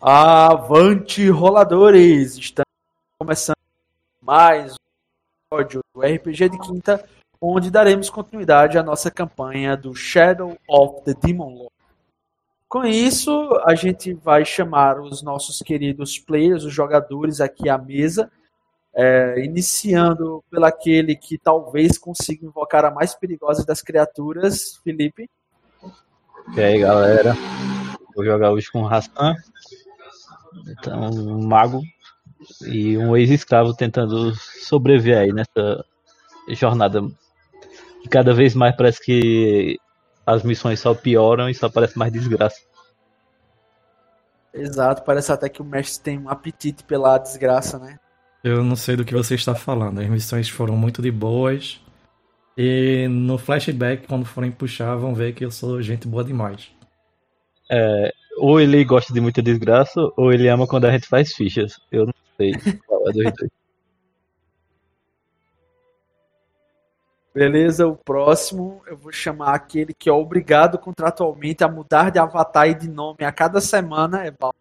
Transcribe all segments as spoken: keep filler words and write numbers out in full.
Avante, roladores! Estamos começando mais um episódio do R P G de Quinta, onde daremos continuidade à nossa campanha do Shadow of the Demon Lord. Com isso, a gente vai chamar os nossos queridos players, os jogadores aqui à mesa, é, iniciando pelo aquele que talvez consiga invocar a mais perigosa das criaturas, Felipe. E aí, galera? Vou jogar hoje com o Hassan, então, um mago e um ex-escravo tentando sobreviver aí nessa jornada. E cada vez mais parece que as missões só pioram e só parece mais desgraça. Exato, parece até que o mestre tem um apetite pela desgraça, né? Eu não sei do que você está falando. As missões foram muito de boas. E no flashback, quando forem puxar, vão ver que eu sou gente boa demais. É, ou ele gosta de muita desgraça, ou ele ama quando a gente faz fichas. Eu não sei qual é dos dois. Beleza, o próximo eu vou chamar aquele que é obrigado contratualmente a mudar de avatar e de nome a cada semana. É Val.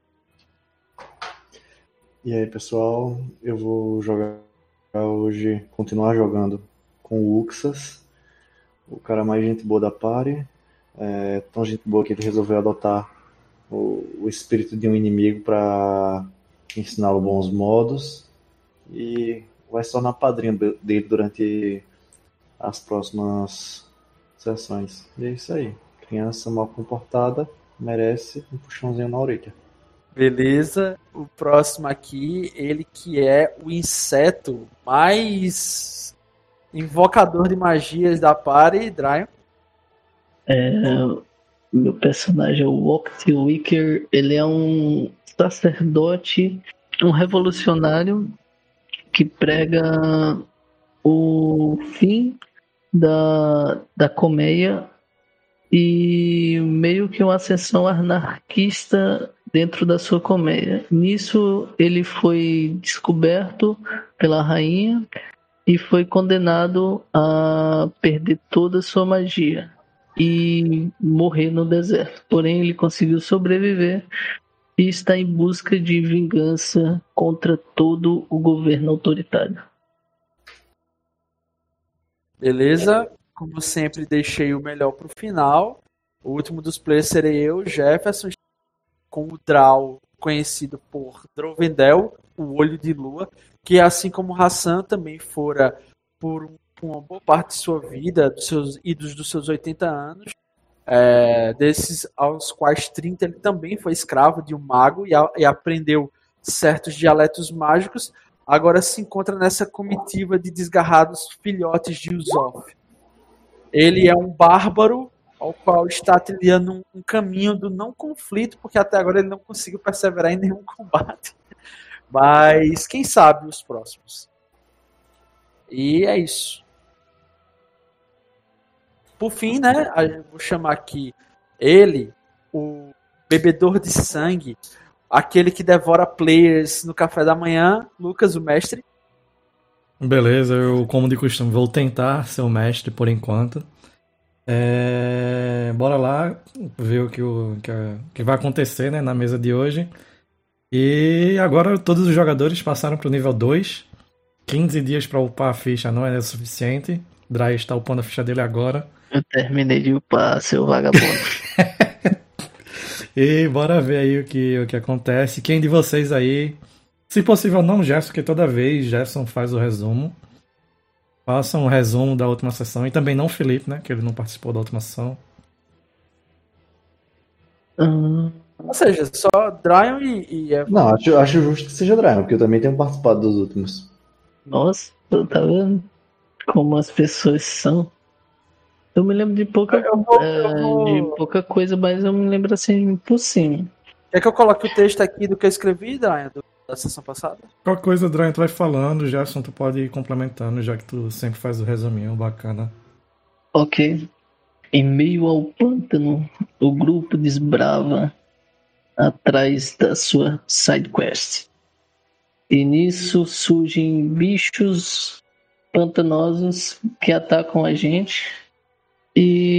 E aí, pessoal, eu vou jogar hoje, continuar jogando com o Uxas, o cara mais gente boa da party. É tão gente boa que ele resolveu adotar o, o espírito de um inimigo para ensiná-lo bons modos e vai se tornar padrinho dele durante as próximas sessões. E é isso aí. Criança mal comportada merece um puxãozinho na orelha. Beleza, o próximo aqui, ele que é o inseto mais invocador de magias da party, Dryon. É, meu personagem é o Octi Wicker. Ele é um sacerdote, um revolucionário que prega o fim da, da colmeia e meio que uma ascensão anarquista dentro da sua colmeia. Nisso ele foi descoberto pela rainha e foi condenado a perder toda a sua magia e morrer no deserto. Porém, ele conseguiu sobreviver e está em busca de vingança contra todo o governo autoritário. Beleza, como sempre deixei o melhor pro final. O último dos players serei eu, Jefferson, com o Drow, conhecido por Drovendel, o Olho de Lua, que assim como Hassan também fora por um uma boa parte de sua vida, dos seus idos dos seus oitenta anos, é, desses aos quais trinta ele também foi escravo de um mago e, a, e aprendeu certos dialetos mágicos. Agora se encontra nessa comitiva de desgarrados filhotes de Uzoth. Ele é um bárbaro ao qual está trilhando um, um caminho do não conflito, porque até agora ele não conseguiu perseverar em nenhum combate. Mas quem sabe os próximos. E é isso. Por fim, né, eu vou chamar aqui ele, o bebedor de sangue, aquele que devora players no café da manhã, Lucas, o mestre. Beleza, eu, como de costume, vou tentar ser o mestre por enquanto. É... Bora lá ver o que, o que, que vai acontecer, né, na mesa de hoje. E agora todos os jogadores passaram para o nível dois. quinze dias para upar a ficha não é o suficiente. Dry está upando a ficha dele agora. Eu terminei de upar, seu vagabundo. E bora ver aí o que, o que acontece. Quem de vocês aí, se possível não Gerson, porque toda vez Gerson faz o resumo. Faça um resumo da última sessão. E também não Felipe, né, que ele não participou da última sessão. Hum... Ou seja, só Dryon e, e Evan. Não, acho, acho justo que seja Dryon, porque eu também tenho participado dos últimos. Nossa, tá vendo como as pessoas são? Eu me lembro de pouca, eu vou, é, eu vou... de pouca coisa, mas eu me lembro assim por cima. Quer que eu coloque o texto aqui do que eu escrevi, Dryon, da sessão passada? Qualquer coisa, Dryon, tu vai falando, Gerson, tu pode ir complementando, já que tu sempre faz o resuminho bacana. Ok. Em meio ao pântano, o grupo desbrava atrás da sua sidequest. E nisso surgem bichos pantanosos que atacam a gente.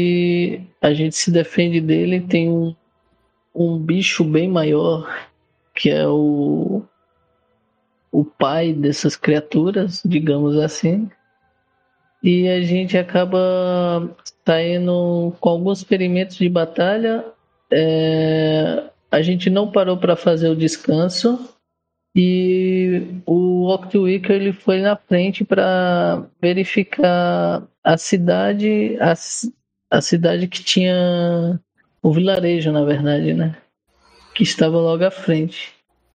E a gente se defende dele. Tem um, um bicho bem maior que é o, o pai dessas criaturas, digamos assim. E a gente acaba saindo com alguns experimentos de batalha. É, a gente não parou para fazer o descanso. E o Octwicker ele foi na frente para verificar a cidade, a, a cidade que tinha o vilarejo, na verdade, né? Que estava logo à frente.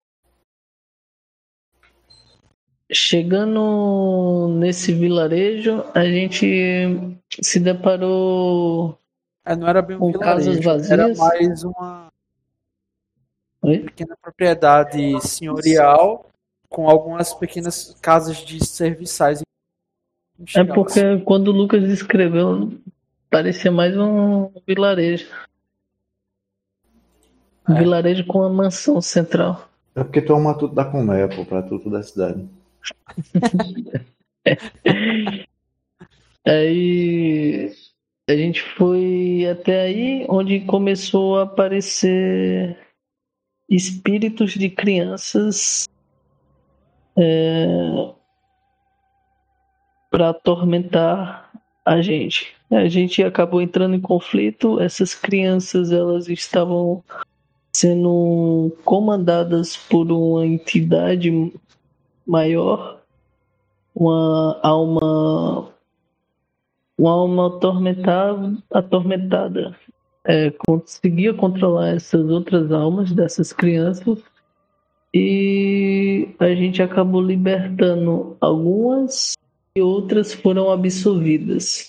Chegando nesse vilarejo, a gente se deparou É, não era bem um com casas vilarejo, era vazias. mais uma Oi? pequena propriedade senhorial com algumas pequenas casas de serviçais. É porque quando o Lucas descreveu, parecia mais um vilarejo. Um É. vilarejo com uma mansão central. É porque tu é o matuto da colmeia, pô, pra tudo da cidade. Aí a gente foi até aí onde começou a aparecer espíritos de crianças é, para atormentar a gente. A gente acabou entrando em conflito. Essas crianças elas estavam sendo comandadas por uma entidade maior, uma alma, uma alma atormentada, atormentada. É, conseguia controlar essas outras almas dessas crianças e a gente acabou libertando algumas e outras foram absolvidas.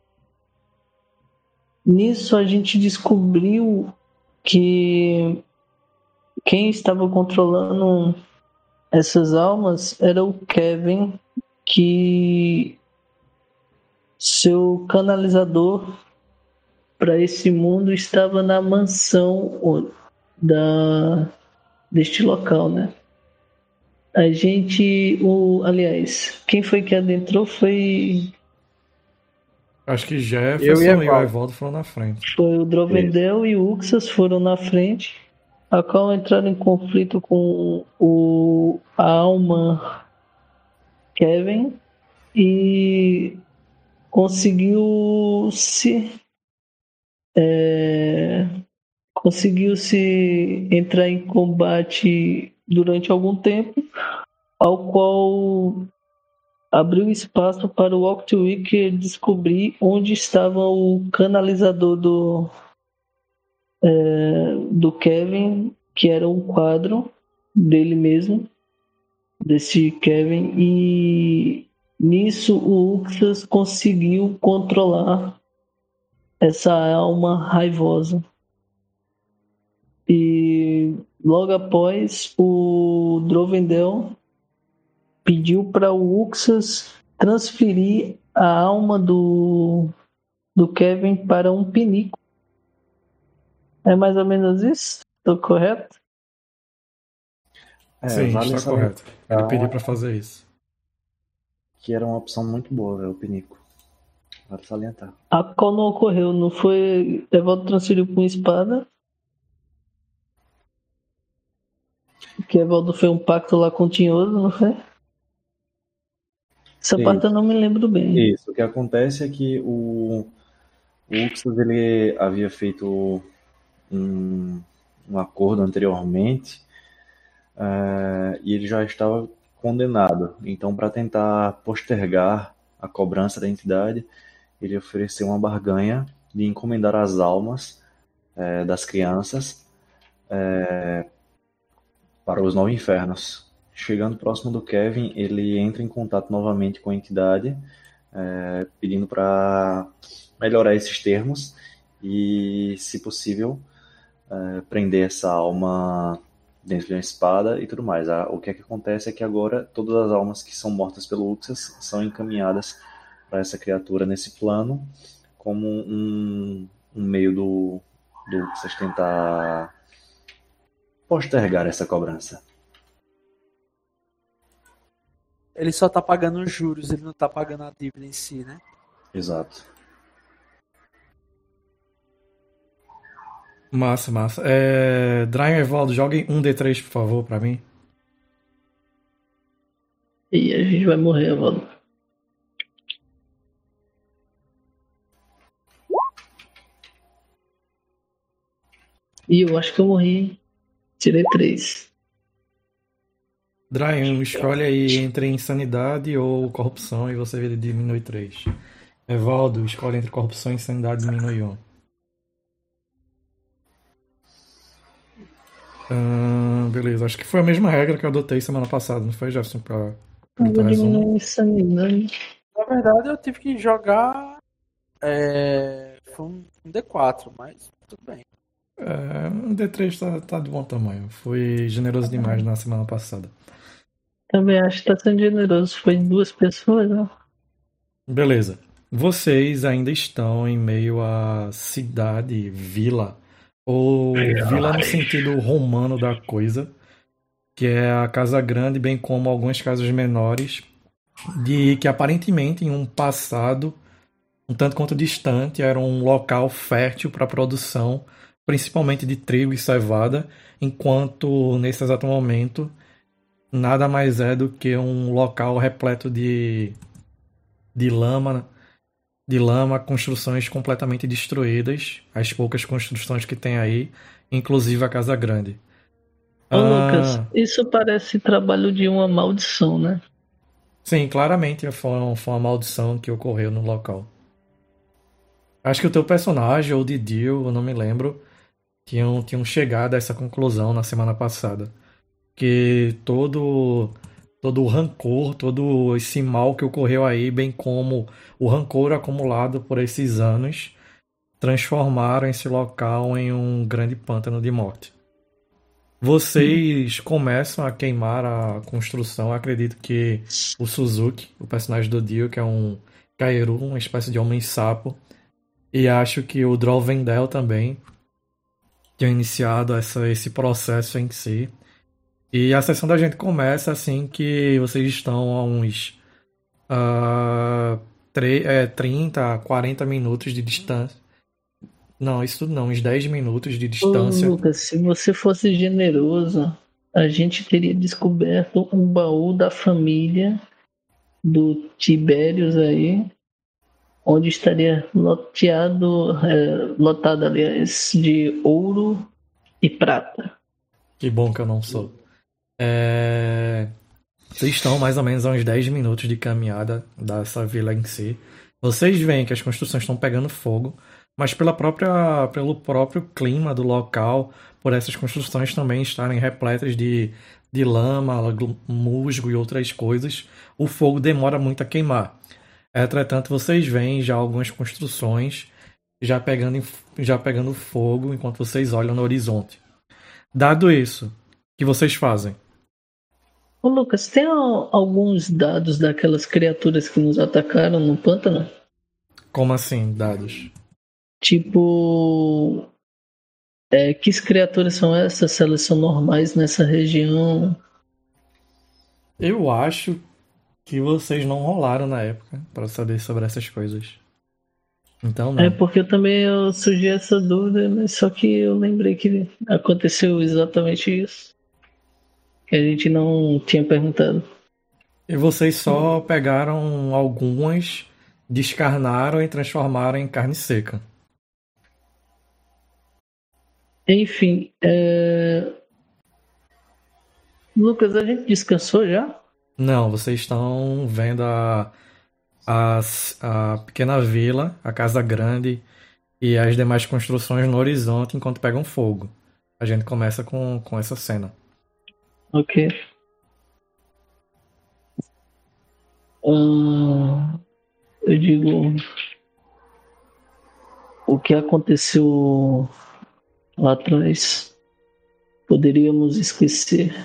Nisso a gente descobriu que quem estava controlando essas almas era o Kevin, que seu canalizador para esse mundo estava na mansão da, deste local, né? A gente, o, aliás, quem foi que adentrou foi Acho que Eu e Jefferson e, Evaldo. o Evaldo foram na frente. Foi o Drovendel e o Uxas foram na frente, a qual entraram em conflito com o a alma Kevin e conseguiu se é, conseguiu se entrar em combate durante algum tempo, ao qual abriu espaço para o Octwicker descobrir onde estava o canalizador do, é, do Kevin, que era um quadro dele mesmo, desse Kevin, e nisso o Uxas conseguiu controlar essa alma raivosa. E logo após, o Drovendel pediu para o Uxas transferir a alma do, do Kevin para um pinico. É mais ou menos isso? Estou correto? É, Sim, vale está correto. Ele salientar pediu para fazer isso. que era uma opção muito boa, velho, o pinico. Vale salientar. A qual não ocorreu, não foi? Evaldo transferiu para uma espada. Que Evaldo fez um pacto lá com o Tinhoso, não foi? Essa Isso. parte eu não me lembro bem. Isso, o que acontece é que o, o Uxas, ele havia feito um, um acordo anteriormente uh, e ele já estava condenado. Então, para tentar postergar a cobrança da entidade, ele ofereceu uma barganha de encomendar as almas uh, das crianças uh, para os nove infernos. Chegando próximo do Kevin, ele entra em contato novamente com a entidade, é, pedindo para melhorar esses termos e, se possível, é, prender essa alma dentro de uma espada e tudo mais. O que é que acontece é que agora todas as almas que são mortas pelo Uxas são encaminhadas para essa criatura nesse plano como um, um meio do, do Uxas tentar postergar essa cobrança. Ele só tá pagando os juros, ele não tá pagando a dívida em si, né? Exato. Massa, massa. É... Dryan Evaldo, jogue um D três, por favor, pra mim. E a gente vai morrer, Valdo. E eu acho que eu morri, hein? Tirei três. Dryan, escolhe aí entre insanidade ou corrupção e você diminui três. Evaldo, escolhe entre corrupção e insanidade e diminui um. Hum, beleza, acho que foi a mesma regra que eu adotei semana passada, não foi, Jefferson? Pra Eu botar vou resumo. diminuir insanidade. Na verdade, eu tive que jogar. É, foi um um D quatro, mas tudo bem. É, um D três tá, tá de bom tamanho. Fui generoso demais na semana passada. Também acho que tá sendo generoso. Foi duas pessoas, né? Beleza. Vocês ainda estão em meio à cidade, vila, ou vila no sentido romano da coisa, que é a Casa Grande, bem como algumas casas menores, de que aparentemente em um passado um tanto quanto distante era um local fértil para a produção, principalmente de trigo e cevada, enquanto nesse exato momento nada mais é do que um local repleto de, de lama, de lama, construções completamente destruídas, as poucas construções que tem aí, inclusive a Casa Grande. Ô, Lucas, Ah, isso parece trabalho de uma maldição, né? sim, claramente foi uma, foi uma maldição que ocorreu no local. Acho que o teu personagem, ou o Didi, eu não me lembro, tinham, tinham chegado a essa conclusão na semana passada. Que todo, todo o rancor, todo esse mal que ocorreu aí, bem como o rancor acumulado por esses anos, transformaram esse local em um grande pântano de morte. Vocês começam a queimar a construção. Eu acredito que o Suzuki, o personagem do Dio, que é um Kairu, uma espécie de homem-sapo, e acho que o Drovendel também tinha iniciado essa, esse processo em si. E a sessão da gente começa assim que vocês estão a uns uh, é, trinta, quarenta minutos de distância. Não, isso tudo não, uns dez minutos de Ô, distância. Lucas, se você fosse generoso, a gente teria descoberto um baú da família do Tibérios aí, onde estaria loteado, é, lotado, aliás, de ouro e prata. Que bom que eu não sou. É... Vocês estão mais ou menos a uns dez minutos de caminhada dessa vila em si. Vocês veem que as construções estão pegando fogo, mas pela própria, pelo próprio clima do local, por essas construções também estarem repletas de, de lama, musgo e outras coisas, o fogo demora muito a queimar. Entretanto, vocês veem já algumas construções já pegando, em- já pegando fogo enquanto vocês olham no horizonte. Dado isso, o que vocês fazem? Ô, Lucas, tem al- alguns dados daquelas criaturas que nos atacaram no pântano? Como assim, dados? Tipo, é, que criaturas são essas? Se elas são normais nessa região? Eu acho que vocês não rolaram na época para saber sobre essas coisas. Então É não. porque eu também eu surgi essa dúvida, mas só que eu lembrei que aconteceu exatamente isso. Que a gente não tinha perguntado. E vocês só pegaram algumas, descarnaram e transformaram em carne seca. Enfim, é... Lucas, a gente descansou já? Não, vocês estão vendo a, a, a pequena vila, a casa grande e as demais construções no horizonte enquanto pegam fogo. A gente começa com, com essa cena. Ok. Hum, eu digo, o que aconteceu lá atrás poderíamos esquecer,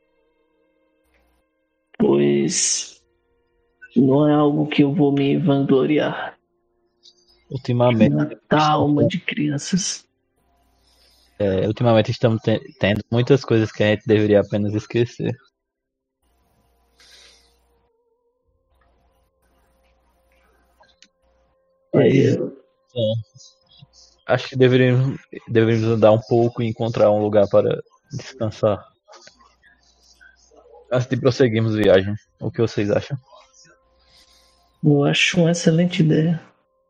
pois não é algo que eu vou me vangloriar. Ultimamente, Matar alma de crianças. é, ultimamente estamos te- tendo muitas coisas que a gente deveria apenas esquecer. É, Então, acho que deveríamos, deveríamos andar um pouco e encontrar um lugar para descansar. Antes de prosseguirmos viagem. O que vocês acham? Eu acho uma excelente ideia.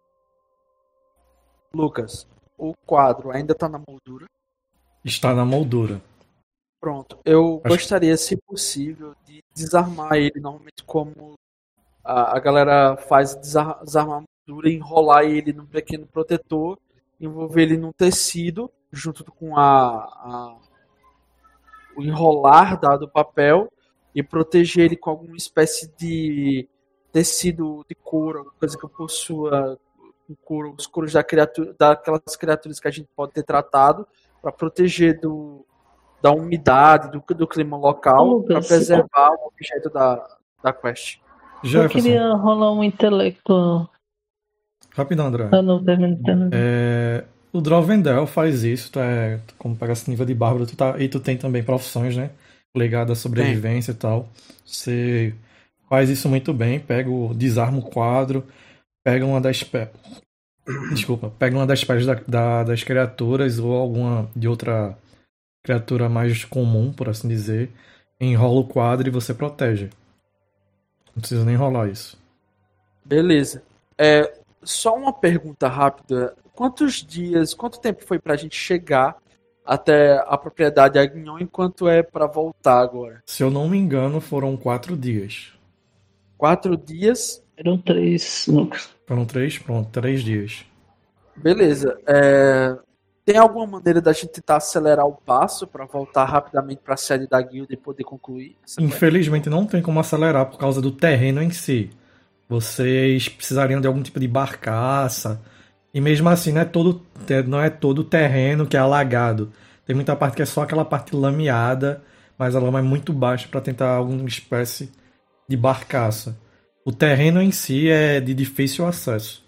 Lucas, o quadro ainda tá na moldura? Está na moldura. Pronto. Eu Acho- gostaria, se possível, de desarmar ele normalmente como a, a galera faz desar- desarmar a moldura, enrolar ele num pequeno protetor, envolver ele num tecido, junto com a, a- o enrolar da- do papel, e proteger ele com alguma espécie de tecido de couro, alguma coisa que possua o couro, os couros da criatura, daquelas criaturas que a gente pode ter tratado, para proteger do, da umidade, do, do clima Ô, local, para Lucas, preservar o objeto da, da quest. eu Jefferson, queria rolar um intelecto. rapidão, André. Ah, não, terminando. É, o Drovendel faz isso, tu é, como pega esse nível de bárbaro, tu tá, e tu tem também profissões, né? Ligadas à sobrevivência e tal. Você faz isso muito bem, pega o, desarma o quadro, pega uma das pe... Desculpa, pega uma das peles da, da- das criaturas ou alguma de outra criatura mais comum, por assim dizer, enrola o quadro e você protege. Não precisa nem rolar isso. Beleza. É, só uma pergunta rápida. Quantos dias, quanto tempo foi pra gente chegar até a propriedade Agnon e quanto é pra voltar agora? Se eu não me engano, foram quatro dias. Quatro dias? Eram três, Lucas. Foram três? Pronto, três dias. Beleza. É, tem alguma maneira da gente tentar acelerar o passo pra voltar rapidamente pra sede da guilda e poder concluir essa quest? Infelizmente não tem como acelerar por causa do terreno em si. Vocês precisariam de algum tipo de barcaça. E mesmo assim não é todo, não é todo terreno que é alagado. Tem muita parte que é só aquela parte lameada, mas a lama é muito baixa para tentar alguma espécie de barcaça. O terreno em si é de difícil acesso.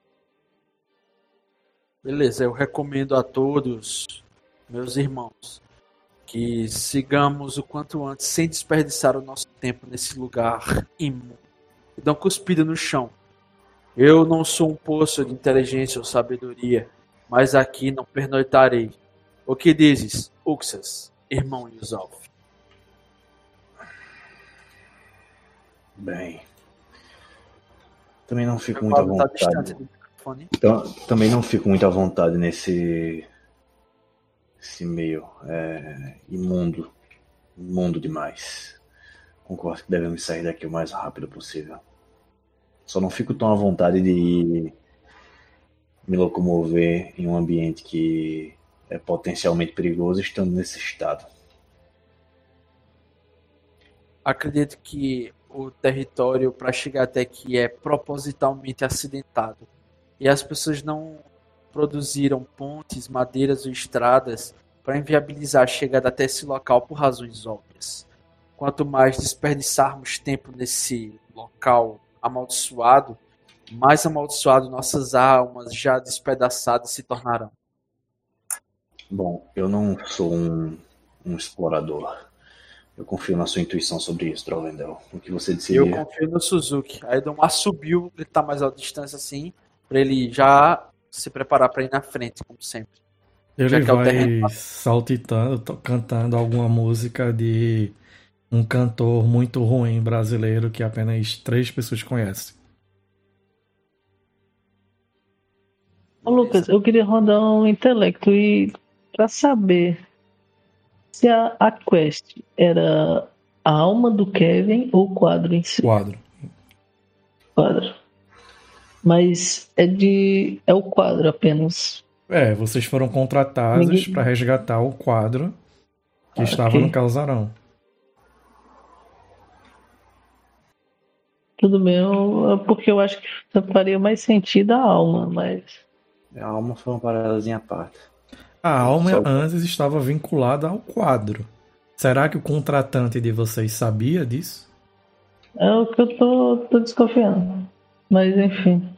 Beleza, eu recomendo a todos, meus irmãos, que sigamos o quanto antes, sem desperdiçar o nosso tempo nesse lugar imundo. E dão cuspida no chão. Eu não sou um poço de inteligência ou sabedoria, mas aqui não pernoitarei. O que dizes, Uxas, irmão Yuzolf? Bem, também não fico Meu muito à quadro tá vontade. distante do microfone. Então, também não fico muito à vontade nesse esse meio é, imundo, imundo demais. Concordo que devemos sair daqui o mais rápido possível. Só não fico tão à vontade de me locomover em um ambiente que é potencialmente perigoso estando nesse estado. Acredito que o território para chegar até aqui é propositalmente acidentado. E as pessoas não produziram pontes, madeiras ou estradas para inviabilizar a chegada até esse local por razões óbvias. Quanto mais desperdiçarmos tempo nesse local amaldiçoado, mais amaldiçoado nossas almas já despedaçadas se tornarão. Bom, eu não sou um, um explorador. Eu confio na sua intuição sobre isso, Drovendel. O que você Eu decidir. confio no Suzuki. Aí eu dou um assobio, ele tá mais à distância assim, para ele já se preparar para ir na frente, como sempre. Ele Já que é o terreno. vai saltitando, to- cantando alguma música de um cantor muito ruim brasileiro que apenas três pessoas conhecem. Ô, Lucas, eu queria rodar um intelecto e pra saber se a, a quest era a alma do Kevin ou o quadro em si. Quadro. Quadro. Mas é de. É o quadro apenas. É, vocês foram contratados Ninguém- para resgatar o quadro que Ah, estava ok. no casarão. Tudo bem, eu- porque eu acho que faria mais sentido a alma, mas. A alma foi uma paradazinha à parte. A alma Só- antes estava vinculada ao quadro. Será que o contratante de vocês sabia disso? É o que eu tô, tô desconfiando. Mas enfim.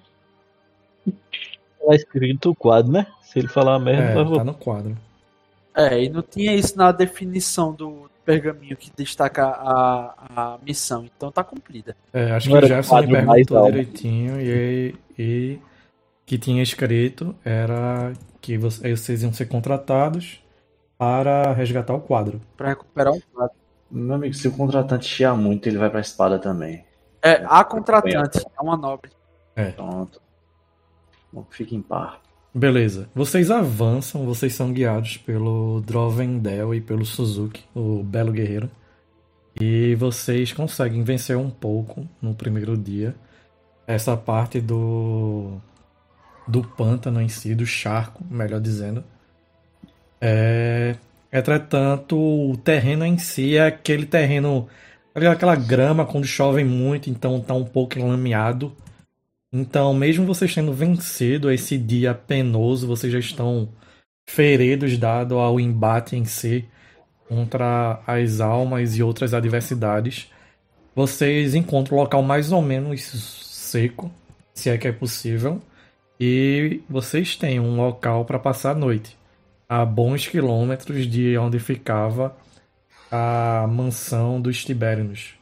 Tá escrito o quadro, né? Se ele falar merda, É, vai voltar. tá no quadro. É, e não tinha isso na definição do pergaminho que destaca a, a missão, então tá cumprida. É, acho Não que o era Jefferson me quadro mais perguntou alma. direitinho e, e que tinha escrito era que vocês iam ser contratados para resgatar o quadro. Pra recuperar o quadro. Meu amigo, se o contratante chiar muito, ele vai pra espada também. É, a contratante, é uma nobre. Pronto. Bom, fica em par. Beleza. Vocês avançam, vocês são guiados pelo Drovendel e pelo Suzuki, o belo guerreiro. E vocês conseguem vencer um pouco no primeiro dia. Essa parte do do pântano em si, do charco, melhor dizendo. É... Entretanto, o terreno em si é aquele terreno, aquela grama quando chove muito, então tá um pouco enlameado. Então, mesmo vocês tendo vencido esse dia penoso, vocês já estão feridos dado ao embate em si contra as almas e outras adversidades. Vocês encontram o local mais ou menos seco, se é que é possível, e vocês têm um local para passar a noite, a bons quilômetros de onde ficava a mansão dos Tibérinos.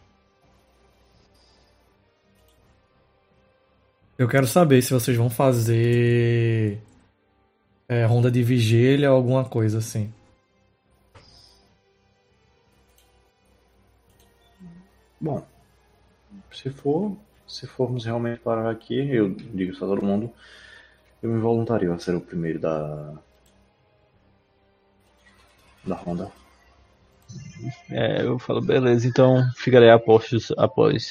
Eu quero saber se vocês vão fazer é, ronda de vigília ou alguma coisa assim. Bom, se for, se formos realmente parar aqui, eu digo isso a todo mundo, eu me voluntario a ser o primeiro da da ronda. É, eu falo, beleza, então ficarei a postos após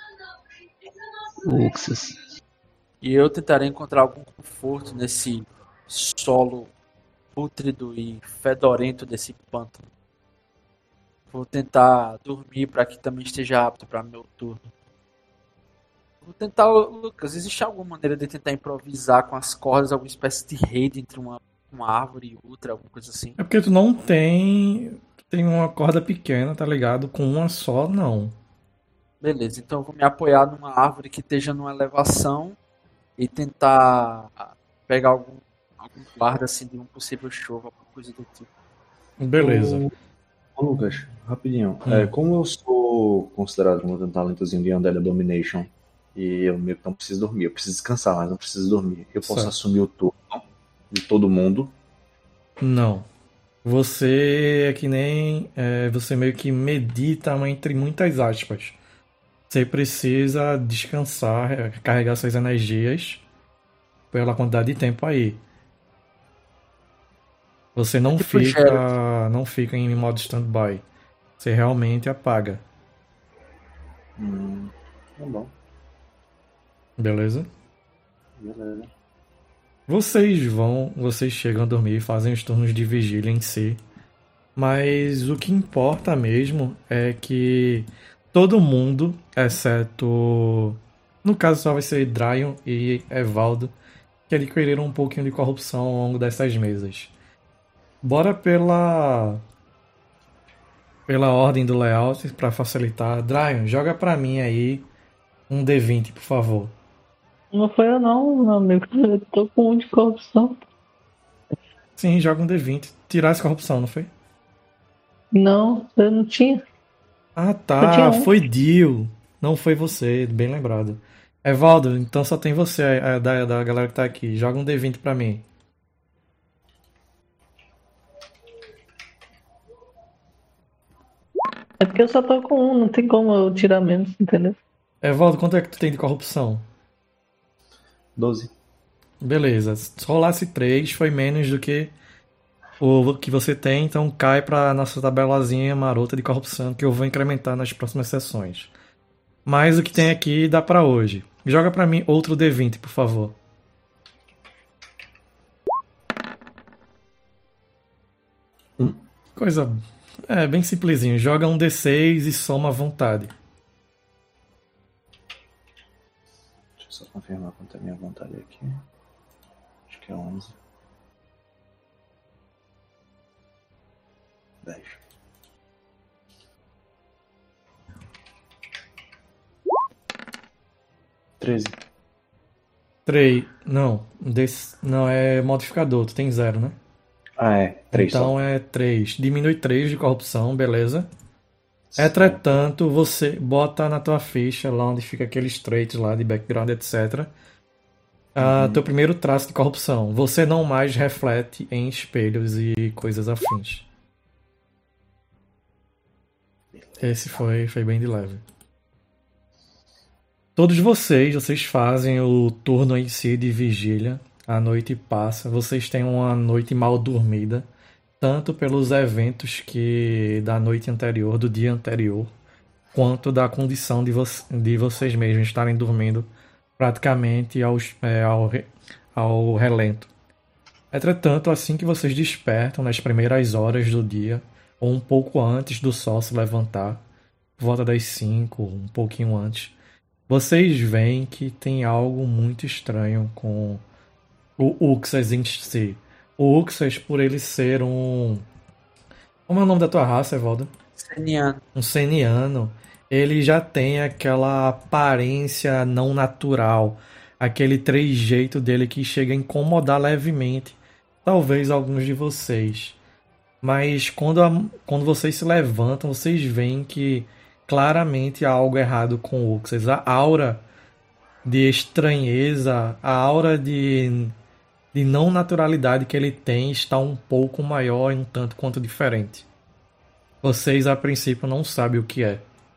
o Uxas. E eu tentarei encontrar algum conforto nesse solo pútrido e fedorento desse pântano. Vou tentar dormir para que também esteja apto para meu turno. Vou tentar, Lucas, existe alguma maneira de tentar improvisar com as cordas, alguma espécie de rede entre uma, uma árvore e outra, alguma coisa assim? É porque tu não tem. Tu tem uma corda pequena, tá ligado? Com uma só, não. Beleza, então eu vou me apoiar numa árvore que esteja numa elevação e tentar pegar algum, algum guarda assim de um possível chova, alguma coisa do tipo. Beleza. Ô, ô, Lucas, rapidinho. Hum. É, como eu sou considerado um talentozinho de Undead Domination e eu meio que não preciso dormir, eu preciso descansar, mas não preciso dormir. Eu posso Certo. assumir o turno de todo mundo. Não. Você é que nem. É, você meio que medita, mas entre muitas aspas. Você precisa descansar, carregar suas energias pela quantidade de tempo aí. Você não Tipo fica, Geralt. não fica em modo stand-by. Você realmente apaga. Hum, tá bom, Beleza? beleza. Vocês vão, vocês chegam a dormir e fazem os turnos de vigília em si. Mas o que importa mesmo é que todo mundo, exceto... No caso só vai ser Dryon e Evaldo, que adquiriram um pouquinho de corrupção ao longo dessas mesas. Bora pela... Pela ordem do layout, pra facilitar. Dryon, joga pra mim aí um D vinte, por favor. Não foi eu não, meu amigo. Eu tô com um de corrupção. Sim, joga um D vinte. Tirar essa corrupção, não foi? Não, eu não tinha. Ah, Eu tinha tá. um. Foi Dio. Não foi você, bem lembrado. Evaldo, então só tem você é, da, da galera que tá aqui. Joga um D vinte pra mim. É porque eu só tô com um, não tem como eu tirar menos, entendeu? Evaldo, quanto é que tu tem de corrupção? doze. Beleza. Se rolasse três, foi menos do que o que você tem, então cai pra nossa tabelazinha marota de corrupção que eu vou incrementar nas próximas sessões. Mas o que tem aqui dá pra hoje. Joga pra mim outro D vinte, por favor. Hum. Coisa... É, bem simplesinho. Joga um D seis e soma à vontade. Deixa eu só confirmar quanto é a minha vontade aqui. Acho que é onze. dez. treze. três. Não. Desse... Não, é modificador. Tu tem zero, né? Ah, é. três Então só. é três. Diminui três de corrupção, beleza? Certo. Entretanto, você bota na tua ficha lá onde fica aqueles traits lá de background, etcétera. Ah, Uhum. Teu primeiro traço de corrupção. Você não mais reflete em espelhos e coisas afins. Esse foi, foi bem de leve. Todos vocês, vocês fazem o turno em si de vigília. A noite passa. Vocês têm uma noite mal dormida. Tanto pelos eventos que da noite anterior, do dia anterior, quanto da condição de, vo de vocês mesmos estarem dormindo praticamente aos, é, ao, re ao relento. Entretanto, assim que vocês despertam nas primeiras horas do dia, ou um pouco antes do sol se levantar, por volta das cinco, um pouquinho antes, vocês veem que tem algo muito estranho com o Uxas em si. O Uxas, por ele ser um... Como é o nome da tua raça, Evaldo? Seniano. Um seniano. Ele já tem aquela aparência não natural, aquele trejeito dele que chega a incomodar levemente, talvez alguns de vocês. Mas quando, a, quando vocês se levantam, vocês veem que claramente há algo errado com o Uxas. A aura de estranheza, a aura de, de não naturalidade que ele tem está um pouco maior e um tanto quanto diferente. Vocês a princípio não sabem o que é.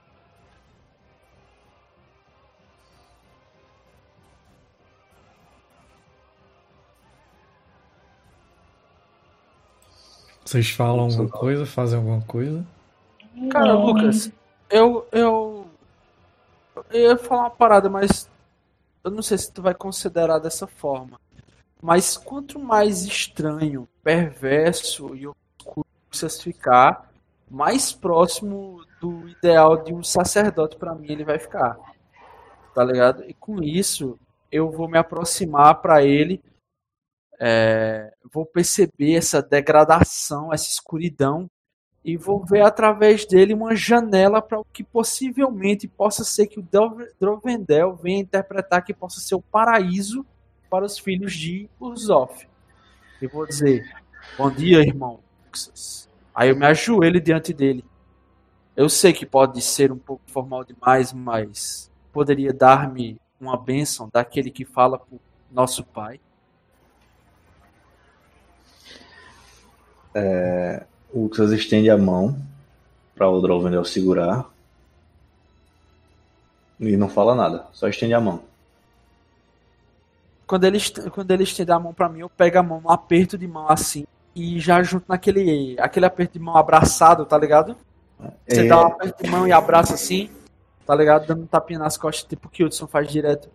Vocês falam alguma coisa, fazem alguma coisa? Cara, Lucas, eu, eu. Eu ia falar uma parada, mas. Eu não sei se tu vai considerar dessa forma. Mas quanto mais estranho, perverso e obscuro você ficar, mais próximo do ideal de um sacerdote pra mim ele vai ficar. Tá ligado? E com isso, eu vou me aproximar pra ele. É, vou perceber essa degradação, essa escuridão e vou ver através dele uma janela para o que possivelmente possa ser que o Drovendel venha interpretar que possa ser o paraíso para os filhos de Urzoth. E vou dizer, bom dia, irmão. Aí eu me ajoelho diante dele. Eu sei que pode ser um pouco formal demais, mas poderia dar-me uma bênção daquele que fala por nosso pai. É, o Uxas estende a mão para o Drovendel segurar e não fala nada, só estende a mão. Quando ele, quando ele estende a mão para mim, eu pego a mão, um aperto de mão assim e já junto naquele aquele aperto de mão abraçado, tá ligado? Você É... dá um aperto de mão e abraça assim, tá ligado? Dando um tapinha nas costas, tipo o que o Hudson faz direto.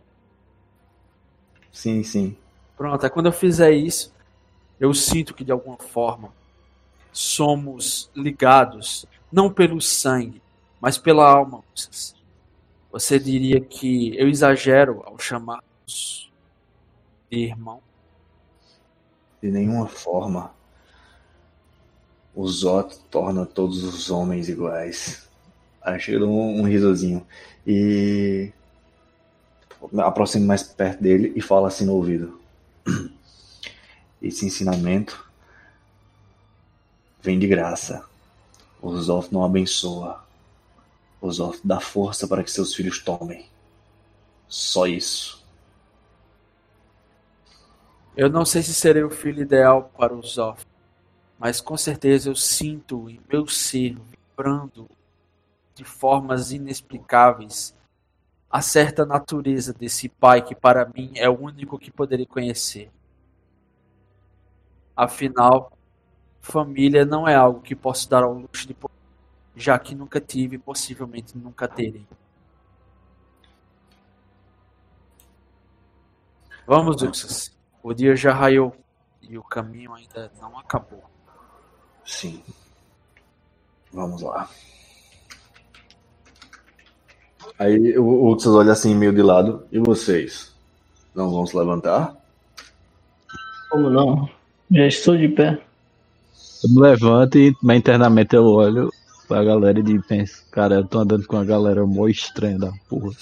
Sim, sim. Pronto, aí quando eu fizer isso, eu sinto que de alguma forma somos ligados, não pelo sangue, mas pela alma. Você diria que eu exagero ao chamá-los de irmão? De nenhuma forma. O Zot torna todos os homens iguais. Aí chega um, um risozinho. E aproximo mais perto dele e falo assim no ouvido. Esse ensinamento vem de graça. O Zoth não abençoa. O Zoth dá força para que seus filhos tomem. Só isso. Eu não sei se serei o filho ideal para o Zoth, mas com certeza eu sinto em meu ser vibrando de formas inexplicáveis a certa natureza desse pai que para mim é o único que poderia conhecer. Afinal, família não é algo que posso dar ao luxo de poder, já que nunca tive e possivelmente nunca terei. Vamos, Uxas. O dia já raiou e o caminho ainda não acabou. Sim. Vamos lá. Aí o Uxas olha assim meio de lado. E vocês? Não vão se levantar? Como não? Já estou de pé. Eu me levanto e mas internamente eu olho pra galera e penso, cara, eu tô andando com uma galera mó estranha da porra.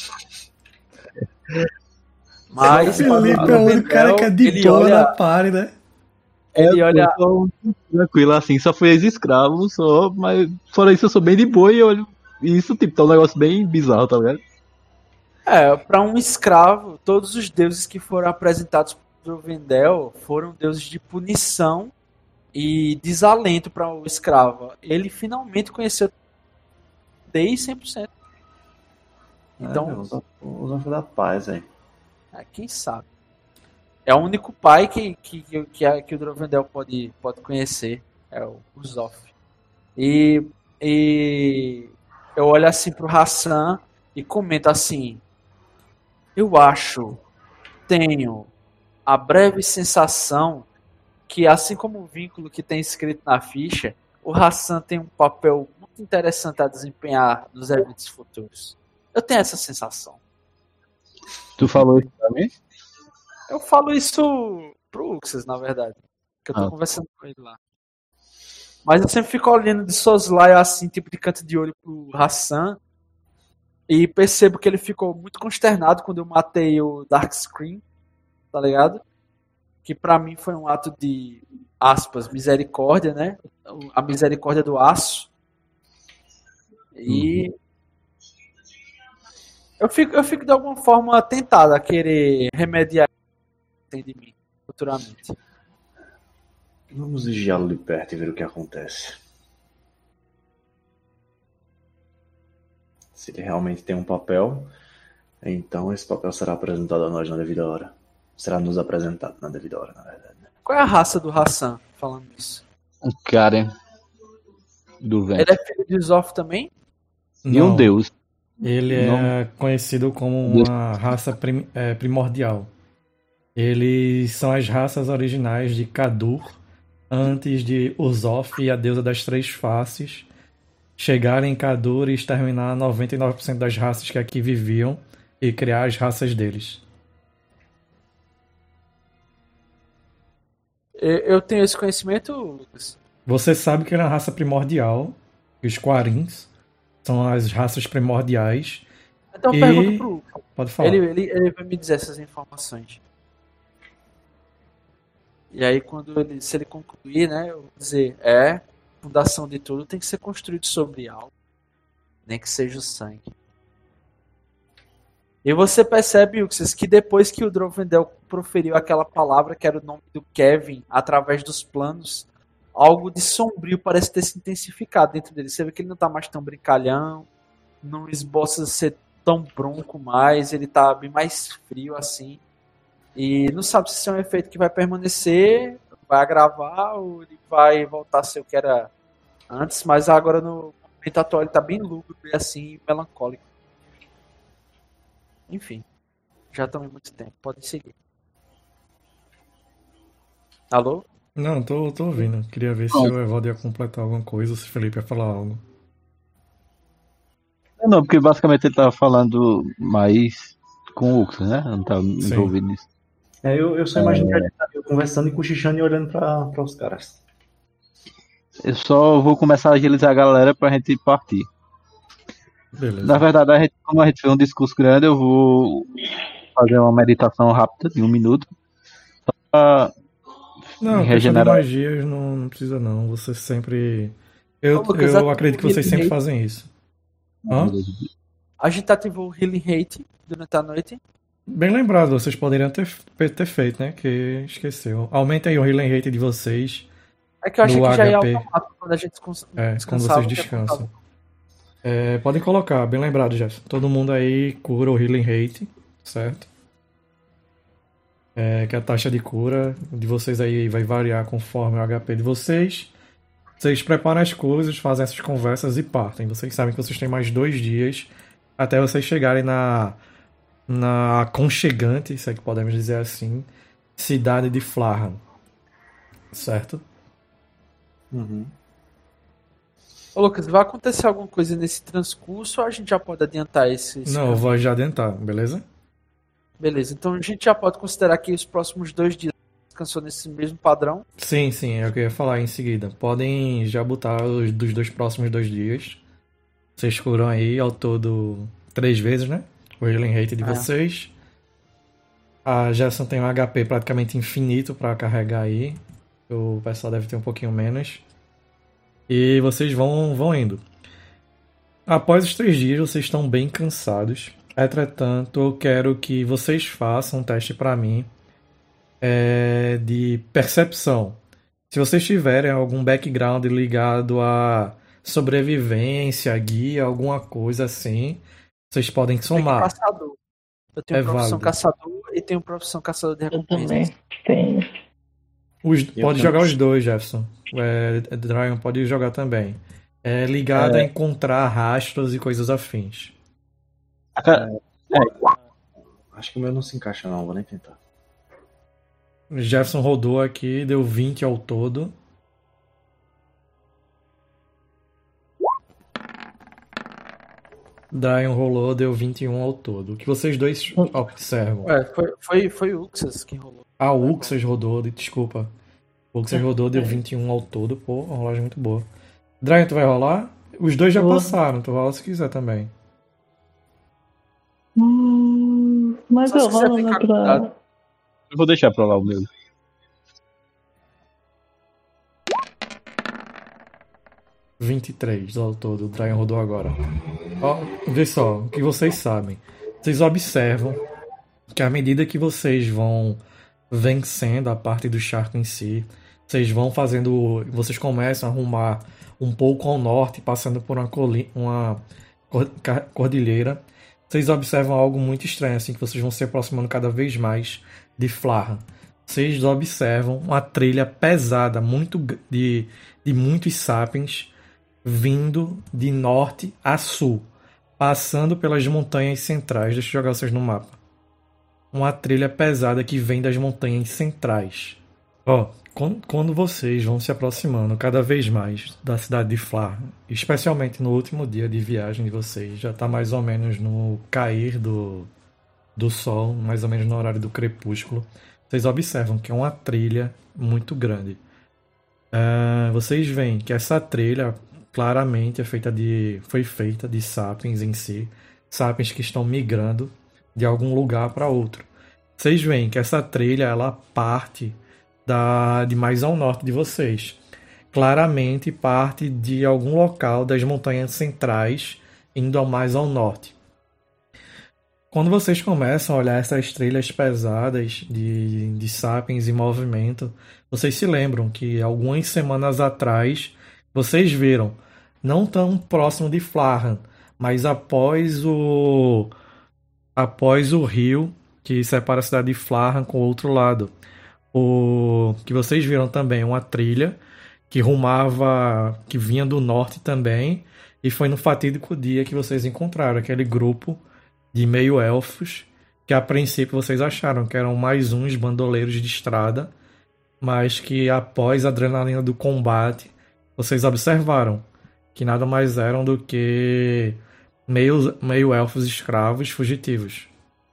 Mas Felipe é o único cara que é de ele boa olha- na party, né? ele É, olha, eu tô tranquilo assim, só fui ex-escravo, só, mas fora isso eu sou bem de boa e eu olho. E isso, tipo, tá um negócio bem bizarro, tá ligado? É, para um escravo, todos os deuses que foram apresentados por Drovendel foram deuses de punição e desalento para o escravo. Ele finalmente conheceu desde cem por cento. Então, é, os, os anjos da paz, aí. É, quem sabe? É o único pai que, que, que, que, a, que o Drovendel pode, pode conhecer. É o, o Zoff. E, e eu olho assim pro Hassan e comento assim: eu acho, tenho a breve sensação que, assim como o vínculo que tem escrito na ficha, o Hassan tem um papel muito interessante a desempenhar nos eventos futuros. Eu tenho essa sensação. Tu falou isso pra mim? Eu falo isso pro Uxas, na verdade. Que eu tô Ah. conversando com ele lá. Mas eu sempre fico olhando de soslaio assim, tipo de canto de olho pro Hassan. E percebo que ele ficou muito consternado quando eu matei o Darkscream. Tá ligado? Que pra mim foi um ato de, aspas, misericórdia, né? A misericórdia do aço. E... Uhum. Eu fico, eu fico de alguma forma tentado a querer remediar isso de mim, futuramente. Vamos vigiá-lo de perto e ver o que acontece. Se ele realmente tem um papel, então esse papel será apresentado a nós na devida hora. Será nos apresentado na devida hora, na verdade. Qual é a raça do Hassan, falando isso? Um Karen do vento. Ele é filho de Zoff também? E um deus. Ele é Não. conhecido como uma raça prim, é, primordial. Eles são as raças originais de Kadur, antes de Urzoff e a deusa das três faces chegarem em Kadur e exterminar noventa e nove por cento das raças que aqui viviam e criar as raças deles. Eu tenho esse conhecimento, Lucas? Você sabe que ele é uma raça primordial, os Quarins são as raças primordiais. Então e... pergunto pro Lucas. Pode falar. Ele, ele, ele vai me dizer essas informações. E aí, quando ele, se ele concluir, né, eu vou dizer, é, a fundação de tudo tem que ser construído sobre algo, nem que seja o sangue. E você percebe, Uxas, que depois que o Drovendel proferiu aquela palavra que era o nome do Kevin, através dos planos, algo de sombrio parece ter se intensificado dentro dele. Você vê que ele não tá mais tão brincalhão, não esboça ser tão bronco mais, ele tá bem mais frio assim. E não sabe se isso é um efeito que vai permanecer, vai agravar ou ele vai voltar a ser o que era antes, mas agora no momento atual ele tá bem lúgubre assim, melancólico. Enfim, já estamos muito tempo, podem seguir. Alô? Não, tô, tô ouvindo. Queria ver se o Evaldo ia completar alguma coisa ou se o Felipe ia falar algo. Não, porque basicamente ele tava falando mais com o Uxas, né? Não tava envolvido nisso. É, eu, eu só imagino é... que ele tá conversando e cochichando e olhando para os caras. Eu só vou começar a agilizar a galera pra gente partir. Beleza. Na verdade, a gente, como a gente fez um discurso grande, eu vou fazer uma meditação rápida de um minuto. Só pra não, regenerar. Magias não, não precisa não. Você sempre. Eu, Ô, Lucas, eu acredito que vocês sempre hate. fazem isso. Hã? A gente ativou o Healing Hate durante a noite. Bem lembrado, vocês poderiam ter, ter feito, né? Que esqueceu. Aumentem aí o Healing Rate de vocês. É que eu achei que H P. Já ia automático quando a gente é, quando vocês descansam. É, podem colocar, bem lembrado, Jeff. Todo mundo aí cura o Healing Rate, certo? É, que a taxa de cura de vocês aí vai variar conforme o H P de vocês. Vocês preparam as coisas, fazem essas conversas e partem. Vocês sabem que vocês têm mais dois dias até vocês chegarem na... na aconchegante, se é que podemos dizer assim, cidade de Flarran. Certo? Uhum. Ô Lucas, vai acontecer alguma coisa nesse transcurso ou a gente já pode adiantar esse... esse Não, caminho? eu vou já adiantar, beleza? Beleza, então a gente já pode considerar que os próximos dois dias descansou nesse mesmo padrão? Sim, sim, é o que eu ia falar em seguida. Podem já botar os dos dois próximos dois dias. Vocês curam aí ao todo três vezes, né? O healing rate de é. vocês. A Gerson tem um H P praticamente infinito para carregar aí. O pessoal deve ter um pouquinho menos. E vocês vão, vão indo. Após os três dias, vocês estão bem cansados. Entretanto, eu quero que vocês façam um teste pra mim é, de percepção. Se vocês tiverem algum background ligado a sobrevivência, guia, alguma coisa assim, vocês podem Eu tenho somar. caçador. Eu tenho É profissão válido. caçador e tenho profissão caçador de Eu recompensas. também tenho. Os- Eu pode tenho- jogar os dois, Jefferson. É, Dryan pode jogar também. É ligado a encontrar rastros e coisas afins. A ca- Acho que o meu não se encaixa, não. Vou nem tentar. Jefferson rodou aqui, deu vinte ao todo. Dryan rolou, deu vinte e um ao todo. O que vocês dois observam? Ué, foi, foi, foi o Uxas que rolou. Ah, o Uxas rodou, desculpa. O Uxas rodou, deu vinte e um ao todo. Pô, uma rolagem muito boa. Dryan, tu vai rolar? Os dois já Vou. passaram, tu rola se quiser também. Hum, mas Só se eu quiser rolo, né, ficar pra... cuidado. Eu vou deixar pra lá o meu. vinte e três ao todo, o Dryan rodou agora. Ó, vê só, o que vocês sabem. Vocês observam que à medida que vocês vão vencendo a parte do charco em si, vocês vão fazendo. Vocês começam a arrumar um pouco ao norte, passando por uma, coli, uma cor- ca- cordilheira. Vocês observam algo muito estranho, assim, que vocês vão se aproximando cada vez mais de Flarra. Vocês observam uma trilha pesada, muito g- de, de muitos sapiens, vindo de norte a sul, passando pelas montanhas centrais. Deixa eu jogar vocês no mapa. Uma trilha pesada que vem das montanhas centrais. Ó, quando, quando vocês vão se aproximando cada vez mais da cidade de Flar, especialmente no último dia de viagem de vocês, já está mais ou menos no cair do, do sol, mais ou menos no horário do crepúsculo, vocês observam que é uma trilha muito grande. Ah, vocês veem que essa trilha claramente é feita de, foi feita de sapiens em si, sapiens que estão migrando de algum lugar para outro. Vocês veem que essa trilha ela parte da, de mais ao norte de vocês. Claramente parte de algum local das montanhas centrais, indo ao mais ao norte. Quando vocês começam a olhar essas trilhas pesadas de, de sapiens em movimento, vocês se lembram que algumas semanas atrás vocês viram, não tão próximo de Flarran, mas após o após o rio que separa a cidade de Flarran com o outro lado, o que vocês viram também uma trilha que rumava, que vinha do norte também, e foi no fatídico dia que vocês encontraram aquele grupo de meio-elfos que a princípio vocês acharam que eram mais uns bandoleiros de estrada, mas que após a adrenalina do combate vocês observaram que nada mais eram do que meio, meio-elfos escravos fugitivos.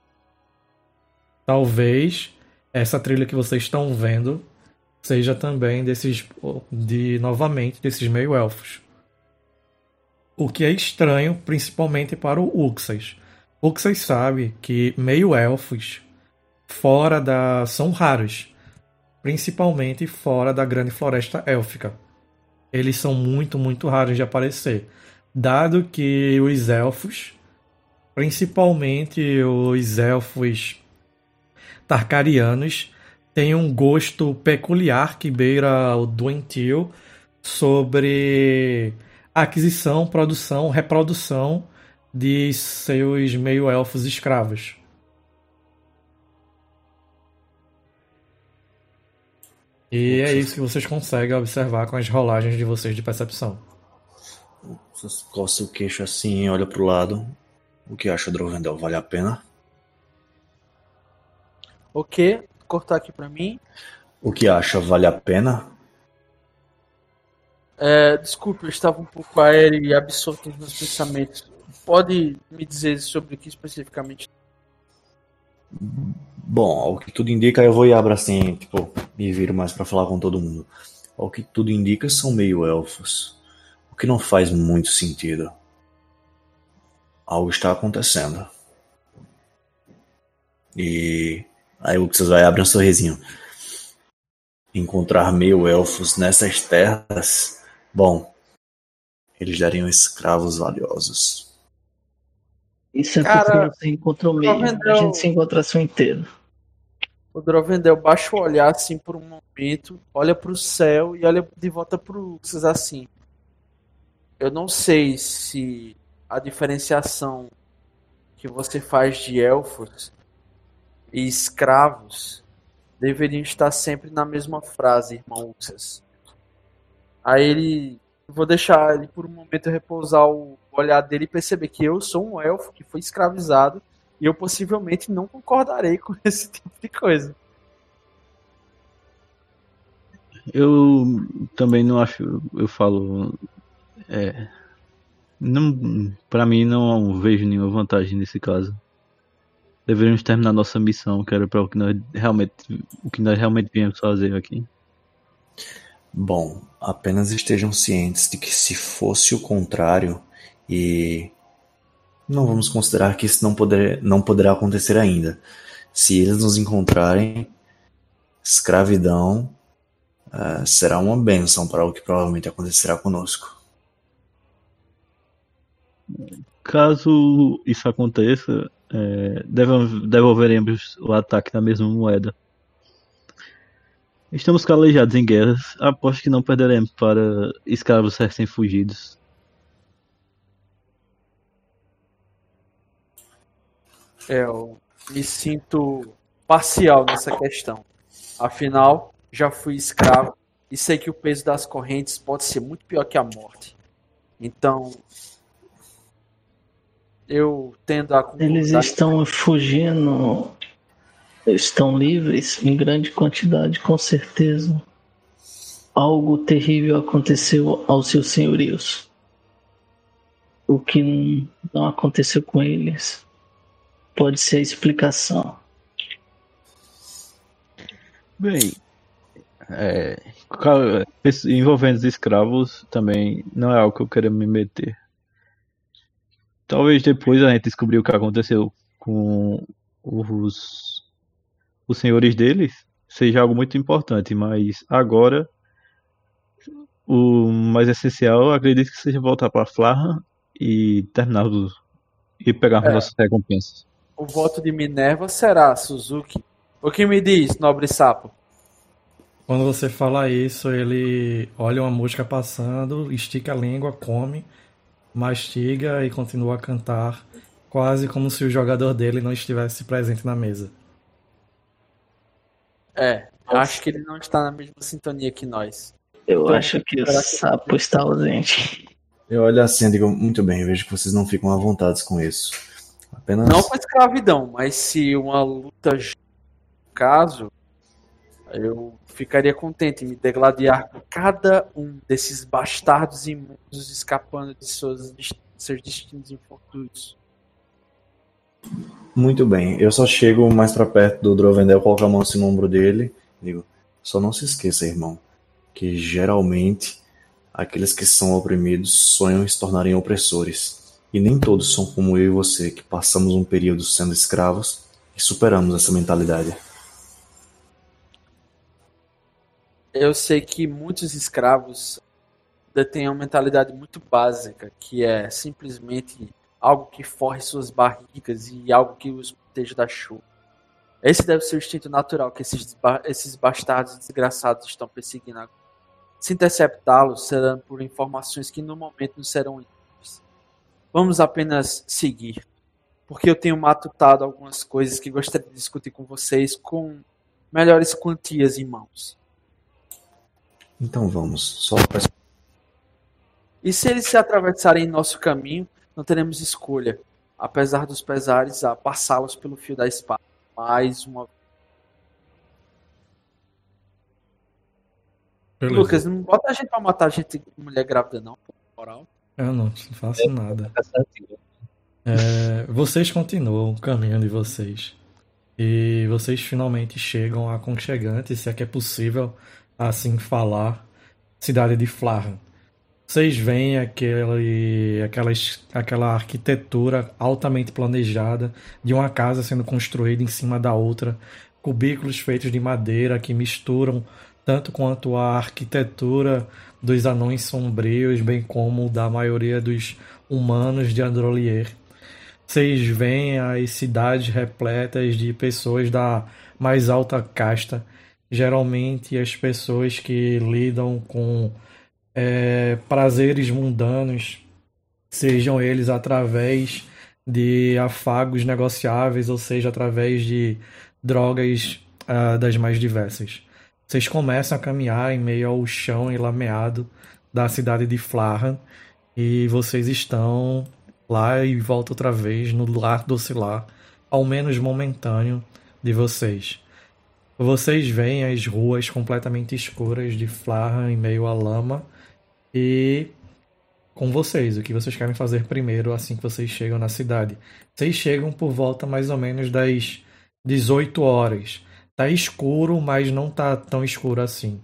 Talvez essa trilha que vocês estão vendo seja também desses, de novamente, desses meio-elfos. O que é estranho, principalmente para o Uxas. Uxas sabe que meio-elfos fora da são raros, principalmente fora da grande floresta élfica. Eles são muito, muito raros de aparecer, dado que os elfos, principalmente os elfos tarkarianos, têm um gosto peculiar que beira o doentio sobre a aquisição, produção, reprodução de seus meio-elfos escravos. E é isso que vocês conseguem observar com as rolagens de vocês de percepção. Vocês coçam o queixo assim e olha pro lado. O que acha, Drovendel? Vale a pena? Ok, cortar aqui pra mim. O que acha? Vale a pena? É, desculpe, eu estava um pouco aéreo e absorto nos meus pensamentos. Pode me dizer sobre o que especificamente? Bom, ao que tudo indica, eu vou e abro assim, tipo, me viro mais pra falar com todo mundo. Ao que tudo indica, são meio elfos. O que não faz muito sentido. Algo está acontecendo. E aí o que vocês vai abrir um sorrisinho. Encontrar meio elfos nessas terras, bom, eles dariam escravos valiosos. Isso é Cara, porque você encontrou o meio. A Drovendel, gente se encontra assim inteiro. o Drovendel baixa o olhar assim por um momento, olha pro céu e olha de volta pro Uxas assim. Eu não sei se a diferenciação que você faz de elfos e escravos deveriam estar sempre na mesma frase, irmão Uxas. Aí ele. Vou deixar ele por um momento repousar o olhar dele e perceber que eu sou um elfo que foi escravizado e eu possivelmente não concordarei com esse tipo de coisa. Eu também não acho, eu falo, é, não, para mim não vejo nenhuma vantagem nesse caso. Deveríamos terminar nossa missão, que era para o que nós realmente, o que nós realmente viemos fazer aqui. Bom, apenas estejam cientes de que se fosse o contrário, e não vamos considerar que isso não, poder, não poderá acontecer ainda. Se eles nos encontrarem, escravidão uh, será uma bênção para o que provavelmente acontecerá conosco. Caso isso aconteça, é, devolveremos o ataque na mesma moeda. Estamos calejados em guerras, aposto que não perderemos para escravos recém-fugidos. É, eu me sinto parcial nessa questão. Afinal, já fui escravo e sei que o peso das correntes pode ser muito pior que a morte. Então, eu tendo a concordar. Eles estão fugindo, estão livres em grande quantidade, com certeza. Algo terrível aconteceu aos seus senhorios. O que não aconteceu com eles pode ser a explicação. Bem, é, envolvendo os escravos também não é algo que eu quero me meter. Talvez depois a gente descobrir o que aconteceu com os, os senhores deles seja algo muito importante, mas agora o mais essencial eu acredito que seja voltar para Flarra e terminar o, e pegar É. nossas recompensas. O voto de Minerva será, Suzuki. O que me diz, nobre sapo? Quando você fala isso, ele olha uma mosca passando, estica a língua, come, mastiga e continua a cantar, quase como se o jogador dele não estivesse presente na mesa. É, acho que ele não está na mesma sintonia que nós. Eu Então, acho que o sapo está ausente. Eu olho assim e digo, muito bem, eu vejo que vocês não ficam à vontade com isso. Apenas... Não com escravidão, mas se uma luta justa, caso, eu ficaria contente em me degladiar com cada um desses bastardos imundos escapando de seus, de seus destinos infortunos. Muito bem, eu só chego mais pra perto do Drovendel, coloco a mão assim no ombro dele e digo, só não se esqueça, irmão, que geralmente aqueles que são oprimidos sonham em se tornarem opressores. E nem todos são como eu e você, que passamos um período sendo escravos e superamos essa mentalidade. Eu sei que muitos escravos detêm uma mentalidade muito básica, que é simplesmente algo que forre suas barrigas e algo que os proteja da chuva. Esse deve ser o instinto natural que esses, esses bastardos desgraçados estão perseguindo agora. Se interceptá-los, serão por informações que no momento não serão úteis. Vamos apenas seguir, porque eu tenho matutado algumas coisas que gostaria de discutir com vocês com melhores quantias em mãos. Então vamos, só peço... E se eles se atravessarem em nosso caminho, não teremos escolha, apesar dos pesares, a passá-los pelo fio da espada. Mais uma Beleza. Lucas, não bota a gente pra matar a gente mulher grávida, não, por moral. Eu não faço nada. É, vocês continuam o caminho de vocês. E vocês finalmente chegam à aconchegante, se é que é possível assim falar, cidade de Flarran. Vocês veem aquele, aquela, aquela arquitetura altamente planejada de uma casa sendo construída em cima da outra, cubículos feitos de madeira que misturam tanto quanto a arquitetura dos anões sombrios, bem como da maioria dos humanos de Androlier. Vocês veem as cidades repletas de pessoas da mais alta casta. Geralmente as pessoas que lidam com é, prazeres mundanos, sejam eles através de afagos negociáveis, ou seja, através de drogas ah, das mais diversas. Vocês começam a caminhar em meio ao chão enlameado da cidade de Flarran e vocês estão lá e volta outra vez no lar docilar, ao menos momentâneo, de vocês. Vocês veem as ruas completamente escuras de Flarran em meio à lama e com vocês, o que vocês querem fazer primeiro assim que vocês chegam na cidade. Vocês chegam por volta mais ou menos das dezoito horas. Tá escuro, mas não tá tão escuro assim.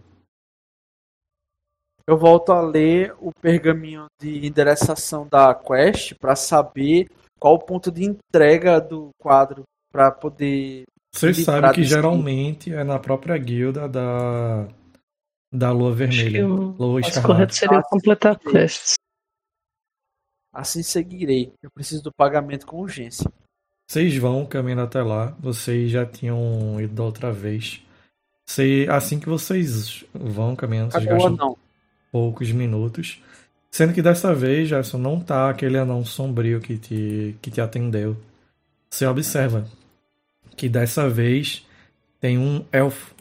Eu volto a ler o pergaminho de endereçação da quest para saber qual o ponto de entrega do quadro para poder. Você livrar sabe que desse- geralmente é na própria guilda da da Lua Acho que Vermelha, o Lua mais Escarlate. correto seria completar quests. Assim seguirei. Eu preciso do pagamento com urgência. Vocês vão caminhando até lá. Vocês já tinham ido da outra vez. Você, assim que vocês vão caminhando, vocês Cadê o gastam anão? poucos minutos. Sendo que dessa vez, Gerson, não tá aquele anão sombrio que te, que te atendeu. Você observa que dessa vez tem um elfo.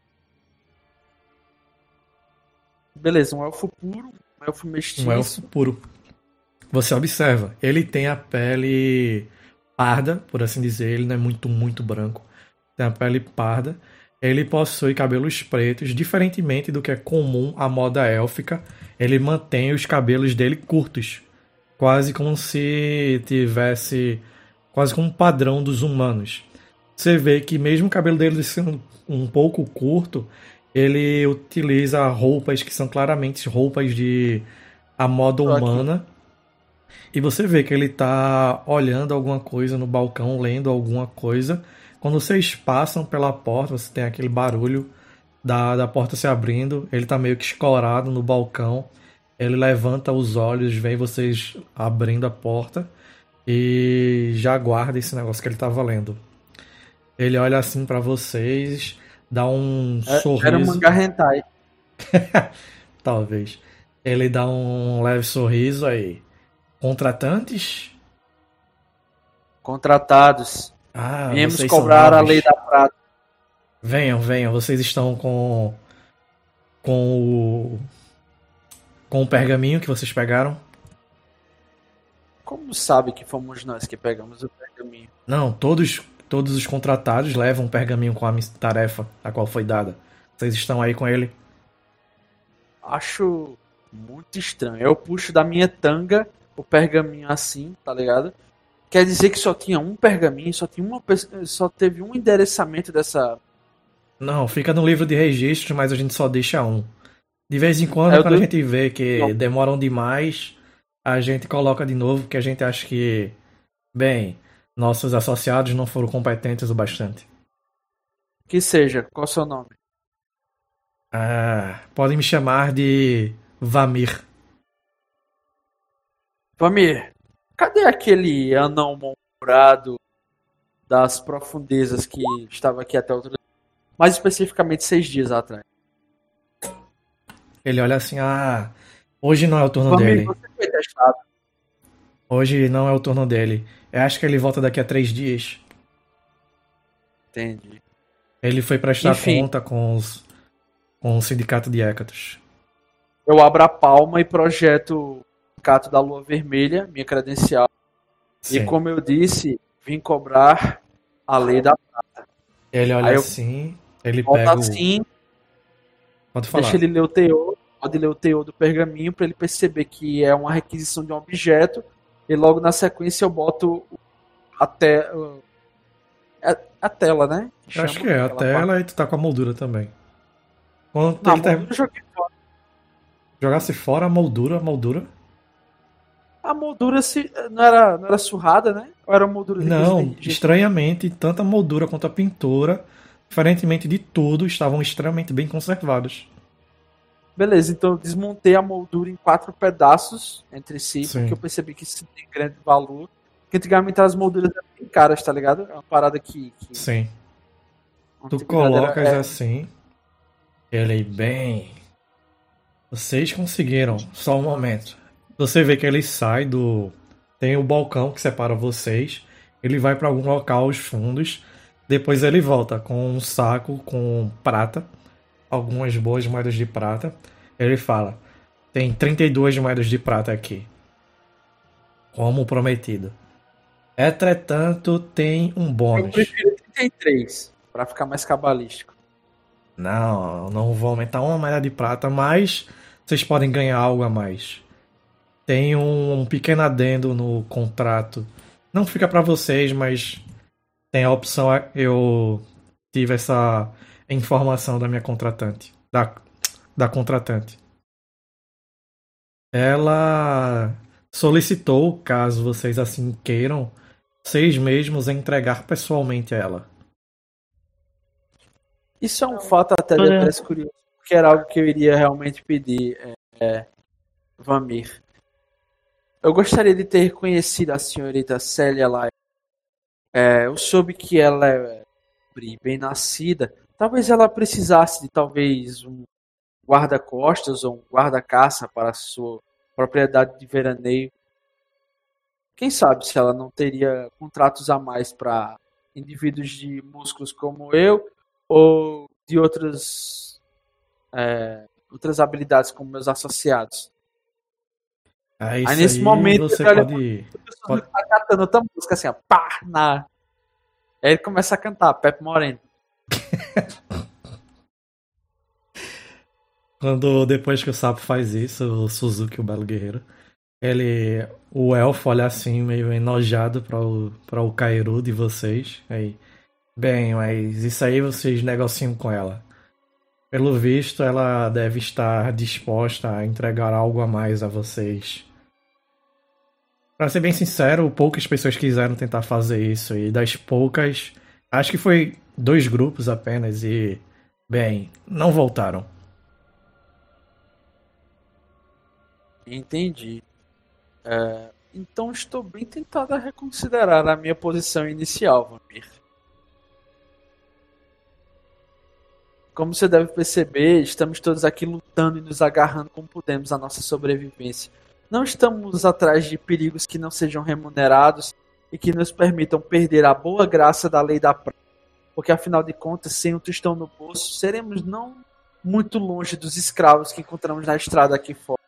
Beleza, um elfo puro, um elfo mestiço. Um elfo puro. Você observa, ele tem a pele parda, por assim dizer, ele não é muito, muito branco. Tem a pele parda. Ele possui cabelos pretos, diferentemente do que é comum à moda élfica. Ele mantém os cabelos dele curtos, quase como se tivesse, quase como um padrão dos humanos. Você vê que mesmo o cabelo dele sendo um pouco curto, ele utiliza roupas que são claramente roupas de a moda Tô aqui. humana. E você vê que ele tá olhando alguma coisa no balcão, lendo alguma coisa. Quando vocês passam pela porta, você tem aquele barulho da, da porta se abrindo. Ele tá meio que escorado no balcão. Ele levanta os olhos, vê vocês abrindo a porta e já guarda esse negócio que ele tava lendo. Ele olha assim pra vocês, dá um É, sorriso. Era um mangá hentai. Talvez. Ele dá um leve sorriso aí. Contratantes? Contratados. Ah, Viemos vocês cobrar são a novos. lei da prata. Venham, venham. Vocês estão com com o com o pergaminho que vocês pegaram? Como sabe que fomos nós que pegamos o pergaminho? Não, todos todos os contratados levam um pergaminho com a miss- tarefa a qual foi dada. Vocês estão aí com ele? Acho muito estranho. Eu puxo da minha tanga o pergaminho assim, tá ligado? Quer dizer que só tinha um pergaminho, só tinha uma pe- só teve um endereçamento dessa. Não, fica no livro de registros, mas a gente só deixa um. De vez em quando, É, eu quando a dou- gente vê que Não. demoram demais, a gente coloca de novo, porque a gente acha que, bem, nossos associados não foram competentes o bastante. Que seja, qual é o seu nome? Ah, podem me chamar de Vamir. Vamir, cadê aquele anão mal-humorado das profundezas que estava aqui até outro mais especificamente seis dias atrás? Ele olha assim, ah, hoje não é o turno Vamir, dele. você foi testado. Hoje não é o turno dele. Eu acho que ele volta daqui a três dias. Entendi. Ele foi prestar Enfim. conta com, os, com o sindicato de Hécatos. Eu abro a palma e projeto o sindicato da Lua Vermelha, minha credencial. Sim. E como eu disse, vim cobrar a lei da Ele olha Aí eu- assim, ele volta pega o... assim, Pode falar. deixa ele ler o teor, pode ler o teor do pergaminho para ele perceber que é uma requisição de um objeto e logo na sequência eu boto até a, a tela, né? Eu acho Chama que é, a aquela tela e tu tá com a moldura também. Quando parte. Não, ele ter- moldura eu joguei fora. jogasse fora a moldura, a moldura. A moldura se, não, era, não era surrada, né? Ou era moldura de Não, de- de- estranhamente, tanto a moldura quanto a pintura, diferentemente de tudo, estavam extremamente bem conservados. Beleza, então eu desmontei a moldura em quatro pedaços entre si, Sim. porque eu percebi que isso tem grande valor. Porque antigamente as molduras eram bem caras, tá ligado? É uma parada que. que Sim. a Tu antiguidade era- colocas é, assim. Ele, bem. Vocês conseguiram. Só um momento. Você vê que ele sai do. Tem o balcão que separa vocês. Ele vai pra algum local aos fundos. Depois ele volta com um saco com prata. Algumas boas moedas de prata. Ele fala: tem trinta e duas moedas de prata aqui. Como prometido. Entretanto, tem um Eu bônus. prefiro trinta e três, pra ficar mais cabalístico. Não, não vou aumentar uma moeda de prata, mas vocês podem ganhar algo a mais. Tem um, um pequeno adendo no contrato. Não fica pra vocês, mas tem a opção. Eu tive essa informação da minha contratante. Da, da contratante. Ela solicitou, caso vocês assim queiram, vocês mesmos entregar pessoalmente a ela. Isso é um fato até Olha. parece curioso, porque era algo que eu iria realmente pedir, é, é, Vamir. Eu gostaria de ter conhecido a senhorita Célia lá. É, eu soube que ela é bem nascida. Talvez ela precisasse de talvez um guarda-costas ou um guarda-caça para a sua propriedade de veraneio. Quem sabe se ela não teria contratos a mais para indivíduos de músculos como eu ou de outras é, outras habilidades como meus associados. Aí, Aí isso nesse aí momento você ele olha pode. pra pessoa pode- que tá cantando outra música assim, ó, pá, na. Aí ele começa a cantar, Pepe Moreno. Quando depois que o sapo faz isso, o Suzuki, o belo guerreiro, ele. O elfo olha assim, meio enojado para o, para o Kairu de vocês. Aí. Bem, mas isso aí vocês negociam com ela. Pelo visto, ela deve estar disposta a entregar algo a mais a vocês. Pra ser bem sincero, poucas pessoas quiseram tentar fazer isso. E das poucas, acho que foi dois grupos apenas. E, bem, não voltaram. Entendi. É, então estou bem tentado a reconsiderar a minha posição inicial, Vamir. Como você deve perceber, estamos todos aqui lutando e nos agarrando como podemos à nossa sobrevivência. Não estamos atrás de perigos que não sejam remunerados e que nos permitam perder a boa graça da lei da praia. Porque afinal de contas, sem um tostão no bolso, seremos não muito longe dos escravos que encontramos na estrada aqui fora.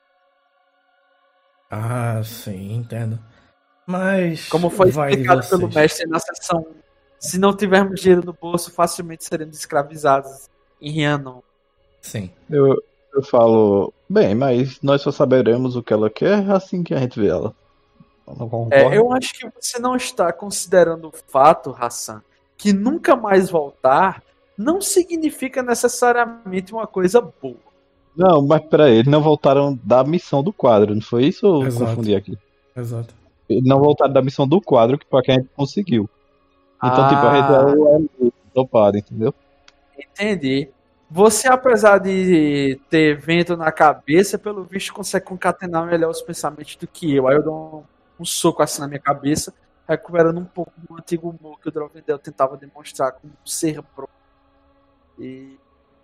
Ah, sim, entendo. Mas. Como foi vai de explicado pelo vocês. mestre na sessão um, se não tivermos dinheiro no bolso, facilmente seremos escravizados em Rhiannon. Sim. Eu, eu falo, bem, mas nós só saberemos o que ela quer assim que a gente vê ela. Não concorda? É, eu acho que você não está considerando o fato, Hassan, que nunca mais voltar não significa necessariamente uma coisa boa. Não, mas peraí, eles não voltaram da missão do quadro, não foi isso ou eu Exato. confundi aqui? Exato. Eles não voltaram da missão do quadro, que foi a que a gente conseguiu. Então, Ah. tipo, a gente é o topado, entendeu? Entendi. Você, apesar de ter vento na cabeça, pelo visto consegue concatenar melhor os pensamentos do que eu. Aí eu dou um, um soco assim na minha cabeça, recuperando um pouco do antigo humor que o Drovendel tentava demonstrar como um ser pro. E...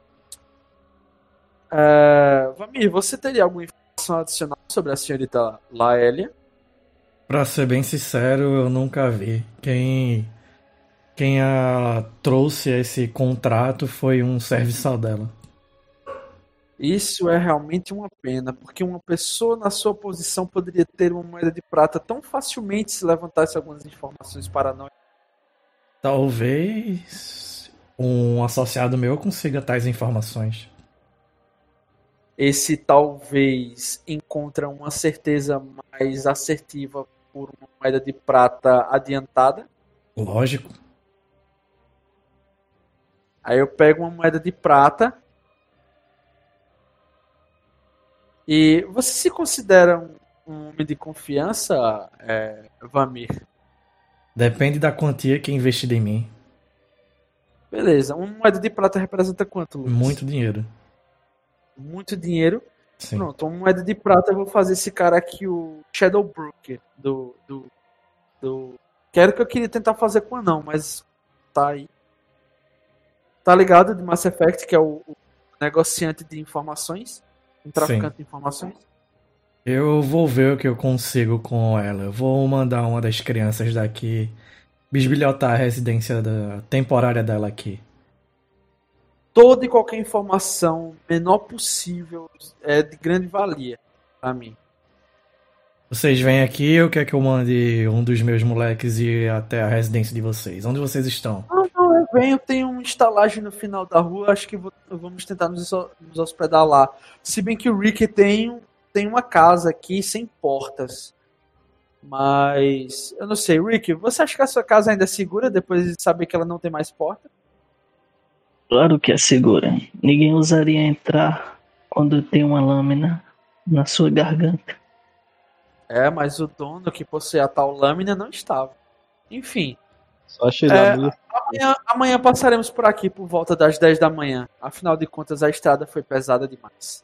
Uh, Vamir, você teria alguma informação adicional sobre a senhorita Laélia? Pra ser bem sincero, eu nunca vi. Quem, quem a trouxe esse contrato foi um serviçal dela. Isso é realmente uma pena, porque uma pessoa na sua posição poderia ter uma moeda de prata tão facilmente se levantasse algumas informações para nós. Talvez um associado meu consiga tais informações. Esse talvez encontra uma certeza mais assertiva por uma moeda de prata adiantada. Lógico. Aí eu pego uma moeda de prata. E você se considera um, um homem de confiança, é, Vamir? Depende da quantia que é investida em mim. Beleza. Uma moeda de prata representa quanto, Lucas? Muito dinheiro. Muito dinheiro. Sim. Pronto, uma moeda de prata eu vou fazer esse cara aqui, o Shadow Broker do, do, Do... Que era o que eu queria tentar fazer com o anão, mas tá aí. Tá ligado de Mass Effect, que é o, o negociante de informações? Um traficante Sim. de informações? Eu vou ver o que eu consigo com ela. Eu vou mandar uma das crianças daqui bisbilhotar a residência da... temporária dela aqui. Toda e qualquer informação menor possível é de grande valia pra mim. Vocês vêm aqui ou quer que eu mande um dos meus moleques ir até a residência de vocês? Onde vocês estão? Não, não, eu venho, tem uma estalagem no final da rua, acho que vou, vamos tentar nos, nos hospedar lá. Se bem que o Rick tem, tem uma casa aqui sem portas. Mas, eu não sei, Rick, você acha que a sua casa ainda é segura depois de saber que ela não tem mais porta? Claro que é segura. Ninguém ousaria entrar quando tem uma lâmina na sua garganta. É, mas o dono que possui a tal lâmina não estava. Enfim. Só chegar é, no... amanhã, amanhã passaremos por aqui por volta das dez da manhã. Afinal de contas, a estrada foi pesada demais.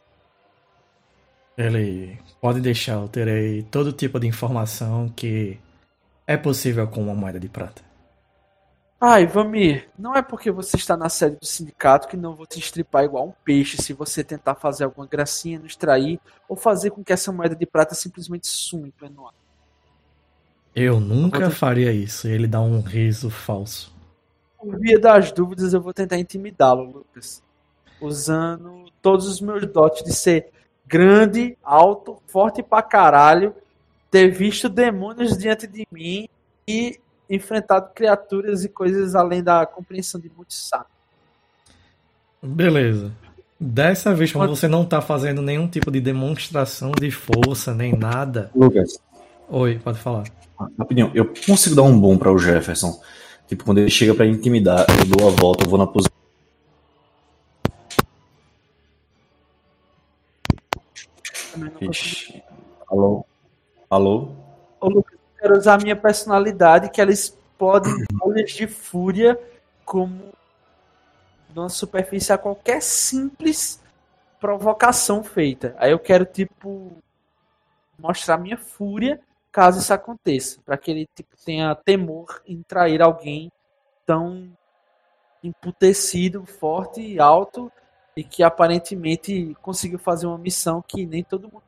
Ele pode deixar, eu terei todo tipo de informação que é possível com uma moeda de prata. Ai, Vamir, não é porque você está na sede do sindicato que não vou te estripar igual um peixe se você tentar fazer alguma gracinha, nos trair ou fazer com que essa moeda de prata simplesmente suma em pleno ar. Eu nunca eu faria isso. Ele dá um riso falso. Por via das dúvidas, eu vou tentar intimidá-lo, Lucas. Usando todos os meus dotes de ser grande, alto, forte pra caralho, ter visto demônios diante de mim e enfrentado criaturas e coisas além da compreensão de muitos sábios. Beleza. Dessa vez, como você não tá fazendo nenhum tipo de demonstração de força, nem nada... Lucas. Oi, pode falar. Rapidinho, eu consigo dar um bom para o Jefferson. Tipo, quando ele chega para intimidar, eu dou a volta, eu vou na posição. Ixi. Alô? Alô? Ô, Lucas, eu quero usar a minha personalidade, que ela explode bolhas de fúria como numa superfície a qualquer simples provocação feita. Aí eu quero, tipo, mostrar minha fúria caso isso aconteça, para que ele tipo, tenha temor em trair alguém tão emputecido, forte e alto e que aparentemente conseguiu fazer uma missão que nem todo mundo.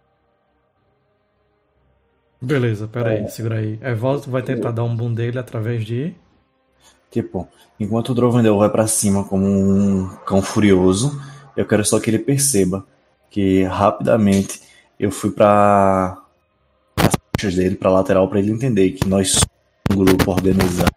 Beleza, pera aí, segura aí. Evaldo vai tentar dar um boom dele através de... Tipo, enquanto o Drovendel vai pra cima como um cão furioso, eu quero só que ele perceba que rapidamente eu fui pra as costas dele, pra lateral, pra ele entender que nós somos um grupo organizado.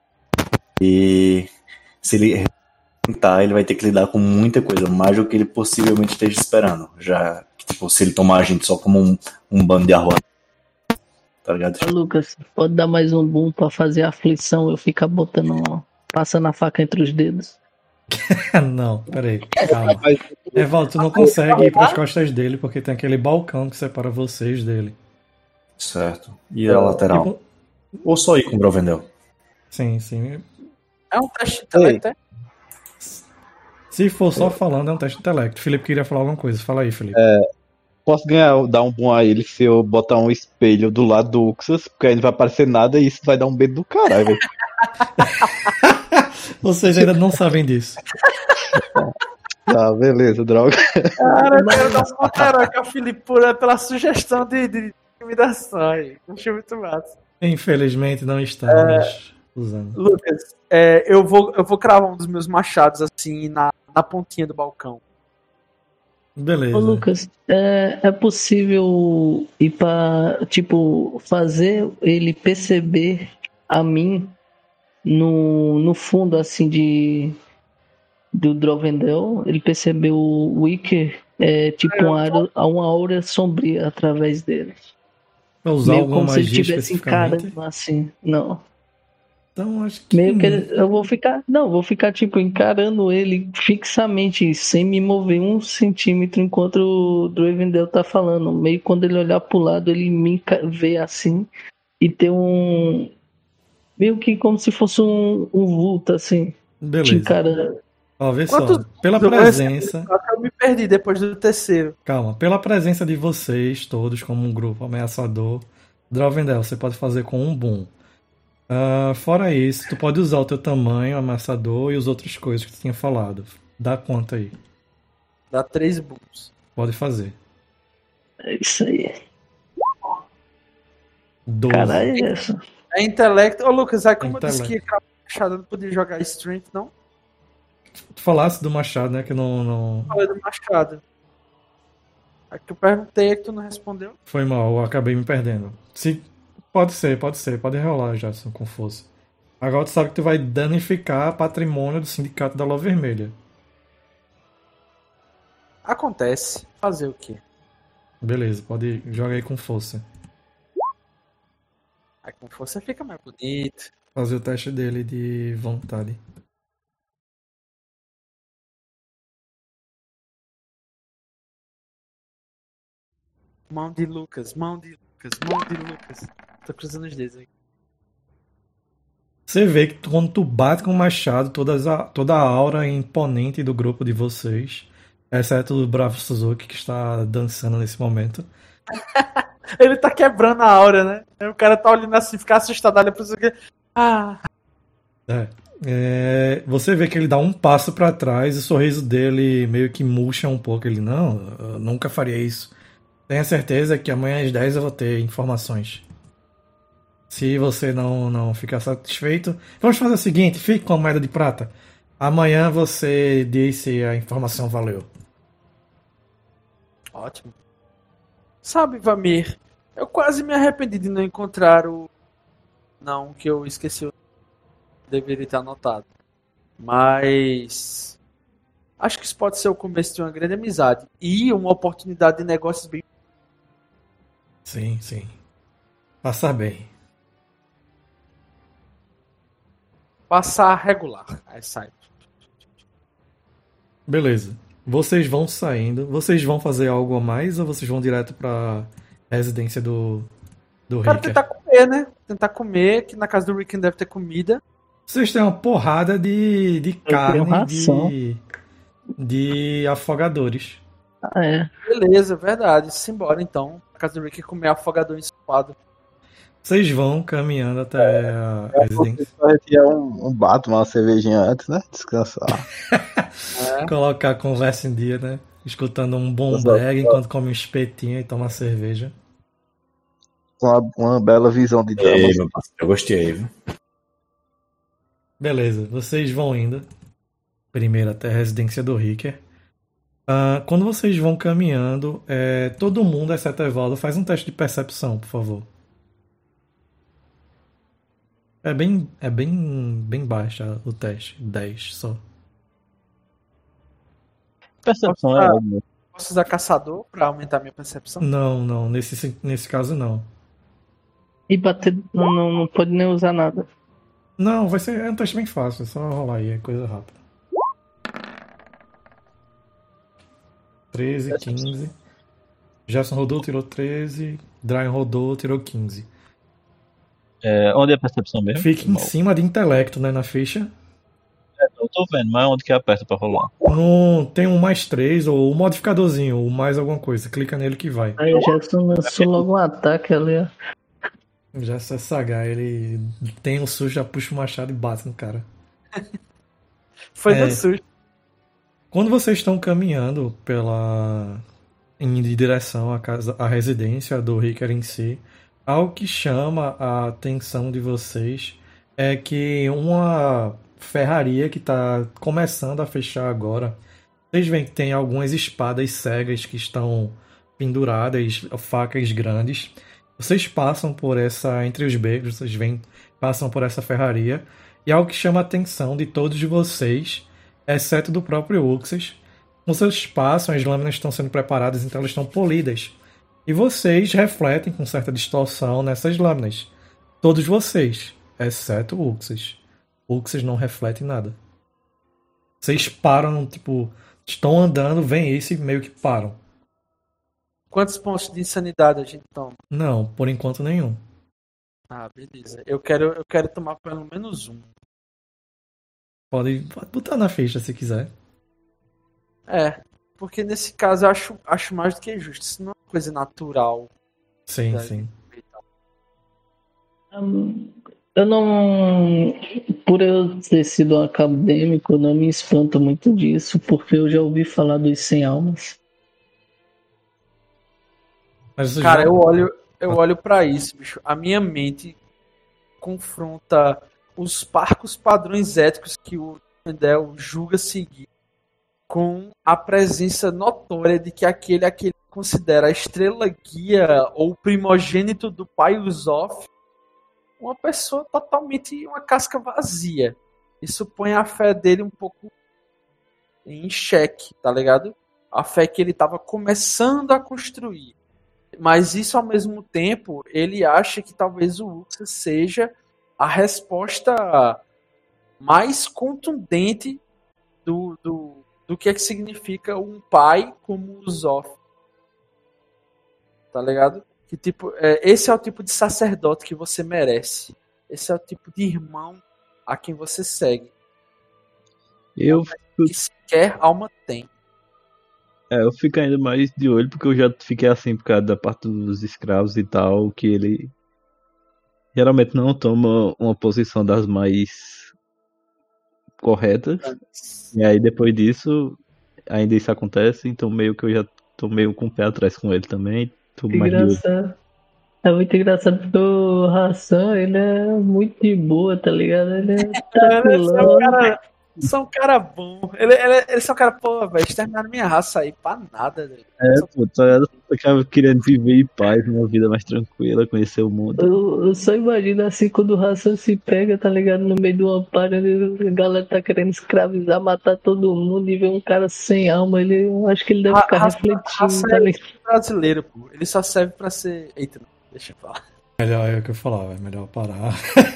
E se ele tentar, ele vai ter que lidar com muita coisa, mais do que ele possivelmente esteja esperando. Já que, tipo, se ele tomar a gente só como um, um bando de arroz. Tá ligado? Ô, Lucas, pode dar mais um boom pra fazer a aflição, eu ficar botando, passando a faca entre os dedos. Não, peraí, calma. Evaldo, tu não consegue ir pras costas dele porque tem aquele balcão que separa vocês dele. Certo. E a lateral? Tipo... Ou só ir com o Drovendel? Sim, sim. É um teste de intelecto, é? Se for só falando, é um teste de intelecto. Felipe queria falar alguma coisa. Fala aí, Felipe. É, posso ganhar, dar um bom a ele se eu botar um espelho do lado do Uxas, porque aí não vai aparecer nada e isso vai dar um medo do caralho, velho. Vocês ainda não sabem disso. Tá, beleza, droga. Cara, eu quero dar um pontaroque ao Felipe por, pela sugestão de, de intimidação aí. Achei muito massa. Infelizmente não estamos é, usando. Lucas, é, eu, vou, eu vou cravar um dos meus machados assim na, na pontinha do balcão. Beleza. Ô, Lucas, é, é possível ir pra, tipo, fazer ele perceber a mim no, no fundo, assim, de do Drovendel, ele percebeu o Wicker, é, tipo, uma aura, uma aura sombria através dele. Pra usar meio alguma como se ele magia estivesse especificamente? encarando, assim, não. Então acho que... Meio que ele, eu vou ficar, não, vou ficar, tipo, encarando ele fixamente, sem me mover um centímetro enquanto o Drovendel tá falando. Meio quando ele olhar pro lado, ele me vê assim e ter um... meio que como se fosse um, um vulto, assim. Beleza. Te encarando. Ó, vê só, Quantos pela eu presença... Eu me perdi depois do terceiro. Calma, pela presença de vocês todos como um grupo ameaçador, Drovendel, você pode fazer com um boom. Ah, fora isso, tu pode usar o teu tamanho, amassador e as outras coisas que tu tinha falado. Dá conta aí. Dá três booms. Pode fazer. É isso aí. doze. Caralho, Gerson. É intelecto. Ô, Lucas, aí como eu disse Intelecto. que a Machado não podia jogar Strength, não? Tu falasse do machado, né? Que não, não... Falei do Machado. Aí que eu perguntei é que tu não respondeu. Foi mal, eu acabei me perdendo. Se... Pode ser, pode ser. Pode rolar, Jason, com força. Agora tu sabe que tu vai danificar patrimônio do Sindicato da Lua Vermelha. Acontece. Fazer o quê? Beleza, pode jogar aí com força. Aí com força fica mais bonito. Fazer o teste dele de vontade. Mão de Lucas, mão de Lucas, mão de Lucas. Tô cruzando os dedos aí. Você vê que quando tu bate com o machado, todas a, toda a aura imponente do grupo de vocês, exceto o Bravo Suzuki, que está dançando nesse momento, Ele tá quebrando a aura, né? Aí o cara tá olhando assim, fica assustado, olha pra isso aqui. Ah, É. É, você vê que ele dá um passo pra trás e o sorriso dele meio que murcha um pouco. Ele, não, eu nunca faria isso. Tenha certeza que amanhã às dez eu vou ter informações. Se você não, não ficar satisfeito, vamos fazer o seguinte, fique com a moeda de prata. Amanhã você diz se a informação valeu. ótimo. Sabe, Vamir, eu quase me arrependi de não encontrar o... Não, que eu esqueci o... Deveria ter anotado. Mas... Acho que isso pode ser o começo de uma grande amizade. E uma oportunidade de negócios bem... Sim, sim. Passar bem. Passar regular. Aí sai. Beleza. Vocês vão saindo. Vocês vão fazer algo a mais ou vocês vão direto pra residência do, do Cara, Ricker? tentar comer, né? Tentar comer, que na casa do Rick deve ter comida. Vocês têm uma porrada de, de queria carne uma ração. de, de afogadores. Ah, é. Beleza, verdade. Simbora então. Na casa do Rick comer afogador ensopado. Vocês vão caminhando até a residência. Só retirar um, um Batman, uma cervejinha antes, né? Descansar. É. Colocar a conversa em dia, né? Escutando um bom Exato. brega enquanto come um espetinho e toma cerveja. Uma, uma bela visão de Ei, damas. meu parceiro, eu gostei, viu? Beleza, vocês vão indo. Primeiro até a residência do Ricker. Ah, quando vocês vão caminhando, é, todo mundo, exceto Evaldo, faz um teste de percepção, por favor. É bem, é bem, bem baixa o teste, dez só. Percepção é algo. Posso usar caçador pra aumentar minha percepção? Não, não, nesse, nesse caso não. E bater. Não, não, não pode nem usar nada. Não, vai ser é um teste bem fácil, é só rolar aí, é coisa rápida. treze, quinze. Gerson rodou, tirou treze. Dryan rodou, tirou quinze. É, onde é a percepção mesmo? Fica em Mal. cima de intelecto, né, na ficha. Eu tô vendo, mas onde que aperta pra rolar? No, tem um mais três ou o modificadorzinho, ou mais alguma coisa. Clica nele que vai. Aí o Gerson lançou logo um ataque ali, ó. Já se sagar, ele tem um susto, já puxa o machado e bate no cara. Foi É. do susto. Quando vocês estão caminhando pela em direção à casa, à residência do Ricker em si, algo que chama a atenção de vocês é que uma ferraria que está começando a fechar agora, vocês veem que tem algumas espadas cegas que estão penduradas, facas grandes. Vocês passam por essa, entre os becos, vocês veem, passam por essa ferraria, e algo que chama a atenção de todos vocês, exceto do próprio Uxas, vocês passam, as lâminas estão sendo preparadas, então elas estão polidas. E vocês refletem com certa distorção nessas lâminas. Todos vocês, exceto o Uxas. O Uxas não reflete nada. Vocês param, tipo, estão andando, vem isso e meio que param. Quantos pontos de insanidade a gente toma? Não, por enquanto nenhum. Ah, beleza. Eu quero, eu quero tomar pelo menos um. Pode, pode botar na ficha se quiser. É, porque nesse caso eu acho, acho mais do que justo. Isso não é uma coisa natural. Sim, da sim. gente. Hum, Eu não. Por eu ter sido um acadêmico, eu não me espanto muito disso, porque eu já ouvi falar dos cem almas. Mas você Cara, já- eu olho, eu olho para isso, bicho. A minha mente confronta os parcos padrões éticos que o Mendel julga seguir com a presença notória de que aquele, aquele que considera a estrela guia ou primogênito do pai Usopp uma pessoa totalmente uma casca vazia. Isso põe a fé dele um pouco em xeque, tá ligado? A fé que ele estava começando a construir. Mas isso, ao mesmo tempo, ele acha que talvez o Uxa seja a resposta mais contundente do, do, do que é que significa um pai como o Zoff. Tá ligado? Que tipo, é, esse é o tipo de sacerdote que você merece. Esse é o tipo de irmão a quem você segue. Eu, Que sequer alma tem. é, eu fico ainda mais de olho porque eu já fiquei assim por causa da parte dos escravos e tal, que ele geralmente não toma uma posição das mais corretas. E aí depois disso, ainda isso acontece, então meio que eu já tô meio com o pé atrás com ele também. Tô mais de olho. Engraçado. É muito engraçado porque o Hassan, ele é muito de boa, tá ligado? Ele é Ele é tranquilão. um cara, são um cara bom. Ele, ele, eles são um cara, pô, velho, exterminaram minha raça aí pra nada, velho. É, pô, tá ligado? Eu tava querendo viver em paz, uma vida mais tranquila, conhecer o mundo. Eu, eu só imagino assim quando o Hassan se pega, tá ligado? No meio de uma parada, a galera tá querendo escravizar, matar todo mundo e vê um cara sem alma. Ele, eu acho que ele deve Ra- ficar raça- refletindo, raça tá é ligado? brasileiro, pô. Ele só serve pra ser. Eita, não, deixa eu falar. Melhor é o que eu falava, é melhor parar.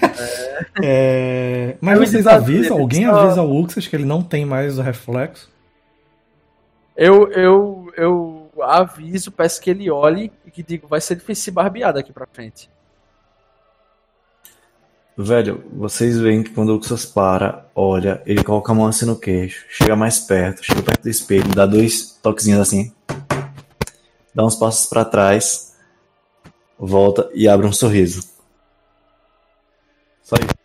É, Mas É o vocês desafio, avisam, ele alguém só- avisa o Uxas que ele não tem mais o reflexo? Eu, eu, eu aviso, peço que ele olhe e que digo, vai ser difícil se barbear daqui pra frente. Velho, vocês veem que quando o Uxas para, olha, ele coloca a mão assim no queixo, chega mais perto, chega perto do espelho, dá dois toquezinhos assim, dá uns passos pra trás, volta e abre um sorriso. Só isso.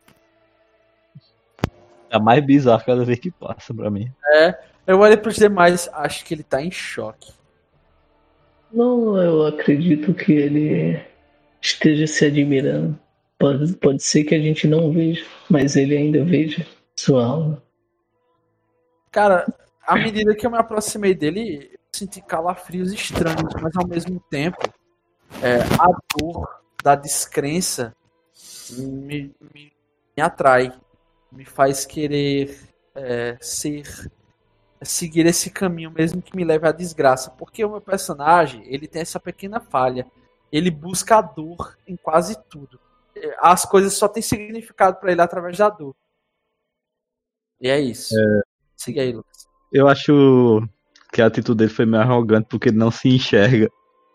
É mais bizarro cada vez que passa pra mim. Eu olho pros demais, acho que ele tá em choque. Não, eu acredito que ele esteja se admirando. Pode, pode ser que a gente não veja, mas ele ainda veja sua alma. Cara, à medida que eu me aproximei dele, eu senti calafrios estranhos, mas ao mesmo tempo, é, a dor da descrença me, me, me atrai, me faz querer é, ser, seguir esse caminho, mesmo que me leve à desgraça. Porque o meu personagem, ele tem essa pequena falha. Ele busca a dor em quase tudo. As coisas só têm significado pra ele através da dor. E é isso. Siga aí, Lucas. Eu acho que a atitude dele foi meio arrogante porque ele não se enxerga.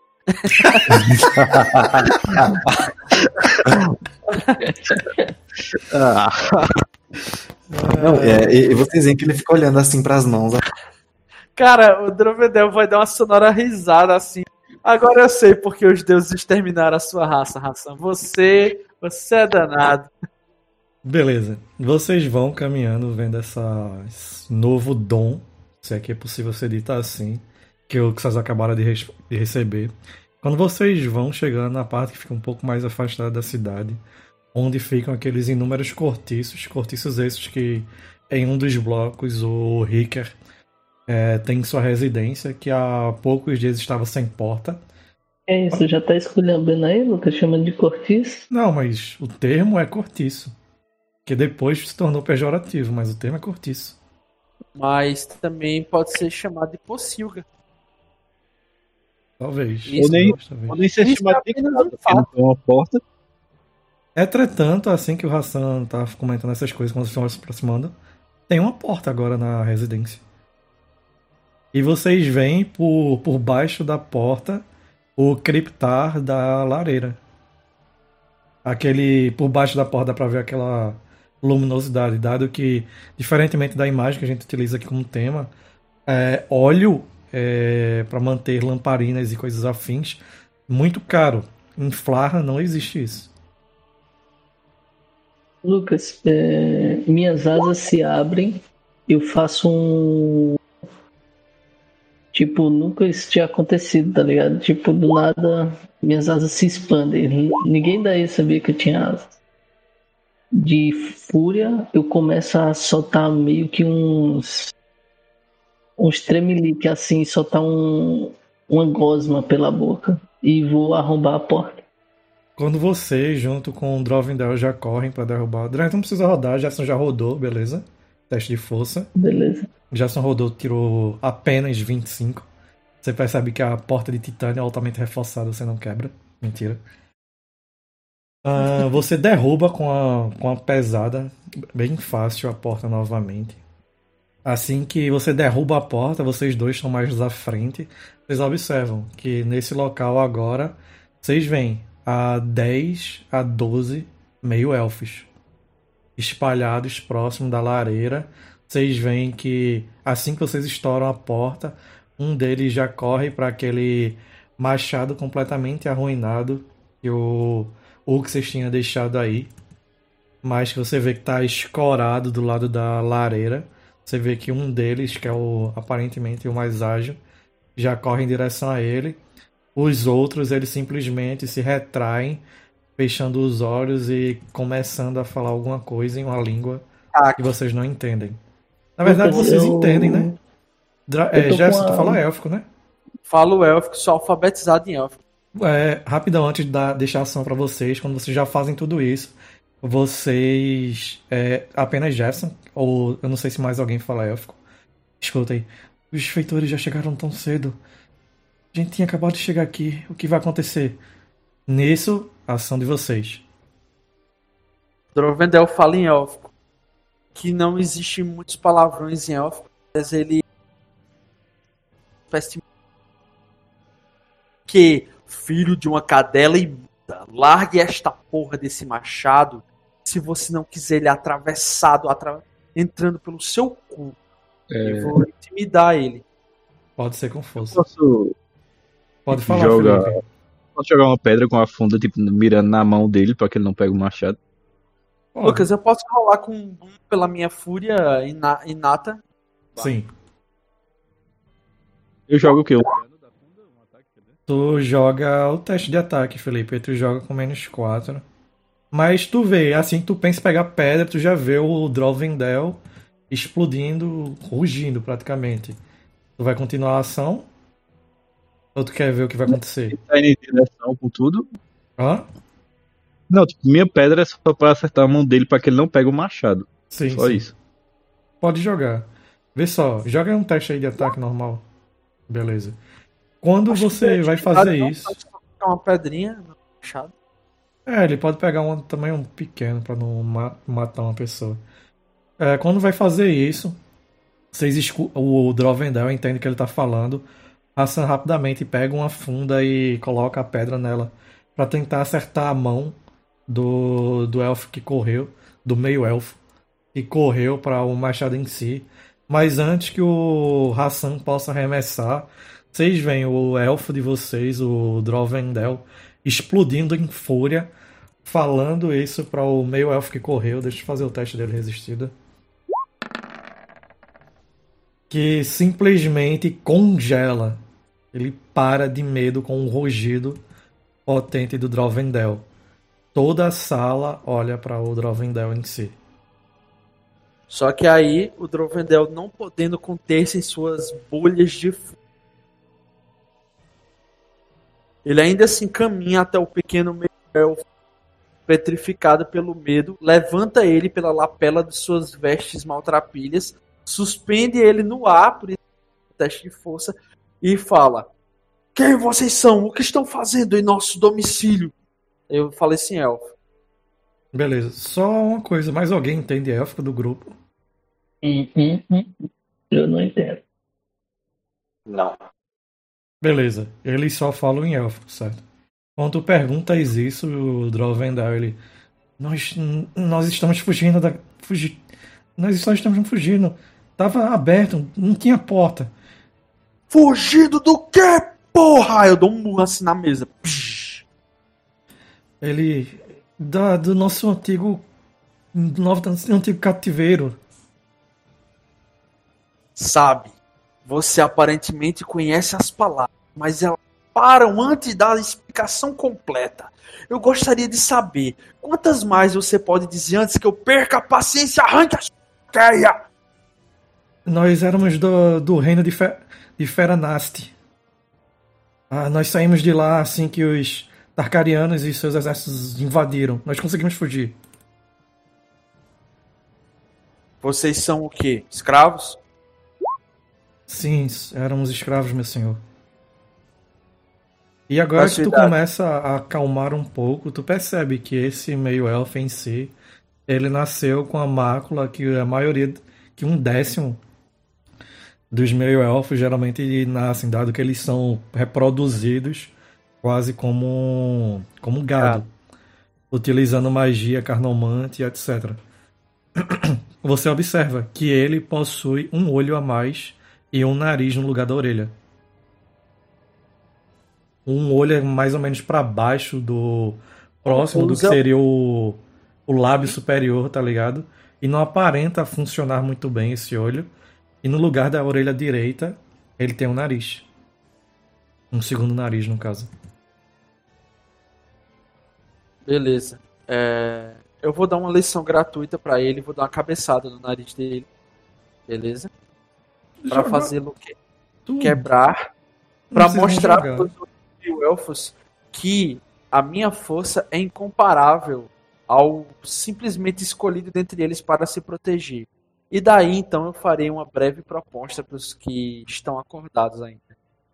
Ah, Não, é, e, e vocês veem que ele fica olhando assim pras mãos. Cara, o Drovedel vai dar uma sonora risada assim. Agora eu sei porque os deuses exterminaram a sua raça, raça. Você, você é danado. Beleza. Vocês vão caminhando, vendo essa, esse novo dom, se é que é possível ser dito assim, que o que vocês acabaram de, res- de receber. Quando vocês vão chegando na parte que fica um pouco mais afastada da cidade, onde ficam aqueles inúmeros cortiços, cortiços esses que em um dos blocos o Ricker é, tem sua residência, que há poucos dias estava sem porta. É isso, já tá esculhambando aí, Lucas, chamando de cortiço? Não, mas o termo é cortiço, que depois se tornou pejorativo, mas o termo é cortiço. Mas também pode ser chamado de pocilga. Talvez. Isso. nem- talvez. Ou nem ser Isso chamado é de apenas casa, um porque não fato. tem uma porta. Entretanto, assim que o Hassan tá comentando essas coisas quando vocês estão se aproximando, tem uma porta agora na residência. E vocês veem por, por baixo da porta o criptar da lareira. Aquele. Por baixo da porta dá pra ver aquela luminosidade, dado que, diferentemente da imagem que a gente utiliza aqui como tema, é, óleo é, para manter lamparinas e coisas afins, muito caro. Em Flarra não existe isso. Lucas, é, minhas asas se abrem, eu faço um. Tipo, nunca isso tinha acontecido, tá ligado? Tipo, do nada, minhas asas se expandem. N- Ninguém daí sabia que eu tinha asas. De fúria, eu começo a soltar meio que uns. Uns tremelique assim, soltar um. Uma gosma pela boca. E vou arrombar a porta. Quando você, junto com o Drovendel, já correm pra derrubar. O Drovendel não precisa rodar, Jason já rodou, beleza? Teste de força. Beleza. Jason rodou, tirou apenas vinte e cinco. Você percebe que a porta de titânio é altamente reforçada, você não quebra. Mentira. Ah, você derruba com a, com a pesada, bem fácil, a porta novamente. Assim que você derruba a porta, vocês dois estão mais à frente. Vocês observam que nesse local agora, vocês veem a dez a doze meio-elfos espalhados próximo da lareira. Vocês veem que assim que vocês estouram a porta, um deles já corre para aquele machado completamente arruinado que o Uxas tinha deixado aí, mas que você vê que está escorado do lado da lareira. Você vê que um deles, que é o aparentemente o mais ágil, já corre em direção a ele. Os outros, eles simplesmente se retraem, fechando os olhos e começando a falar alguma coisa em uma língua Ah, que vocês não entendem. Na verdade, Lucas, vocês eu- entendem, né? Dra eu é, tô Gerson, com tu a- fala élfico, né? falo élfico, sou alfabetizado em élfico. É, rapidão, antes de dar, deixar a ação pra vocês, quando vocês já fazem tudo isso, vocês. É, apenas Jefferson, ou eu não sei se mais alguém fala élfico. Escuta aí. Os feitores já chegaram tão cedo. A gente tinha acabado de chegar aqui. O que vai acontecer? Nisso, a ação de vocês. Drovendel fala em élfico. Que não existe muitos palavrões em élfico, mas ele. Espécie de- Que, filho de uma cadela imunda, largue esta porra desse machado se você não quiser ele atravessado, atra... entrando pelo seu cu. É, Eu vou intimidar ele. Pode ser com força. posso, Pode falar, jogar- Felipe. posso jogar uma pedra com a funda, tipo, mirando na mão dele pra que ele não pegue o machado. Pode. Lucas, eu posso rolar com um pela minha fúria ina- inata? Sim. Eu jogo o quê? Um dano da funda? Um ataque? Quer dizer? Tu joga o teste de ataque, Felipe. Tu joga com menos quatro. Mas tu vê, assim que tu pensa em pegar pedra, tu já vê o Drovendel explodindo, rugindo praticamente. Tu vai continuar a ação? Ou tu quer ver o que vai acontecer? Tá indo em direção com tudo. Hã? Não, tipo, minha pedra é só pra acertar a mão dele pra que ele não pegue o machado. Sim, Só sim. isso. Pode jogar. Vê só, joga um teste aí de ataque normal. Beleza. Quando você vai fazer Não, isso. pode colocar uma pedrinha no machado. É, ele pode pegar um tamanho pequeno pra não ma- matar uma pessoa. É, quando vai fazer isso, vocês escu- o Drovendel entende que ele tá falando. Hassan rapidamente pega uma funda e coloca a pedra nela pra tentar acertar a mão do, do elfo que correu, do meio elfo que correu para o machado em si. Mas antes que o Hassan possa arremessar, vocês veem o elfo de vocês, o Drovendel, explodindo em fúria, falando isso para o meio elfo que correu. Deixa eu fazer o teste dele resistida. Que simplesmente congela. Ele para de medo com um rugido potente do Drovendel. Toda a sala olha para o Drovendel em si. Só que aí o Drovendel, não podendo conter-se em suas bolhas de fúria, ele ainda se encaminha até o pequeno meio-elfo, petrificado pelo medo, levanta ele pela lapela de suas vestes maltrapilhas, suspende ele no ar por teste de força e fala: quem vocês são? O que estão fazendo em nosso domicílio? Eu falei assim, elfo. Beleza, só uma coisa, mais alguém entende élfico do grupo? Hum, hum, hum. Eu não entendo. Não. Beleza, eles só falam em élfico, certo? Quando tu perguntas isso, o Drovendel, ele... Nós, nós estamos fugindo da... Fugi... Nós só estamos fugindo. Tava aberto, não tinha porta. Fugido do quê, porra? Eu dou um murro assim na mesa. Psh. Ele... Da, do nosso antigo Nova um antigo cativeiro. Sabe, você aparentemente conhece as palavras, mas elas param antes da explicação completa. Eu gostaria de saber quantas mais você pode dizer antes que eu perca a paciência e arranque a sua teia. Nós éramos do, do reino de, Fe, de Feranasti. Ah, nós saímos de lá assim que os Tarkarianos e seus exércitos invadiram. Nós conseguimos fugir. Vocês são o quê? Escravos? Sim, éramos escravos, meu senhor. E agora Qual a que tu sua idade? começa a acalmar um pouco, tu percebe que esse meio-elfo em si, ele nasceu com a mácula que a maioria, que um décimo dos meio-elfos geralmente nascem, dado que eles são reproduzidos quase como, como gado, utilizando magia carnomante, etcétera. Você observa que ele possui um olho a mais e um nariz no lugar da orelha. Um olho é mais ou menos para baixo do próximo do que seria o, o lábio superior, tá ligado? E não aparenta funcionar muito bem esse olho. E no lugar da orelha direita, ele tem um nariz. Um segundo nariz, no caso. Beleza. É, eu vou dar uma lição gratuita pra ele, vou dar uma cabeçada no nariz dele. Beleza? Pra Joga- fazê-lo que- Tu quebrar. não Pra precisa nem mostrar jogar. para os outros elfos que a minha força é incomparável ao simplesmente escolhido dentre eles para se proteger. E daí então eu farei uma breve proposta para os que estão acordados ainda.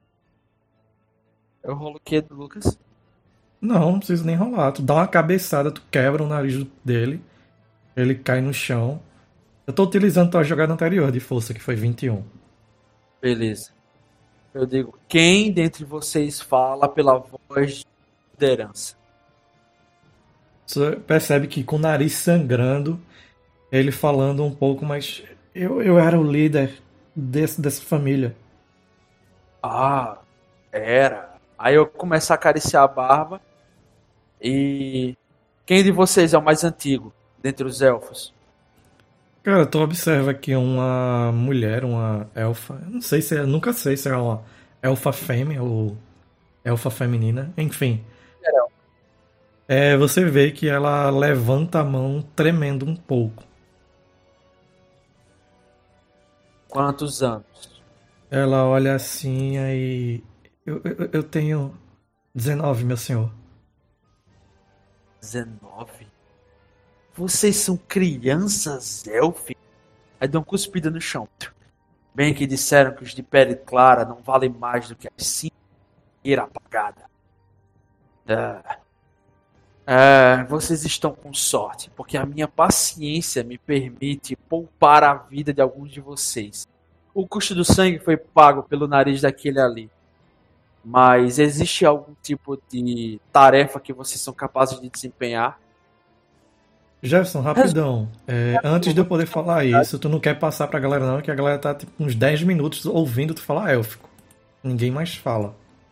Eu rolo o que, Lucas? Não, não precisa nem rolar. Tu dá uma cabeçada, tu quebra o nariz dele, ele cai no chão. Eu tô utilizando tua jogada anterior de força, que foi vinte e um. Beleza. Eu digo, quem dentre vocês fala pela voz de liderança? Você percebe que com o nariz sangrando, ele falando um pouco, mas eu, eu era o líder desse, dessa família. Ah, era. Aí eu começo a acariciar a barba. E quem de vocês é o mais antigo dentre os elfos? Cara, tu observa que uma mulher, uma elfa, eu não sei se é, nunca sei se é uma elfa fêmea ou elfa feminina, enfim. É, você vê que ela levanta a mão tremendo um pouco. Quantos anos? Ela olha assim aí. Eu, eu, eu tenho dezenove, meu senhor. dezenove? Vocês são crianças élficas? Aí dão cuspida no chão. Bem que disseram que os de pele clara não valem mais do que as cinco apagada. Ah. Ah, vocês estão com sorte, porque a minha paciência me permite poupar a vida de alguns de vocês. O custo do sangue foi pago pelo nariz daquele ali. Mas existe algum tipo de tarefa que vocês são capazes de desempenhar? Jefferson, rapidão. É, antes de eu poder falar isso, tu não quer passar pra galera não, que a galera tá tipo uns dez minutos ouvindo tu falar élfico. Ninguém mais fala.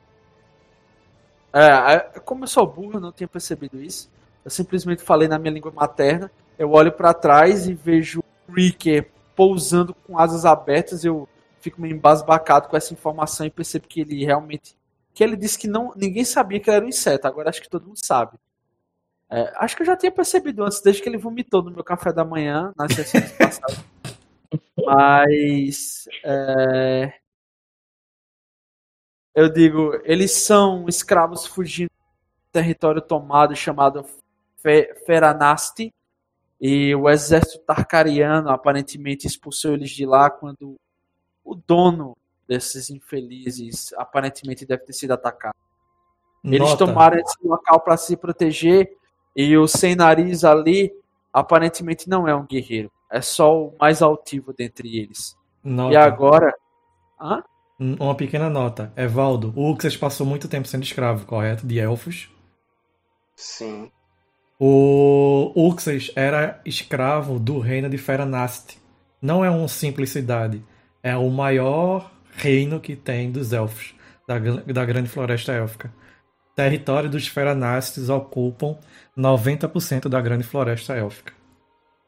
É, como eu sou burro, eu não tinha percebido isso. Eu simplesmente falei na minha língua materna. Eu olho pra trás e vejo o Rick pousando com asas abertas. Eu fico meio embasbacado com essa informação e percebo que ele realmente... Que ele disse que não, ninguém sabia que ele era um inseto. Agora acho que todo mundo sabe. É, acho que eu já tinha percebido antes, desde que ele vomitou no meu café da manhã, nas sessões passadas. Mas... É... Eu digo, eles são escravos fugindo do território tomado chamado Fe- Feranasti, e o exército tarkariano aparentemente expulsou eles de lá quando o dono desses infelizes aparentemente deve ter sido atacado. Eles Nota. tomaram esse local para se proteger, e o sem nariz ali aparentemente não é um guerreiro, é só o mais altivo dentre eles. Nota. E agora... Hã? Uma pequena nota. Evaldo, o Uxas passou muito tempo sendo escravo, correto? De elfos. Sim. O Uxas era escravo do reino de Feranast. Não é uma simples cidade. É o maior reino que tem dos elfos, da, da grande floresta élfica. O território dos Feranastes ocupam noventa por cento da grande floresta élfica.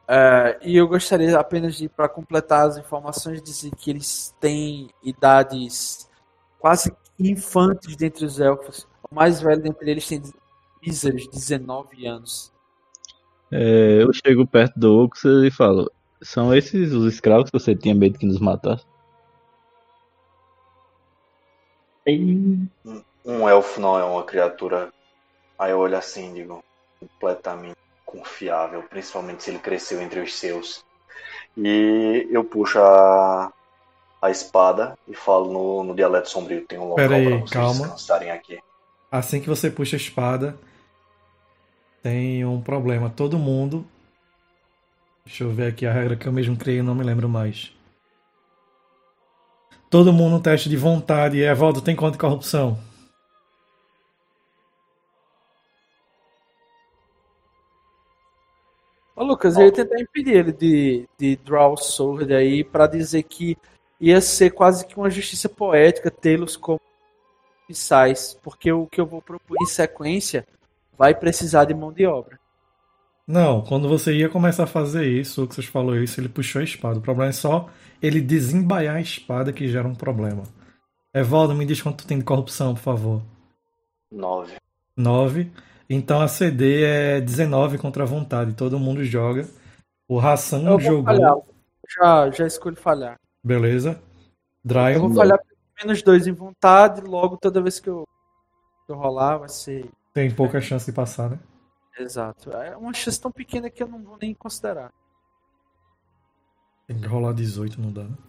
É, e eu gostaria apenas de, para completar as informações, dizer que eles têm idades quase que infantes dentre os elfos. O mais velho dentre eles tem míseros dezenove anos. É, eu chego perto do Uxas e falo: são esses os escravos que você tinha medo que nos matassem? Aí, Um, um elfo não é uma criatura. Aí eu olho assim e digo, completamente confiável, principalmente se ele cresceu entre os seus. E eu puxo a, a espada e falo no, no dialeto sombrio: tem um local Pera para aí, vocês calma. descansarem aqui. Assim que você puxa a espada, tem um problema. Todo mundo. Deixa eu ver aqui a regra que eu mesmo criei, não me lembro mais. Todo mundo no teste de vontade. Evaldo, tem quanto de corrupção? Ô, Lucas, eu ia tentar impedir ele de, de draw sword aí pra dizer que ia ser quase que uma justiça poética tê-los como missais, porque o que eu vou propor em sequência vai precisar de mão de obra. Não, quando você ia começar a fazer isso, o que você falou isso, ele puxou a espada. O problema é só ele desembaiar a espada que gera um problema. Evaldo, me diz quanto tu tem de corrupção, por favor. Nove. nove. Então a C D é dezenove contra a vontade. Todo mundo joga. O Hassan Eu vou jogou. falhar. Já, já escolho falhar. Beleza. Eu Dryon. vou falhar pelo menos dois em vontade, logo toda vez que eu, que eu rolar vai ser. Tem pouca chance de passar, né? Exato. É uma chance tão pequena que eu não vou nem considerar. Tem que rolar dezoito, não dá, né?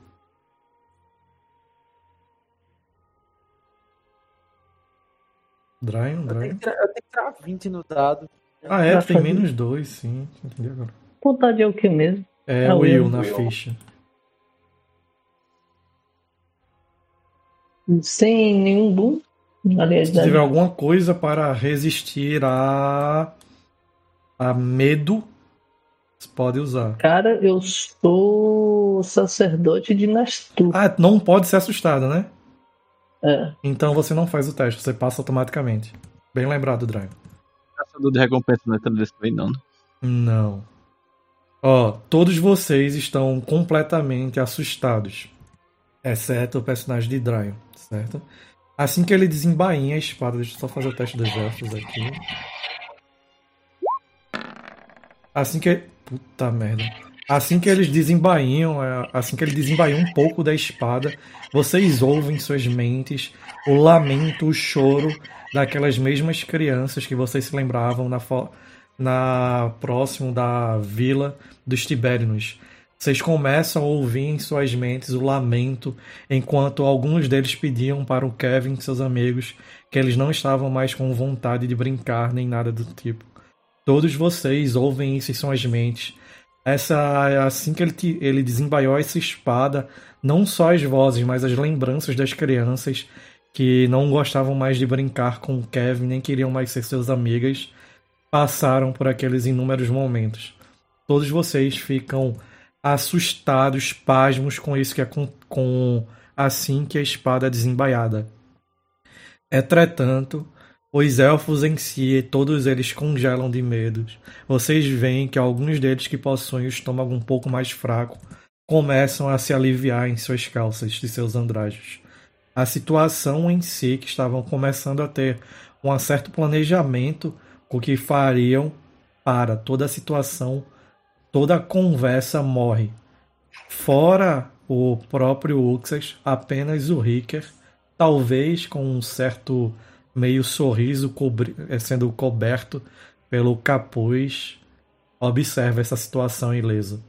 Dryon, Eu tenho Dryon. que tirar, eu tenho que tirar vinte no dado. Ah, é, Pra tu tem fazer- menos dois, sim. Entendi agora. vontade é o que mesmo? É É o o Will Will. na Will. ficha. Sem nenhum boom, na Se realidade. tiver alguma coisa para resistir a. a medo, você pode usar. Cara, eu sou sacerdote de Nastu. Ah, não pode ser assustado, né? É. Então você não faz o teste, você passa automaticamente. Bem lembrado, Dryon. Caçador de recompensa não entra nesse meio, não. né? Não. Ó, todos vocês estão completamente assustados. Exceto o personagem de Dryon, certo? Assim que ele desembainha a espada, deixa eu só fazer o teste dos elfos aqui. Assim que. Puta merda. Assim que eles desembainham, é, assim que ele desembainha um pouco da espada, vocês ouvem em suas mentes o lamento, o choro daquelas mesmas crianças que vocês se lembravam na, fo- na próximo da vila dos Tibérinos. Vocês começam a ouvir em suas mentes o lamento, enquanto alguns deles pediam para o Kevin e seus amigos que eles não estavam mais com vontade de brincar nem nada do tipo. Todos vocês ouvem isso em suas mentes. Essa, assim que ele, te- ele desembaiou essa espada, não só as vozes, mas as lembranças das crianças que não gostavam mais de brincar com o Kevin, nem queriam mais ser seus amigas, passaram por aqueles inúmeros momentos. Todos vocês ficam assustados, pasmos com isso que é com, com assim que a espada é desembaiada. Entretanto, os elfos em si, todos eles congelam de medo. Vocês veem que alguns deles que possuem o estômago um pouco mais fraco começam a se aliviar em suas calças de seus andrajos. A situação em si, que estavam começando a ter um certo planejamento com o que fariam para toda a situação, toda a conversa morre. Fora o próprio Uxas, apenas o Ricker, talvez com um certo meio sorriso cobri- eh, sendo coberto pelo capuz, observa essa situação ilesa.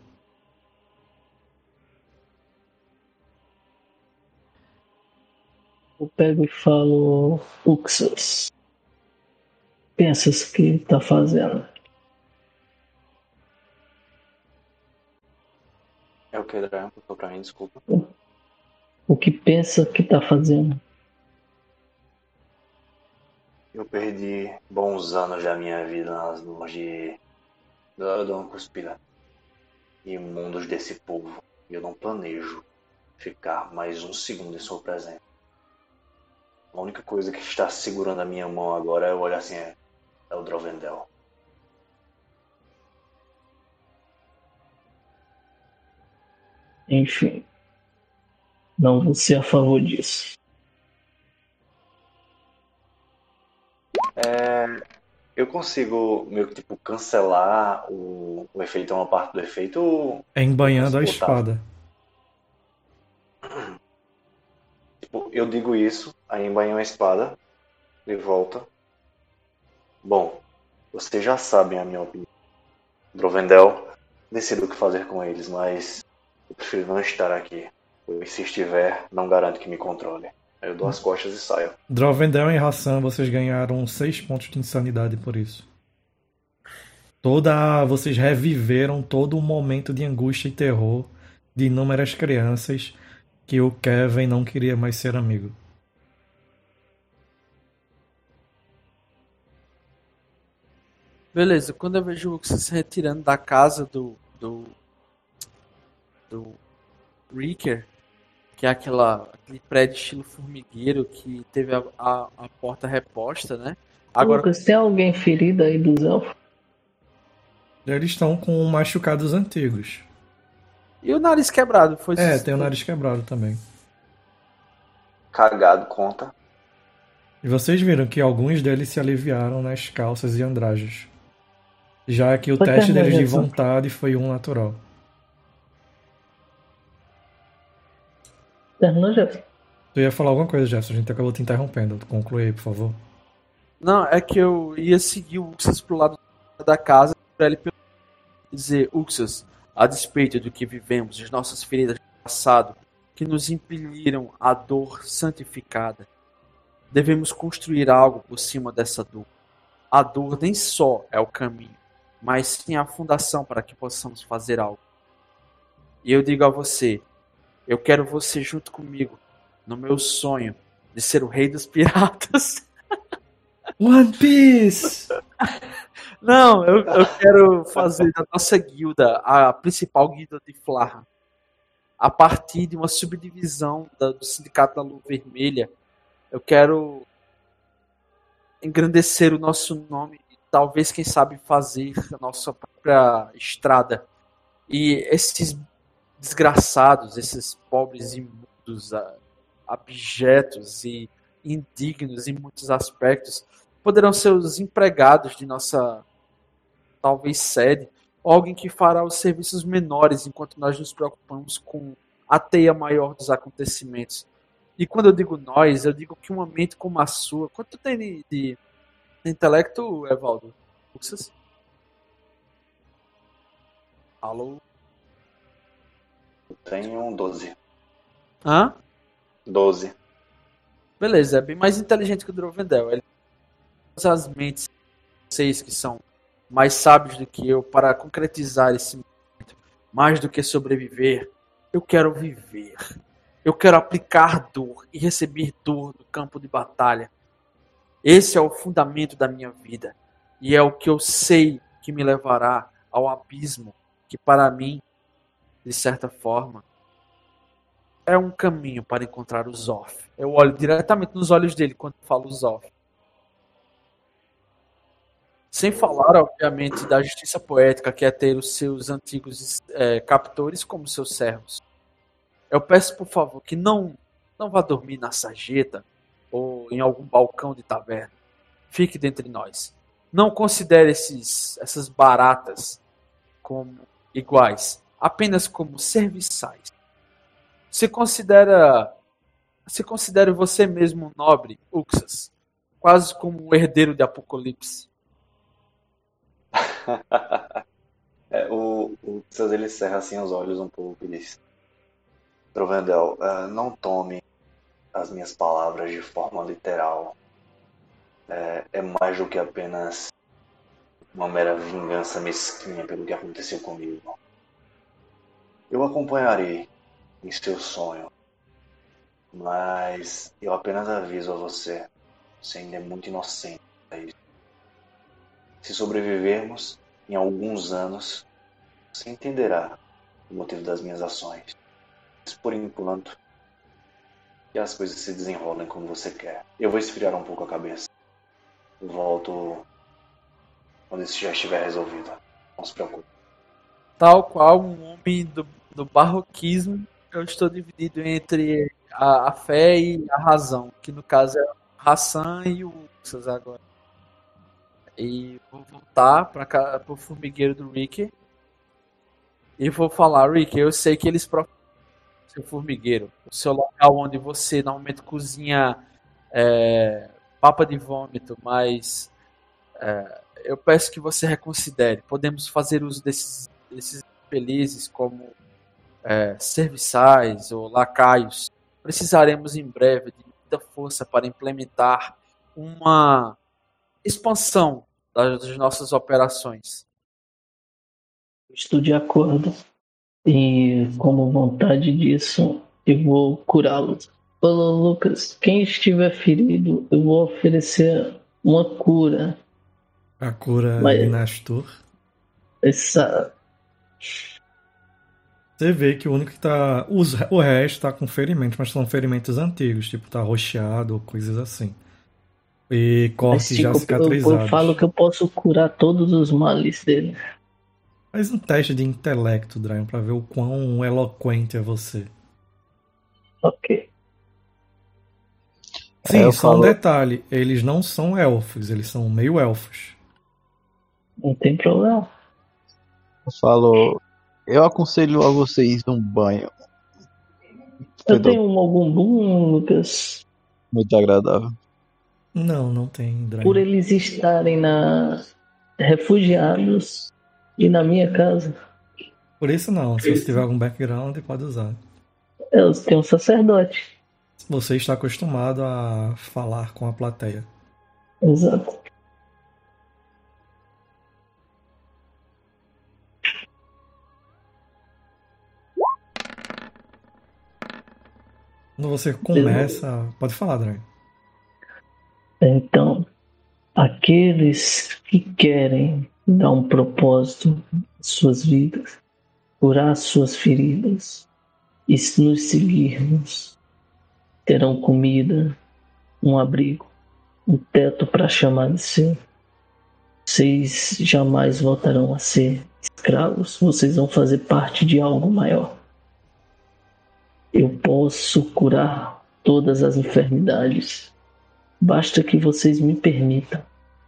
Eu pego e falo, Uxas, pensas que tá fazendo? É o que, Dryan? Contou pra mim, desculpa. O que pensa que tá fazendo? Eu perdi bons anos da minha vida nas mãos de da Dona Cuspida e mundos desse povo. E eu não planejo ficar mais um segundo em sua presença. A única coisa que está segurando a minha mão agora é eu olhar assim, é, é o Drovendel. Enfim, não vou ser a favor disso. É, eu consigo meio que tipo cancelar o, o efeito, uma parte do efeito. ou É eu embanhando a consigo botar? espada. Tipo, eu digo isso, aí embainho a espada de volta. Bom, vocês já sabem a minha opinião. Drovendel, decido o que fazer com eles, mas eu prefiro não estar aqui. Pois se estiver, não garanto que me controle. Aí eu dou as costas e saio. Drovendel e Hassan, vocês ganharam seis pontos de insanidade por isso. Toda, vocês reviveram todo o momento de angústia e terror de inúmeras crianças que o Kevin não queria mais ser amigo. Beleza, quando eu vejo o Uxas se retirando da casa do. do. do Ricker, que é aquela, aquele prédio estilo formigueiro que teve a, a, a porta reposta, né? Agora, Lucas, tem alguém ferido aí dos elfos? Eles estão com machucados antigos. e o nariz quebrado? Foi É, tem o nariz quebrado também. Cagado, conta. E vocês viram que alguns deles se aliviaram nas calças e andrajos. Já que o Foi teste terminar, deles de Jefferson. vontade foi um natural. Terminou, Jefferson? Tu ia falar alguma coisa, Jefferson, a gente acabou te interrompendo. Conclui aí, por favor. Não, é que eu ia seguir o Uxas pro lado da casa pra ele dizer: Uxas, a despeito do que vivemos, de nossas feridas do passado, que nos impeliram à dor santificada, devemos construir algo por cima dessa dor. A dor nem só é o caminho, mas sim a fundação para que possamos fazer algo. E eu digo a você, eu quero você junto comigo no meu sonho de ser o rei dos piratas. One Piece! Não, eu, eu quero fazer da nossa guilda a principal guilda de Flarra. A partir de uma subdivisão da- do Sindicato da Lua Vermelha, eu quero engrandecer o nosso nome e talvez, quem sabe, fazer a nossa própria estrada. E esses desgraçados, esses pobres imundos, a- abjetos e indignos em muitos aspectos, poderão ser os empregados de nossa, talvez, sede, ou alguém que fará os serviços menores enquanto nós nos preocupamos com a teia maior dos acontecimentos. E quando eu digo nós, eu digo que uma mente como a sua... Quanto tem de, de intelecto, Evaldo? Uxas? Alô? Eu tenho doze. Hã? doze. Beleza, é bem mais inteligente que o Drovendel. Ele usa as mentes, vocês que são mais sábios do que eu, para concretizar esse momento. Mais do que sobreviver, eu quero viver. Eu quero aplicar dor e receber dor no campo de batalha. Esse é o fundamento da minha vida. E é o que eu sei que me levará ao abismo, que para mim, de certa forma, é um caminho para encontrar o Zoth. Eu olho diretamente nos olhos dele quando falo Zoth. Sem falar, obviamente, da justiça poética, que é ter os seus antigos é, captores como seus servos. Eu peço, por favor, que não, não vá dormir na sarjeta ou em algum balcão de taverna. Fique dentre nós. Não considere esses, essas baratas como iguais, apenas como serviçais. Se considera, se considere você mesmo um nobre, Uxas, quase como um herdeiro de Apocalipse. É, o o Xas, ele cerra assim os olhos um pouco e diz: Trovendel, eh, não tome as minhas palavras de forma literal. É, é mais do que apenas uma mera vingança mesquinha pelo que aconteceu comigo. Eu acompanharei em seu sonho, mas eu apenas aviso a você, você ainda é muito inocente para isso. Se sobrevivermos em alguns anos, você entenderá o motivo das minhas ações. Mas por enquanto, que as coisas se desenrolem como você quer. Eu vou esfriar um pouco a cabeça. Eu volto quando isso já estiver resolvido. Não se preocupe. Tal qual um homem do, no barroquismo, eu estou dividido entre a, a fé e a razão, que no caso é o Hassan e o Uxas agora. E vou voltar para o formigueiro do Rick e vou falar, Rick, eu sei que eles procuram o seu formigueiro, o seu local onde você normalmente cozinha é, papa de vômito, mas é, eu peço que você reconsidere. Podemos fazer uso desses, desses felizes como é, serviçais ou lacaios. Precisaremos em breve de muita força para implementar uma expansão das nossas operações. Estou de acordo. E como vontade disso, eu vou curá-lo. Falou, Lucas, quem estiver ferido, eu vou oferecer uma cura. A cura Mas- de Nastur. Essa... Você vê que o único que tá. os- O resto tá com ferimentos, mas são ferimentos antigos, tipo, tá roxeado ou coisas assim. E Mas, cortes tipo, já eu, cicatrizados. eu falo que eu posso curar todos os males dele. Faz um teste de intelecto, Dryan, pra ver o quão eloquente é você. Ok. Sim, É, eu só um falo- detalhe: eles não são elfos, eles são meio elfos. Não tem problema. Eu falo. Eu aconselho a vocês um banho. Eu Entendeu? tenho um algum bom, Lucas, Muito agradável. Não, não tem, Dryan. por eles estarem na refugiados e na minha casa. Por isso não, se você tiver algum background, pode usar. Eu tenho um sacerdote. Você está acostumado a falar com a plateia. Exato. Quando você começa. Pode falar, Dryan. Então, aqueles que querem dar um propósito às suas vidas, curar suas feridas e se nos seguirmos, terão comida, um abrigo, um teto para chamar de seu. Vocês jamais voltarão a ser escravos, vocês vão fazer parte de algo maior. Eu posso curar todas as enfermidades. Basta que vocês me permitam.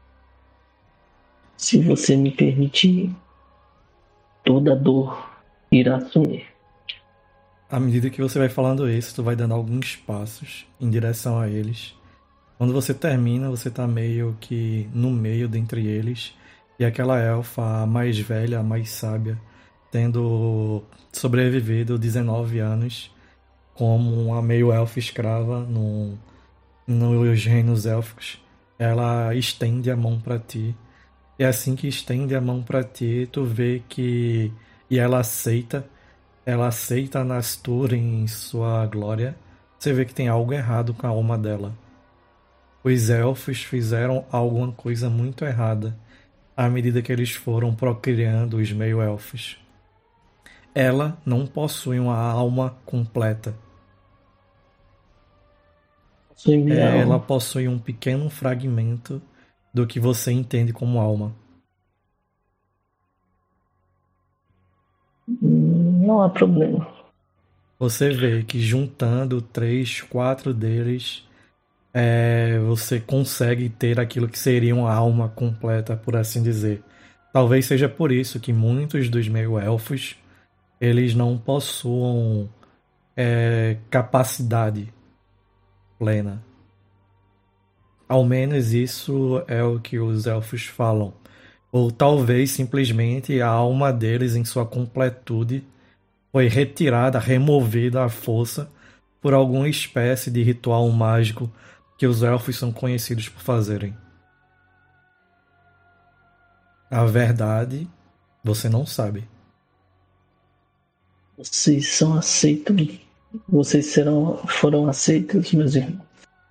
Se você me permitir, toda dor irá sumir. À medida que você vai falando isso, tu vai dando alguns passos em direção a eles. Quando você termina, você tá meio que no meio dentre eles. E aquela elfa, a mais velha, a mais sábia, tendo sobrevivido dezenove anos como uma meio-elfa escrava no, nos reinos élficos, ela estende a mão pra ti. E assim que estende a mão pra ti, tu vê que... E ela aceita... Ela aceita Nastur em sua glória. Você vê que tem algo errado com a alma dela. Os elfos fizeram alguma coisa muito errada à medida que eles foram procriando os meio-elfos. Ela não possui uma alma completa. Possui minha Ela alma. possui um pequeno fragmento do que você entende como alma. Hum, Não há problema. Você vê que juntando três, quatro deles, é, você consegue ter aquilo que seria uma alma completa, por assim dizer. Talvez seja por isso que muitos dos meio-elfos eles não possuam é, capacidade plena. Ao menos isso é o que os elfos falam. Ou talvez simplesmente a alma deles em sua completude foi retirada, removida à força por alguma espécie de ritual mágico que os elfos são conhecidos por fazerem. A verdade, você não sabe. Vocês são aceitos. Vocês serão, foram aceitos, meus irmãos.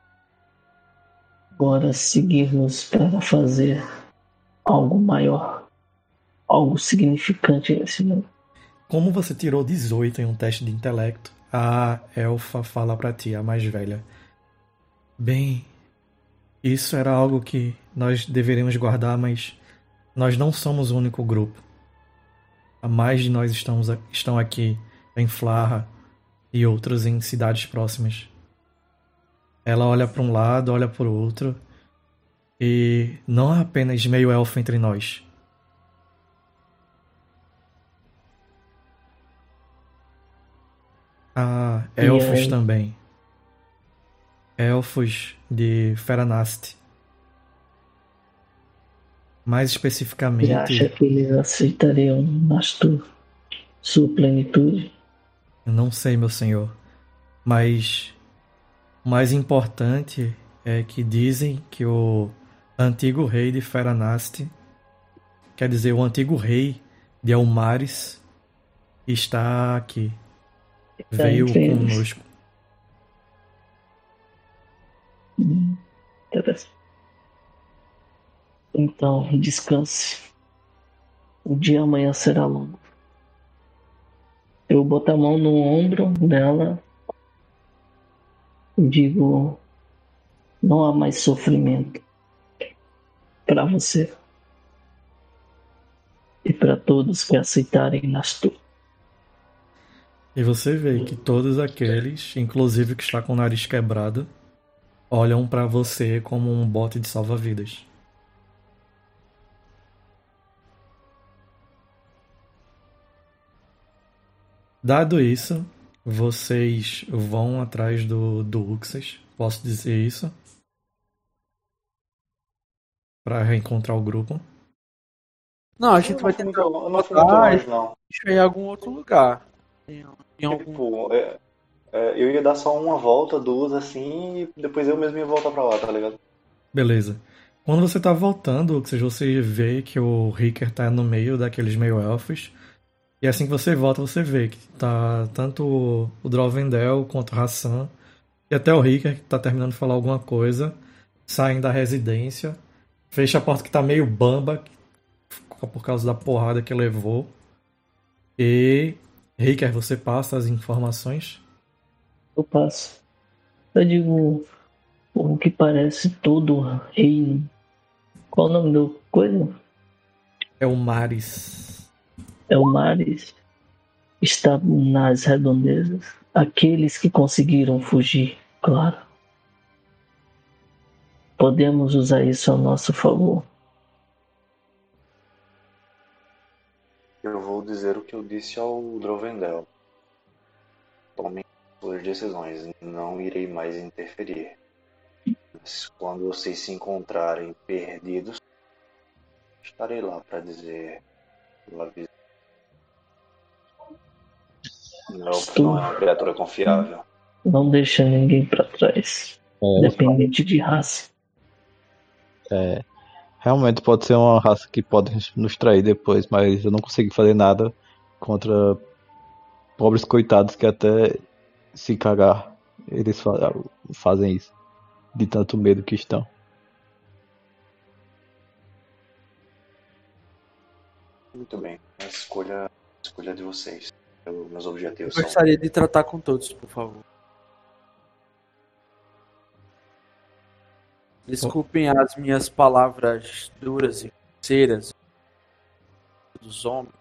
Agora seguirmos para fazer algo maior, algo significante nesse mundo. Como você tirou dezoito em um teste de intelecto, a elfa fala pra ti, a mais velha. Bem, isso era algo que nós deveríamos guardar, mas nós não somos o único grupo. A mais de nós estamos, estão aqui em Flarra e outros em cidades próximas. Ela olha para um lado, olha para o outro, e não há apenas meio elfo entre nós. Há elfos aí? também. Elfos de Feranast. Mais Você especificamente, acha que eles aceitariam Nastur, sua plenitude? eu não sei, meu senhor, mas o mais importante é que dizem que o antigo rei de Feranast, quer dizer, o antigo rei de Elmaris, está aqui. Está Veio entre eles. conosco. Hum, interessante. Então, descanse. O dia amanhã será longo. Eu boto a mão no ombro dela e digo: não há mais sofrimento para você e para todos que aceitarem Nastur. E você vê que todos aqueles, inclusive o que está com o nariz quebrado, olham para você como um bote de salva-vidas. Dado isso, vocês vão atrás do, do Uxas, posso dizer isso? Para reencontrar o grupo. Não, a gente Eu vai não fui tentar muito, eu não fui muito botar longe, não. isso em algum outro lugar. Em, em algum... Tipo, é, é, eu ia dar só uma volta, duas, assim, e depois eu mesmo ia voltar pra lá, tá ligado? Beleza. Quando você tá voltando, Uxas, você vê que o Ricker tá no meio daqueles meio-elfos. E assim que você volta, você vê que tá tanto o, o Drovendel quanto o Hassan e até o Ricker, que tá terminando de falar alguma coisa, saem da residência, fecha a porta que tá meio bamba por causa da porrada que levou. E Ricker, você passa as informações? Eu passo. Eu digo: o que parece todo o reino. Qual o nome do coisa? É o Maris. É o Mares. Está nas redondezas. Aqueles que conseguiram fugir, claro. Podemos usar isso a nosso favor. Eu vou dizer o que eu disse ao Drovendel. Tomem suas decisões, não irei mais interferir. Mas quando vocês se encontrarem perdidos, estarei lá para dizer o aviso. Não, não é uma criatura confiável. Não deixa ninguém para trás. É, Independente de raça. é, realmente pode ser uma raça que pode nos trair depois, mas eu não consigo fazer nada contra pobres coitados que até se cagar, eles fa- fazem isso, de tanto medo que estão. Muito bem, a escolha, a escolha de vocês. Eu- meus Eu objetivos são. gostaria de tratar com todos, por favor. Desculpem as minhas palavras duras e grosseiras dos homens,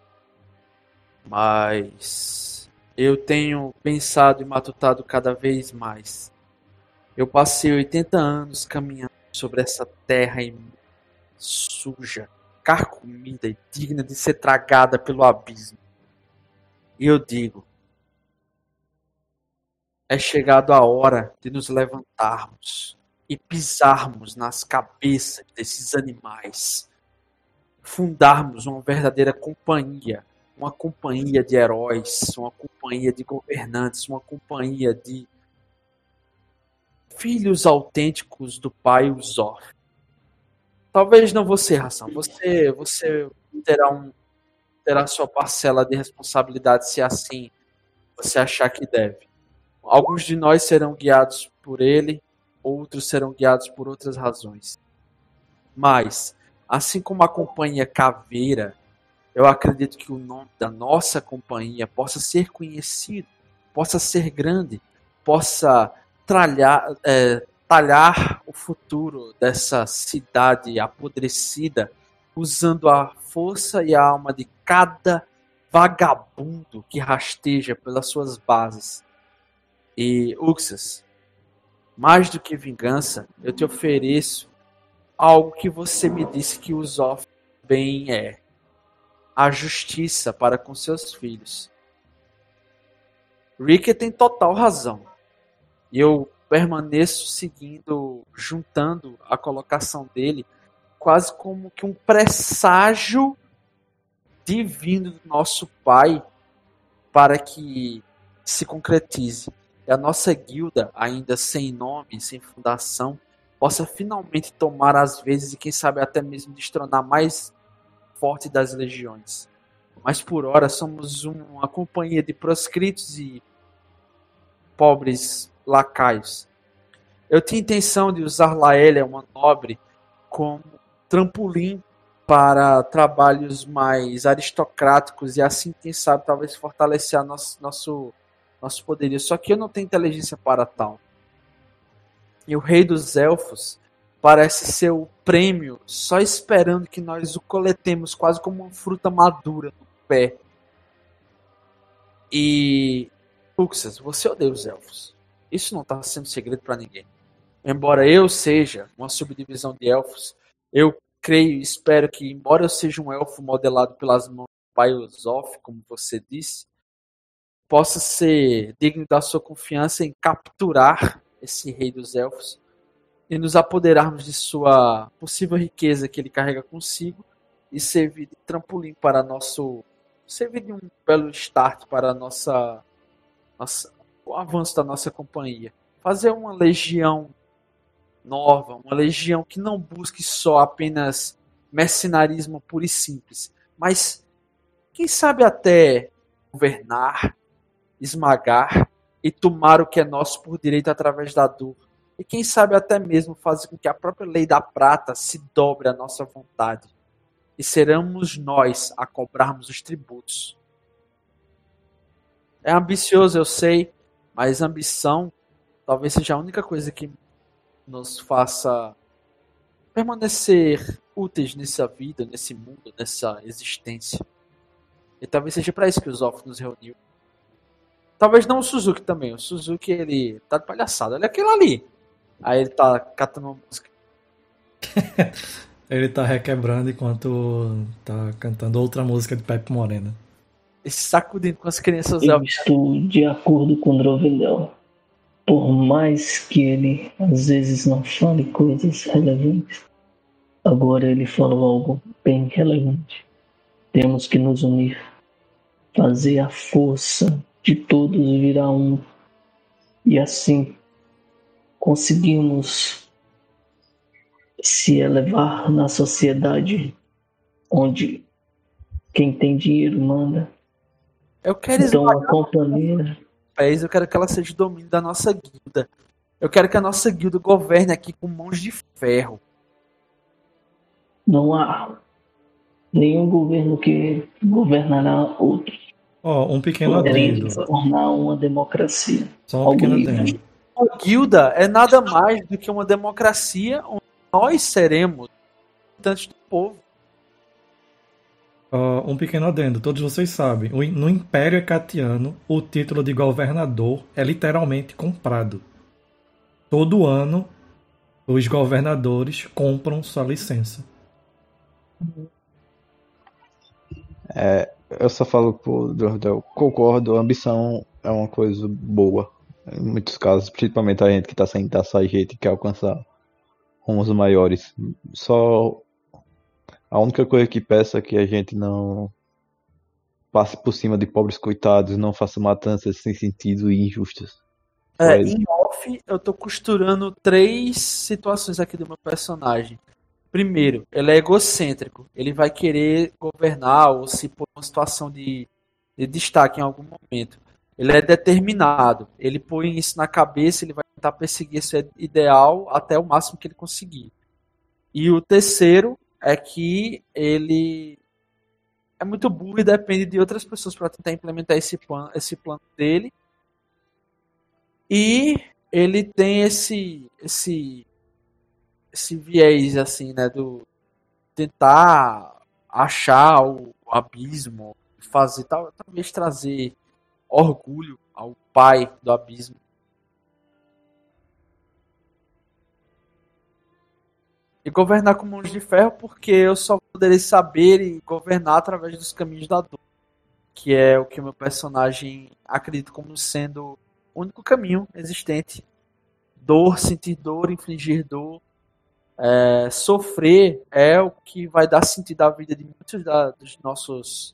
mas eu tenho pensado e matutado cada vez mais. Eu passei oitenta anos caminhando sobre essa terra imunda, suja, carcomida e digna de ser tragada pelo abismo. E eu digo, é chegado a hora de nos levantarmos e pisarmos nas cabeças desses animais, fundarmos uma verdadeira companhia, uma companhia de heróis, uma companhia de governantes, uma companhia de filhos autênticos do pai Uzor. Talvez não você, Hassan. Você, você terá um, terá sua parcela de responsabilidade se assim você achar que deve. Alguns de nós serão guiados por ele, outros serão guiados por outras razões. Mas, assim como a companhia Caveira, eu acredito que o nome da nossa companhia possa ser conhecido, possa ser grande, possa tralhar, é, talhar o futuro dessa cidade apodrecida, usando a força e a alma de cada vagabundo que rasteja pelas suas bases. E, Uxas, mais do que vingança, eu te ofereço algo que você me disse que o Zoff bem é. A justiça para com seus filhos. Rick tem total razão. E eu permaneço seguindo, juntando a colocação dele, quase como que um presságio divino do nosso Pai para que se concretize. E a nossa guilda, ainda sem nome, sem fundação, possa finalmente tomar as vezes e quem sabe até mesmo destronar mais forte das legiões. Mas por hora somos uma companhia de proscritos e pobres lacaios. Eu tinha intenção de usar Laélia, uma nobre, como trampolim para trabalhos mais aristocráticos e assim, quem sabe, talvez fortalecer nosso, nosso, nosso poderio. Só que eu não tenho inteligência para tal. E o rei dos elfos parece ser o prêmio só esperando que nós o coletemos quase como uma fruta madura no pé. E... Uxas, você odeia os elfos. Isso não está sendo segredo para ninguém. Embora eu seja uma subdivisão de elfos, eu creio e espero que, embora eu seja um elfo modelado pelas mãos do pai Zoff, como você disse, possa ser digno da sua confiança em capturar esse rei dos elfos e nos apoderarmos de sua possível riqueza que ele carrega consigo e servir de trampolim para nosso... servir de um belo start para a nossa... nossa o avanço da nossa companhia. Fazer uma legião nova, uma legião que não busque só apenas mercenarismo puro e simples, mas quem sabe até governar, esmagar e tomar o que é nosso por direito através da dor. E quem sabe até mesmo fazer com que a própria lei da prata se dobre à nossa vontade. E seremos nós a cobrarmos os tributos. É ambicioso, eu sei, mas ambição talvez seja a única coisa que nos faça permanecer úteis nessa vida, nesse mundo, nessa existência. E talvez seja para isso que o Zoff nos reuniu. Talvez não o Suzuki também. O Suzuki, ele tá de palhaçada. Olha aquilo ali. Aí ele tá catando uma música. Ele tá requebrando enquanto tá cantando outra música de Pepe Morena. E sacudindo com as crianças. Eu estou de acordo com o Drovendel. Por mais que ele às vezes não fale coisas relevantes, agora ele falou algo bem relevante. Temos que nos unir, fazer a força de todos virar um, e assim conseguimos se elevar na sociedade onde quem tem dinheiro manda. Eu quero então a companhia pés, eu quero que ela seja o domínio da nossa guilda. Eu quero que a nossa guilda governe aqui com mãos de ferro. Não há nenhum governo que governará outro. Ó, oh, um pequeno adendo. Se tornar uma democracia. Só um pequeno adendo. A guilda é nada mais do que uma democracia onde nós seremos representantes do povo. Uh, um pequeno adendo, todos vocês sabem, no Império Hecatiano, o título de governador é literalmente comprado. Todo ano, os governadores compram sua licença. É, eu só falo por Dordel, concordo, a ambição é uma coisa boa. Em muitos casos, principalmente a gente que está saindo da sarjeta e quer alcançar rumos maiores. Só... A única coisa que peço é que a gente não passe por cima de pobres coitados, não faça matanças sem sentido e injustas. É, em off, eu tô costurando três situações aqui do meu personagem. Primeiro, ele é egocêntrico. Ele vai querer governar ou se pôr numa situação de, de destaque em algum momento. Ele é determinado. Ele põe isso na cabeça, ele vai tentar perseguir esse ideal até o máximo que ele conseguir. E o terceiro é que ele é muito burro e depende de outras pessoas para tentar implementar esse plano, esse plano dele. E ele tem esse esse esse viés assim, né, do tentar achar o abismo fazer, tal, talvez trazer orgulho ao pai do abismo. E governar com mãos de ferro, porque eu só poderei saber e governar através dos caminhos da dor, que é o que o meu personagem acredita como sendo o único caminho existente. Dor, sentir dor, infligir dor, é, sofrer é o que vai dar sentido à vida de muitos da, dos nossos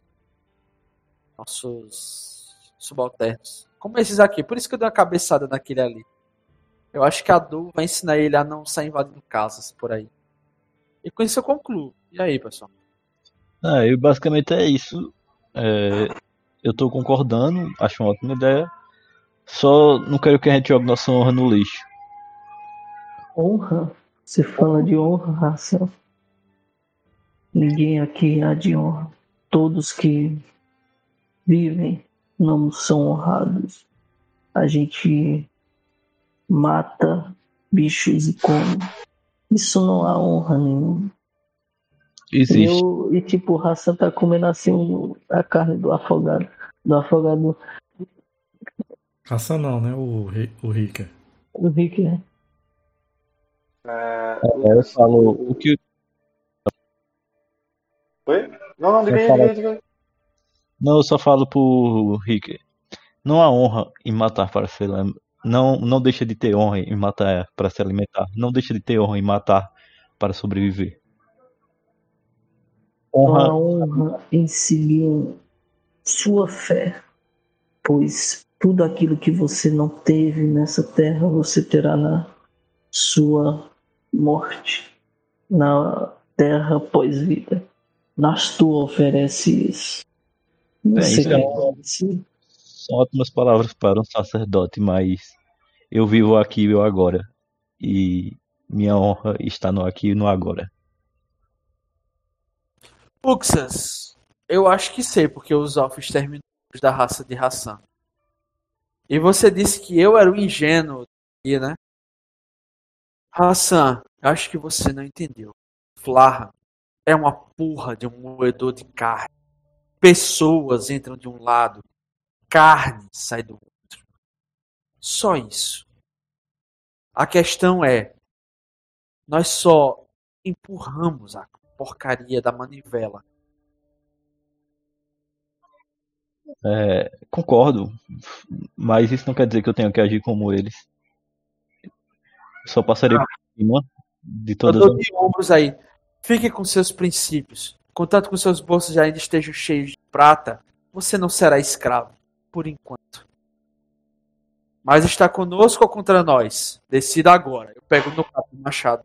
nossos subalternos, como esses aqui. Por isso que eu dei uma cabeçada naquele ali. Eu acho que a dor vai ensinar ele a não sair invadindo casas por aí. E com isso eu concluo. E aí, pessoal? Ah, eu basicamente é isso. É, eu tô concordando, acho uma ótima ideia. Só não quero que a gente jogue nossa honra no lixo. Honra? Você fala de honra, raça? Ninguém aqui há de honra. Todos que vivem não são honrados. A gente mata bichos e come. Isso não há honra nenhuma. Existe. E, eu, e tipo, o Hassan tá comendo assim a carne do afogado. Do afogado. Raça não, né? O, Ri- o Ricker. Do Rick, né? É, É, eu falo o que. Oi? Não, não, diga aí, Fala. diga aí, diga aí. Não, eu só falo pro Rick. Não há honra em matar para se lem- não não deixa de ter honra em matar para se alimentar. Não deixa de ter honra em matar para sobreviver. Não há Honra honra em seguir sua fé, pois tudo aquilo que você não teve nessa terra, você terá na sua morte, na terra pós-vida. Nastua oferece isso. Bem, Você isso é quer uma- oferecer? são ótimas palavras para um sacerdote, mas eu vivo aqui e eu agora. E minha honra está no aqui e no agora. Uxas, eu acho que sei porque os elfos terminaram da raça de Hassan. E você disse que eu era o ingênuo aqui, né? Hassan, eu acho que você não entendeu. Flarra é uma porra de um moedor de carne. Pessoas entram de um lado, carne sai do outro. Só isso. A questão é, nós só empurramos a porcaria da manivela. É, concordo, mas isso não quer dizer que eu tenho que agir como eles. Eu só passarei por cima de Eu todas dou as. de ombros aí. Fique com seus princípios. Contanto que seus bolsos ainda estejam cheios de prata, você não será escravo, por enquanto. Mas está conosco ou contra nós? Decida agora. Eu pego no capo do machado.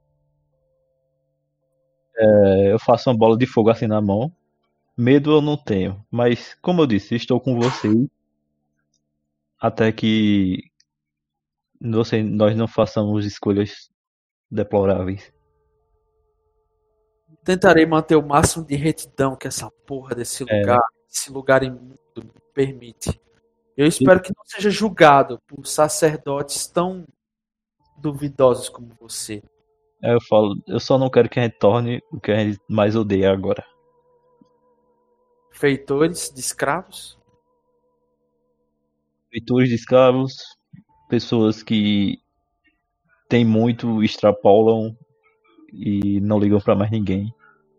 É, eu faço uma bola de fogo assim na mão. Medo eu não tenho, mas como eu disse, estou com vocês até que você, nós não façamos escolhas deploráveis. Tentarei manter o máximo de retidão que essa porra desse É. lugar, esse lugar imundo me permite. Eu espero que não seja julgado por sacerdotes tão duvidosos como você. Aí eu falo, eu só não quero que a gente torne o que a gente mais odeia agora. Feitores de escravos? Feitores de escravos, pessoas que têm muito, extrapolam e não ligam pra mais ninguém.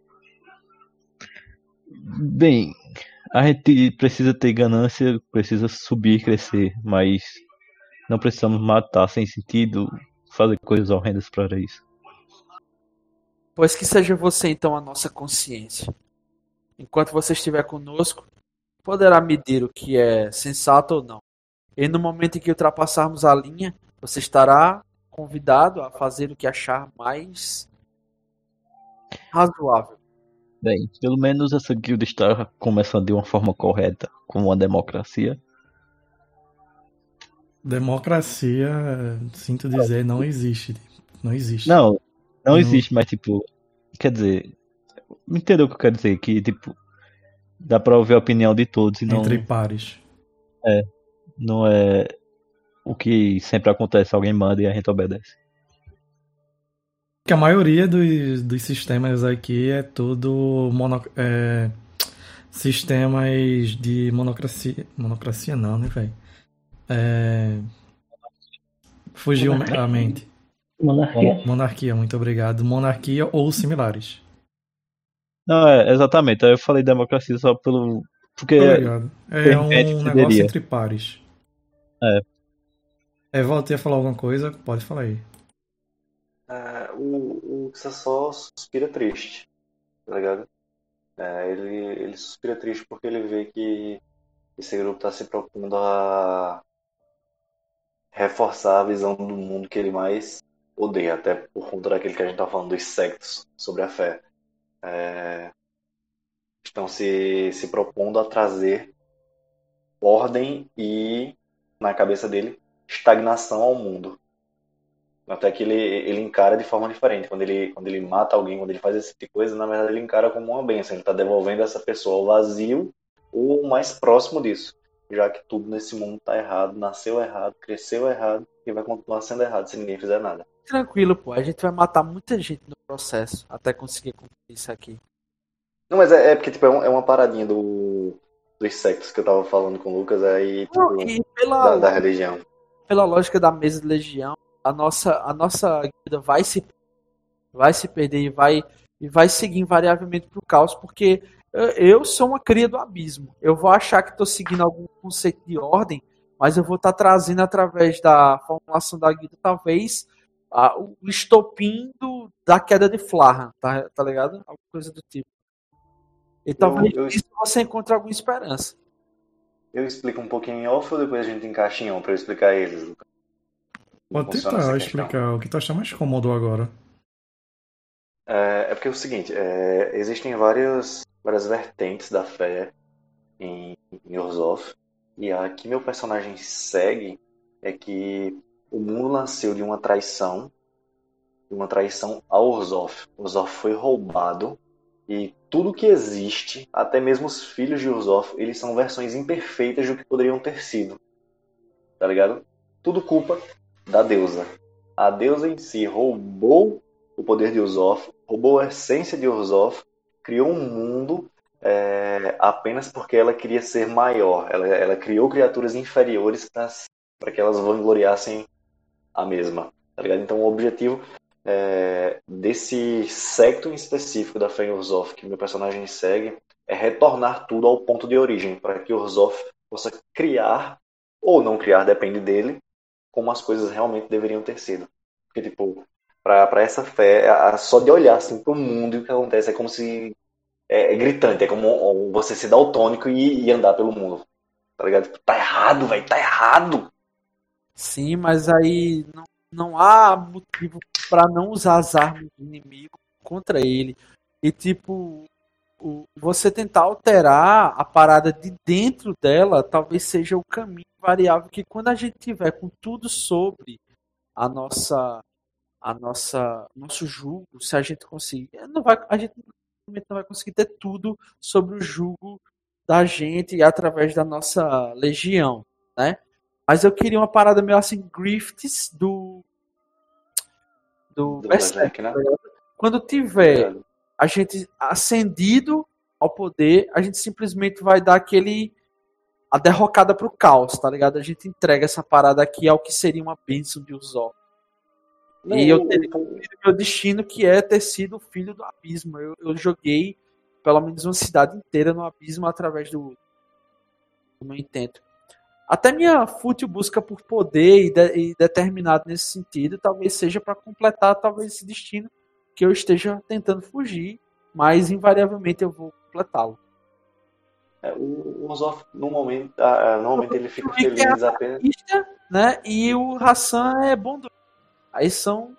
Bem, a gente precisa ter ganância, precisa subir, crescer, mas não precisamos matar sem sentido, fazer coisas horrendas para isso. Pois que seja você então a nossa consciência. Enquanto você estiver conosco, poderá medir o que é sensato ou não. E no momento em que ultrapassarmos a linha, você estará convidado a fazer o que achar mais razoável. Bem, pelo menos essa guilda está começando de uma forma correta, como uma democracia. Democracia, sinto dizer, não existe. Não existe. Não, não Não. existe, mas tipo, quer dizer, entendeu o que eu quero dizer? Que tipo, dá pra ouvir a opinião de todos e não, Entre pares. não é o que sempre acontece, alguém manda e a gente obedece. Que a maioria dos, dos sistemas aqui é tudo mono, é, sistemas de monocracia. Monocracia não, né, velho? É... Fugiu a mente. Monarquia. Monarquia, muito obrigado. Monarquia ou similares. Não, é, exatamente. Aí eu falei democracia só pelo. Porque Obrigado. É tem um gente que negócio teria. entre pares. É. É, voltei a falar alguma coisa? Pode falar aí. É, o, o Xa só suspira triste, tá ligado? É, ele, ele suspira triste porque ele vê que esse grupo tá se propondo a reforçar a visão do mundo que ele mais odeia, até por conta daquele que a gente tá falando dos sectos sobre a fé. É, estão se, se propondo a trazer ordem e, na cabeça dele, estagnação ao mundo. Até que ele, ele encara de forma diferente. Quando ele, quando ele mata alguém, quando ele faz esse tipo de coisa, na verdade ele encara como uma bênção. Ele está devolvendo essa pessoa ao vazio ou mais próximo disso. Já que tudo nesse mundo está errado, nasceu errado, cresceu errado e vai continuar sendo errado se ninguém fizer nada. Tranquilo, pô. A gente vai matar muita gente no processo até conseguir cumprir isso aqui. Não, mas é, é porque tipo, é, um, é uma paradinha do, dos sectos que eu tava falando com o Lucas aí, tipo, Não, e pela, da, da lógica, religião. pela lógica da mesa de legião, a nossa, a nossa guilda vai se, vai se perder e vai, e vai seguir invariavelmente pro caos, porque eu, eu sou uma cria do abismo. Eu vou achar que estou seguindo algum conceito de ordem, mas eu vou estar trazendo através da formulação da guilda, talvez, a, o estopim do, da queda de Flahan, tá, tá ligado? Alguma coisa do tipo. E talvez eu, isso você encontre alguma esperança. Eu explico um pouquinho em off ou depois a gente encaixa em on pra eu explicar eles, Lucas? Como Pode funciona essa tentar questão? explicar o que tu achar mais cômodo agora. É, é porque é o seguinte, é, existem várias, várias vertentes da fé em, em Orzhov, e a que meu personagem segue é que o mundo nasceu de uma traição, de uma traição a Orzhov. Orzhov foi roubado e tudo que existe, até mesmo os filhos de Orzhov, eles são versões imperfeitas do que poderiam ter sido. Tá ligado? Tudo culpa da deusa. A deusa em si roubou o poder de Orzhov, roubou a essência de Orzhov, criou um mundo é, apenas porque ela queria ser maior. Ela, ela criou criaturas inferiores para que elas vangloriassem a mesma. Tá ligado? Então o objetivo é, desse secto em específico da fé em Orzhov que meu personagem segue é retornar tudo ao ponto de origem, para que Orzhov possa criar, ou não criar, depende dele, como as coisas realmente deveriam ter sido. Porque, tipo, para essa fé, a, só de olhar assim, para o mundo e o que acontece é como se... É, é gritante, é como você ser daltônico e, e andar pelo mundo. Tá ligado? Tipo, tá errado, velho, tá errado! Sim, mas aí não, não há motivo para não usar as armas do inimigo contra ele. E, tipo, o, você tentar alterar a parada de dentro dela talvez seja o caminho variável que quando a gente tiver com tudo sobre a nossa a nossa nosso jugo, se a gente conseguir, não vai, a gente não vai conseguir ter tudo sobre o jugo da gente através da nossa legião, né? Mas eu queria uma parada meio assim, grifts do do, Do Berserk, Berserk, né? quando tiver a gente ascendido ao poder, a gente simplesmente vai dar aquele a derrocada pro caos, tá ligado? A gente entrega essa parada aqui ao que seria uma bênção de Usopp. E eu teria cumprido meu destino, que é ter sido o filho do abismo. Eu, eu joguei pelo menos uma cidade inteira no abismo através do, do meu intento. Até minha fútil busca por poder e, de, e determinado nesse sentido, talvez seja para completar talvez esse destino que eu esteja tentando fugir, mas invariavelmente eu vou completá-lo. É, o Orzhov, no momento, ah, normalmente ele fica feliz é apenas... Né? E o Hassan é bondoso. Aí são...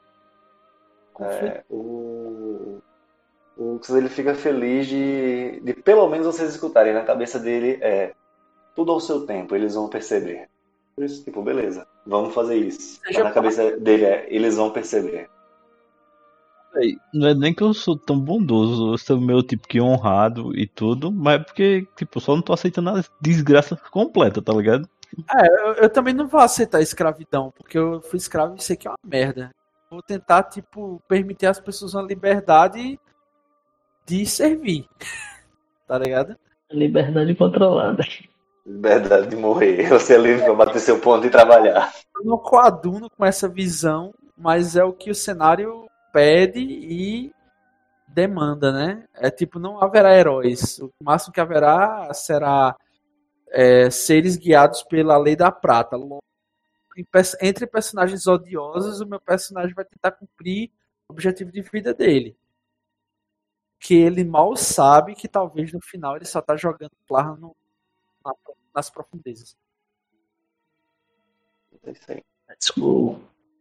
É, o... o Ux, ele fica feliz de, de pelo menos vocês escutarem. Na cabeça dele é tudo ao seu tempo, eles vão perceber. Por isso, tipo, beleza, vamos fazer isso. Mas na cabeça dele é, eles vão perceber. Não é nem que eu sou tão bondoso, eu sou meu tipo que honrado e tudo, mas é porque, tipo, só não tô aceitando a desgraça completa, tá ligado? É, eu, eu também não vou aceitar escravidão, porque eu fui escravo e sei que é uma merda. Vou tentar, tipo, permitir às pessoas uma liberdade de servir. Tá ligado? Liberdade controlada. Liberdade de morrer. Você é livre pra bater seu ponto e trabalhar. Eu não coaduno com essa visão, mas é o que o cenário pede e demanda, né? É tipo, não haverá heróis. O máximo que haverá será é, seres guiados pela lei da prata. Entre personagens odiosos, o meu personagem vai tentar cumprir o objetivo de vida dele. Que ele mal sabe que talvez no final ele só tá jogando Clara no, na, nas profundezas. É isso aí. Let's go.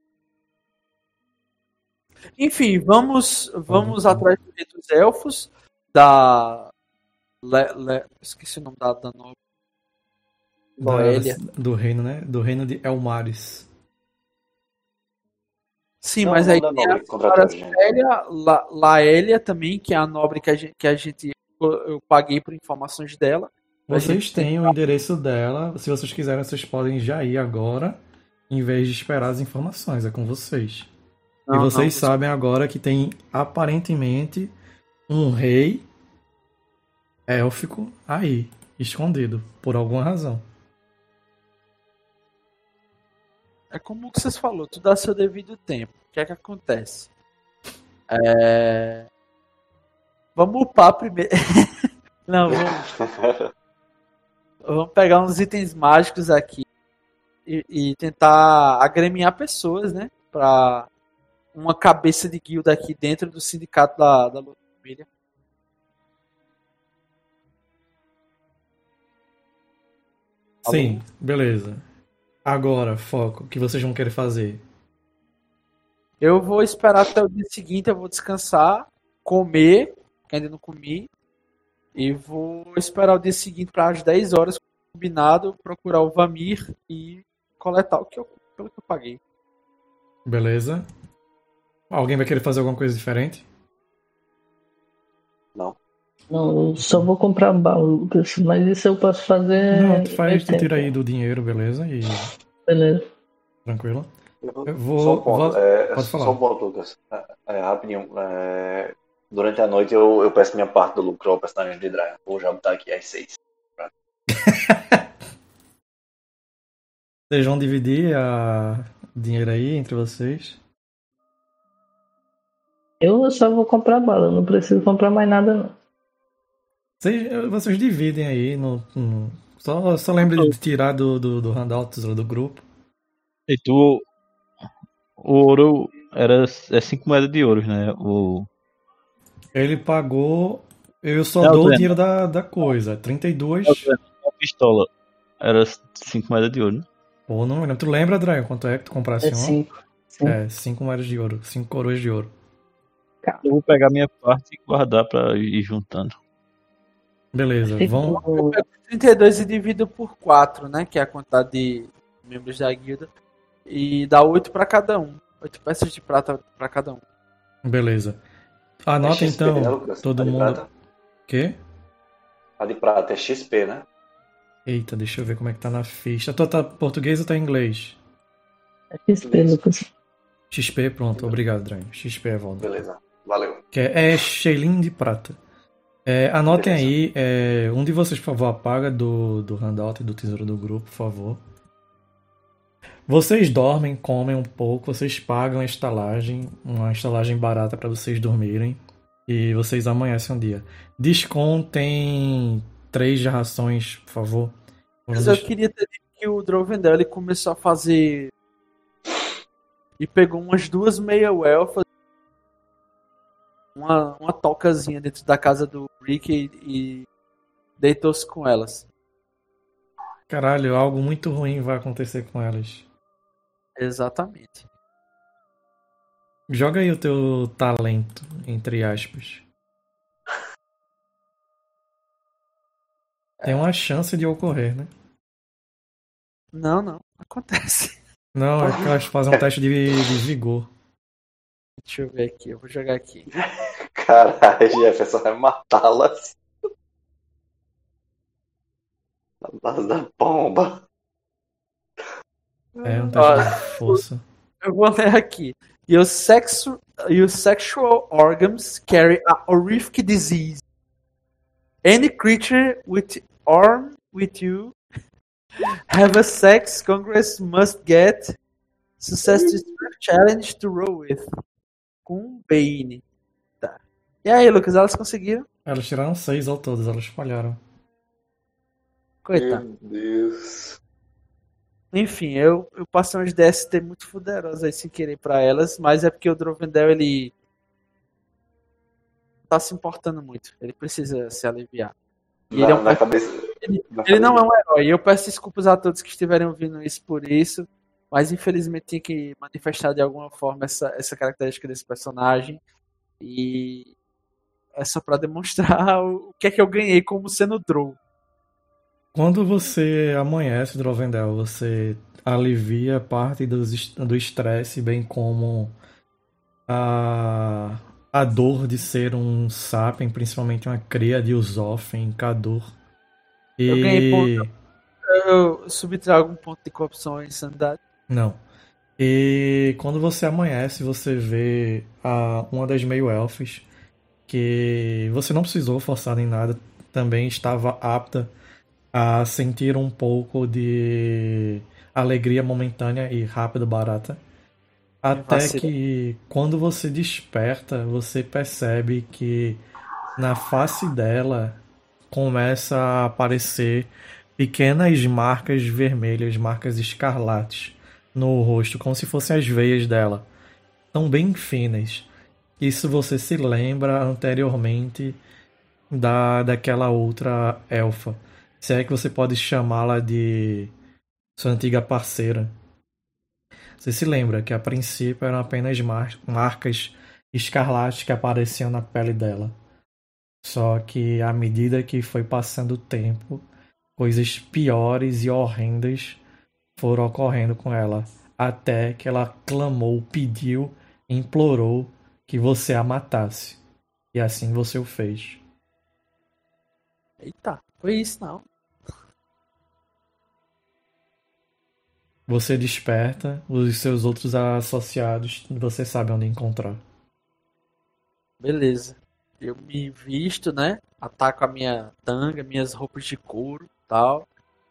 Enfim, vamos, vamos atrás dos elfos da. Le, Le, esqueci o nome da, da nobre. Loelia. Da, do reino, né? Do reino de Elmaris. Sim, Não, mas não aí dá tem nobre a contratou, senhora gente. Célia, La, Laélia também, que é a nobre que a gente, que a gente eu, eu paguei por informações dela. A Vocês gente têm o endereço dela. Se vocês quiserem, vocês podem já ir agora, em vez de esperar as informações. É com vocês. Não, e vocês não, sabem agora que tem aparentemente um rei élfico aí, escondido, por alguma razão. É como vocês falou, tudo a seu devido tempo. O que é que acontece? É... Vamos upar primeiro. Não, vamos... vamos pegar uns itens mágicos aqui e, e tentar agremiar pessoas, né? Pra uma cabeça de guilda aqui dentro do sindicato da, da Lua Vermelha. Sim, beleza. Agora, foco. O que vocês vão querer fazer? Eu vou esperar até o dia seguinte, eu vou descansar, comer, que ainda não comi, e vou esperar o dia seguinte para as dez horas, combinado, procurar o Vamir e coletar o que eu, pelo que eu paguei. Beleza. Alguém vai querer fazer alguma coisa diferente? Não. Não, eu só vou comprar baú, Lucas, mas isso eu posso fazer. Não, tu faz, tu tempo. tira aí do dinheiro, beleza? E Beleza. tranquilo. Eu Eu vou- só um ponto. vou- é, pode falar. Só um ponto, Lucas. É, é, rapidinho. É, durante a noite eu, eu peço minha parte do lucro ao personagem de Dryan. Vou já botar aqui às seis. Vocês vão dividir a o dinheiro aí entre vocês? Eu só vou comprar bala, eu não preciso comprar mais nada, não. Vocês, vocês dividem aí. No, no- só, só lembre de tirar do, do, do handout do grupo. E tu. O ouro era é cinco moedas de ouro, né? O... Ele pagou. Eu só Não, dou o Breno. dinheiro da, da coisa. trinta e dois. A pistola era cinco moedas de ouro, né? Pô, não me lembro. Tu lembra, Dragon, quanto é que tu comprasse É uma? cinco. Sim. É, cinco moedas de ouro. Cinco coroas de ouro. Eu vou pegar minha parte e guardar pra ir juntando. Beleza, Fica vão. o- trinta e dois e divido por quatro, né? Que é a quantidade de membros da guilda. E dá oito para cada um. oito peças de prata para cada um. Beleza. Anota É X P, né, então, Lucas? todo A de mundo. prata? Quê? A de prata é X P, né? Eita, deixa eu ver como é que tá na ficha. Tu tá português ou tá em inglês? É X P, Lucas. X P, pronto, obrigado, Dragon. X P é volta. Beleza. Valeu. Que é, é Sheilin de prata. É, anotem Beleza. aí, é, um de vocês, por favor, apaga do, do handout e do tesouro do grupo, por favor. Vocês dormem, comem um pouco, vocês pagam a estalagem, uma estalagem barata para vocês dormirem, e vocês amanhecem um dia. Descontem três rações, por favor. Mas Vamos eu deixar- queria ter dito que o Drovendel ele começou a fazer. E pegou umas duas meia-elfas. Uma, uma tocazinha dentro da casa do Rick e, e deitou-se com elas. Caralho, algo muito ruim vai acontecer com elas. Exatamente. Joga aí o teu talento, entre aspas. Tem uma chance de ocorrer, né? Não, não. Acontece. Não, é que elas fazem um teste de, de vigor. Deixa eu ver aqui. Eu vou jogar aqui. Caralho, Jefferson vai matá-las. Na base da pomba. É um teste Ó, de força. eu vou ler aqui. Your, sexu your sexual organs carry a horrific disease. Any creature with arm with you have a sex Congress must get success to strength challenge to roll with. Com Bane. Tá. E aí, Lucas, elas conseguiram? Elas tiraram seis ao todas, elas falharam. Coitado. Meu Deus. Enfim, eu, eu passei umas D S T muito fuderosas aí sem querer pra elas, mas é porque o Drovendel, ele tá se importando muito. Ele precisa se aliviar. E ele, é Na, um, na cabeça. ele, na ele não é cabeça- um herói. Eu peço desculpas a todos que estiverem ouvindo isso por isso, mas infelizmente tinha que manifestar de alguma forma essa, essa característica desse personagem. E é só pra demonstrar o, o que é que eu ganhei como sendo Drow. Quando você amanhece, Drovendel, você alivia parte dos est- do estresse, bem como a, a dor de ser um Sapien, principalmente uma cria de Usofen, Kador. Eu ganhei E... Eu subtrago um ponto de corrupção e insanidade. Não. E quando você amanhece, você vê a, uma das meio-elfos que você não precisou forçar nem nada, também estava apta a sentir um pouco de alegria momentânea e rápido barata. Até vacilo. que quando você desperta, você percebe que na face dela começa a aparecer pequenas marcas vermelhas, marcas escarlates no rosto, como se fossem as veias dela. São bem finas. Isso você se lembra anteriormente da, daquela outra elfa. Se é que você pode chamá-la de sua antiga parceira. Você se lembra que a princípio eram apenas mar- marcas escarlates que apareciam na pele dela. Só que à medida que foi passando o tempo, coisas piores e horrendas foram ocorrendo com ela. Até que ela clamou, pediu, implorou que você a matasse. E assim você o fez. Eita, foi isso não. Você desperta, os seus outros associados, você sabe onde encontrar. Beleza. Eu me visto, né? Ataco a minha tanga, minhas roupas de couro e tal.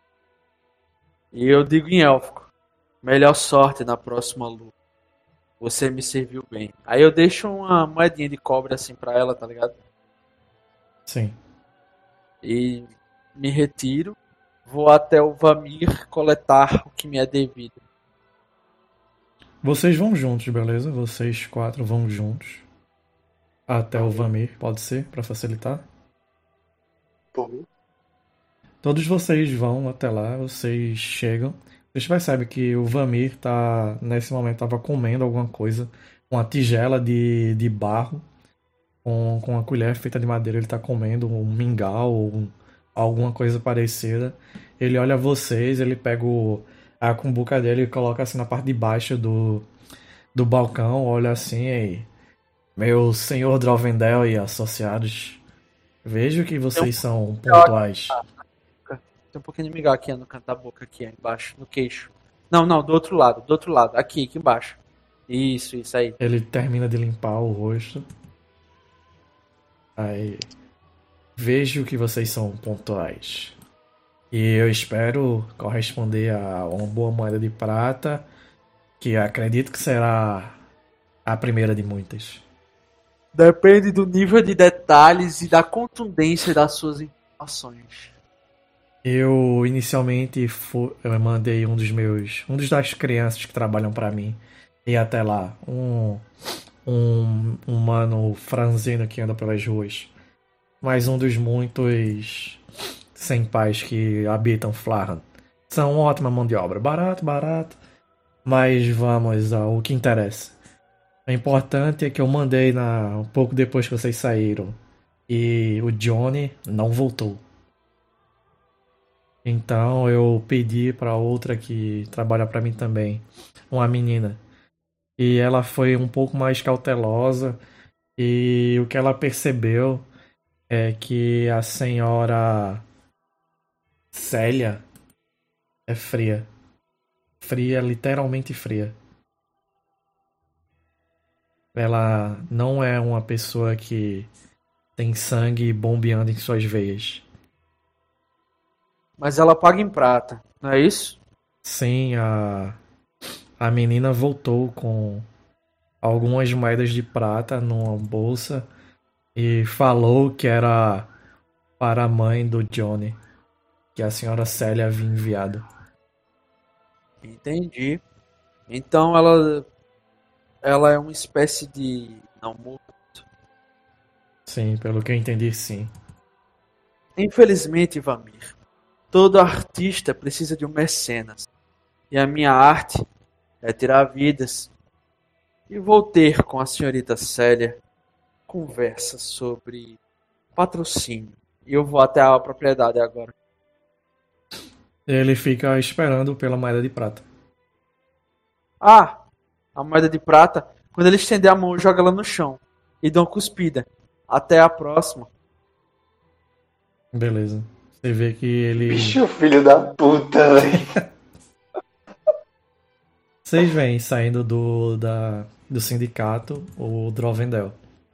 E eu digo em élfico: melhor sorte na próxima luta. Você me serviu bem. Aí eu deixo uma moedinha de cobre assim pra ela, tá ligado? Sim. E me retiro. Vou até o Vamir coletar o que me é devido. Vocês vão juntos, beleza? Vocês quatro vão juntos. Até o Vamir, pode ser, pra facilitar? Por mim? Todos vocês vão até lá, vocês chegam. Vocês percebem que o Vamir tá, nesse momento, tava comendo alguma coisa. Uma tigela de, de barro. Com, com uma colher feita de madeira, ele tá comendo um mingau ou um, alguma coisa parecida. Ele olha vocês, ele pega o, a cumbuca dele e coloca assim na parte de baixo do, do balcão. Olha assim e... Meu senhor Drovendel e associados, vejo que vocês são pontuais. Tem um pouquinho de mingau aqui no canto da boca, aqui embaixo, no queixo. Não, não, do outro lado, do outro lado, aqui, aqui embaixo. Isso, isso aí. Ele termina de limpar o rosto. Aí, vejo que vocês são pontuais. E eu espero corresponder a uma boa moeda de prata, que acredito que será a primeira de muitas. Depende do nível de detalhes e da contundência das suas informações. Eu inicialmente fu- eu mandei um dos meus, um dos das crianças que trabalham pra mim ir até lá, um um um mano franzino que anda pelas ruas, mais um dos muitos senpais que habitam Flarran. São ótima mão de obra, barato, barato, mas vamos ao que interessa. O importante é que eu mandei na, um pouco depois que vocês saíram e o Johnny não voltou. Então eu pedi pra outra que trabalha pra mim também, uma menina. E ela foi um pouco mais cautelosa e o que ela percebeu é que a senhora Célia é fria. Fria, literalmente fria. Ela não é uma pessoa que tem sangue bombeando em suas veias. Mas ela paga em prata, não é isso? Sim, a, a menina voltou com algumas moedas de prata numa bolsa e falou que era para a mãe do Johnny, que a senhora Célia havia enviado. Entendi. Então ela, ela é uma espécie de não morto. Sim, pelo que eu entendi, sim. Infelizmente, Vamir, todo artista precisa de um mecenas. E a minha arte é tirar vidas. E vou ter com a senhorita Célia conversa sobre patrocínio. E eu vou até a propriedade agora. Ele fica esperando pela moeda de prata. Ah, a moeda de prata. Quando ele estender a mão, eu jogo ela no chão. E dou uma cuspida. Até a próxima. Beleza. Você vê que ele... Bicho, filho da puta, velho. Vocês veem saindo do, da, do sindicato o Drovendel.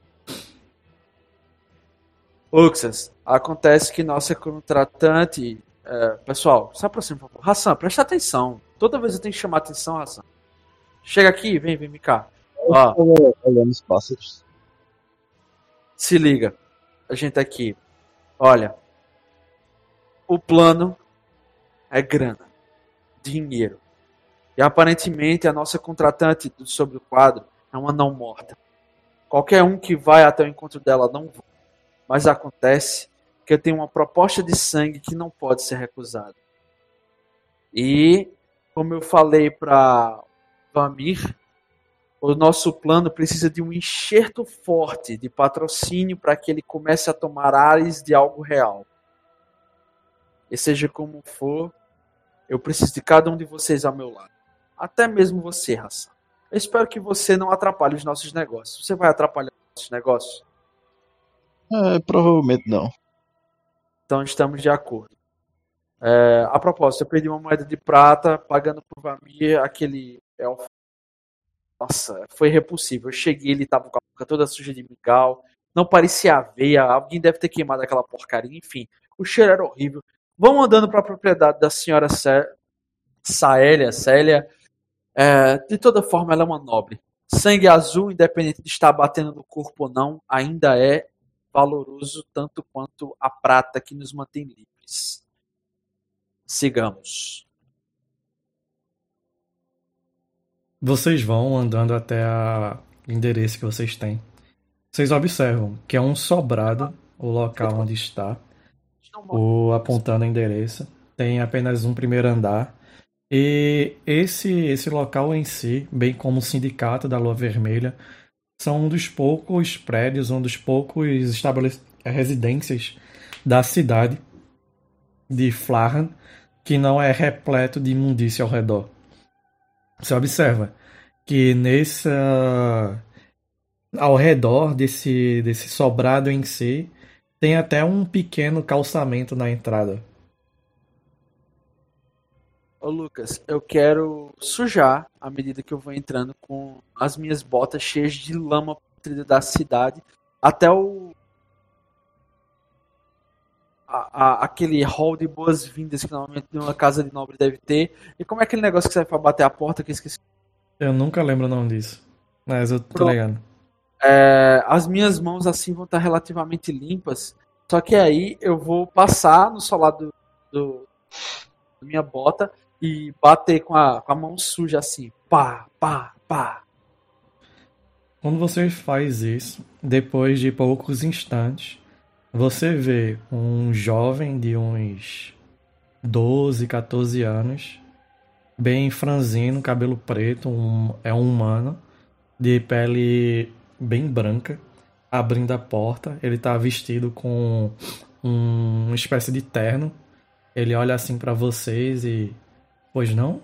Uxas, acontece que nossa contratante... É, pessoal, se aproxima, por favor. Hassan, presta atenção. Toda vez eu tenho que chamar atenção, Hassan. Chega aqui, vem, vem, me cá. Ó, Olhando os pássaros. se liga. A gente tá aqui. Olha. O plano é grana. Dinheiro. E aparentemente a nossa contratante sobre o quadro é uma não morta. Qualquer um que vai até o encontro dela não vai. Mas acontece que eu tenho uma proposta de sangue que não pode ser recusada. E, como eu falei para Vamir, o nosso plano precisa de um enxerto forte de patrocínio para que ele comece a tomar ares de algo real. E seja como for, eu preciso de cada um de vocês ao meu lado. Até mesmo você, Hassan. Eu espero que você não atrapalhe os nossos negócios. Você vai atrapalhar os nossos negócios? É, provavelmente não. Então estamos de acordo. É, a propósito, eu perdi uma moeda de prata pagando por Vamir aquele elfo. Nossa, foi repulsivo. Eu cheguei, ele tava com a boca toda suja de mingau. Não parecia aveia. Alguém deve ter queimado aquela porcaria. Enfim, o cheiro era horrível. Vamos andando para a propriedade da senhora Cé- Saélia. Célia, é, de toda forma, ela é uma nobre. Sangue azul, independente de estar batendo no corpo ou não, ainda é valoroso tanto quanto a prata que nos mantém livres. Sigamos. Vocês vão andando até a- o endereço que vocês têm. Vocês observam que é um sobrado o local onde está, o, apontando o endereço. Tem apenas um primeiro andar. E esse, esse local em si, bem como o Sindicato da Lua Vermelha, são um dos poucos prédios, um dos poucos estabele- residências da cidade de Flarran que não é repleto de imundícia ao redor. Você observa que nesse, ao redor desse, desse sobrado em si, tem até um pequeno calçamento na entrada. Ô Lucas, eu quero sujar à medida que eu vou entrando com as minhas botas cheias de lama podrida da cidade até o a- a- aquele hall de boas-vindas que normalmente uma casa de nobre deve ter. E como é aquele negócio que serve pra bater a porta que eu esqueci? Eu nunca lembro o nome disso, mas eu tô Pronto. ligado. É, as minhas mãos assim vão estar relativamente limpas, só que aí eu vou passar no solado do, da minha bota e bater com a, com a mão suja assim, pá, pá, pá. Quando você faz isso, depois de poucos instantes, você vê um jovem de uns doze, quatorze anos, bem franzino, cabelo preto, um, é um humano, de pele bem branca, abrindo a porta. Ele tá vestido com um- uma espécie de terno. Ele olha assim pra vocês e... Pois não?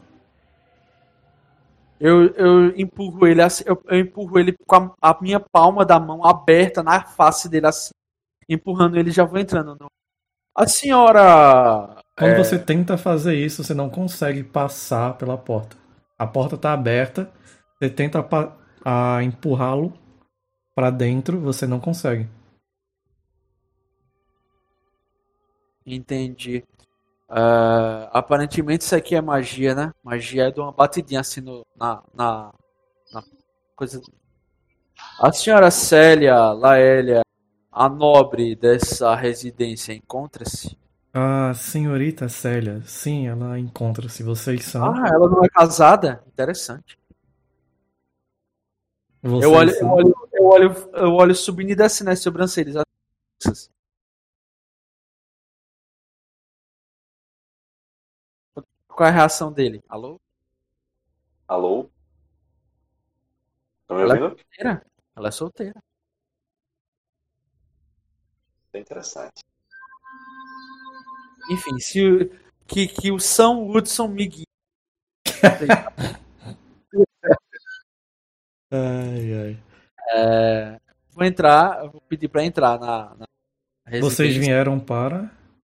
Eu, eu empurro ele assim, eu, eu empurro ele com a, a minha palma da mão aberta na face dele assim, empurrando ele, já vou entrando no... A senhora... Quando é, você tenta fazer isso, você não consegue passar pela porta. A porta tá aberta, você tenta pa- a empurrá-lo pra dentro, você não consegue. Entendi. Ah, aparentemente isso aqui é magia, né? Magia é de uma batidinha assim no, na, na, na coisa. A senhora Célia Laélia, a nobre dessa residência, encontra-se? A senhorita Célia, sim, ela encontra-se. Vocês são. Ah, ela não é casada? Interessante. Vocês Eu olho, eu são. olho, eu olho, eu olho subindo e descendo as sobrancelhas. Qual é a reação dele? Alô? Alô? Estão me Ela é ouvindo? solteira? Ela é solteira. É interessante. Enfim, se o, que, que o São Hudson me guie. Ai, ai. É, vou entrar, eu vou pedir pra entrar na, na Vocês residência. vieram para.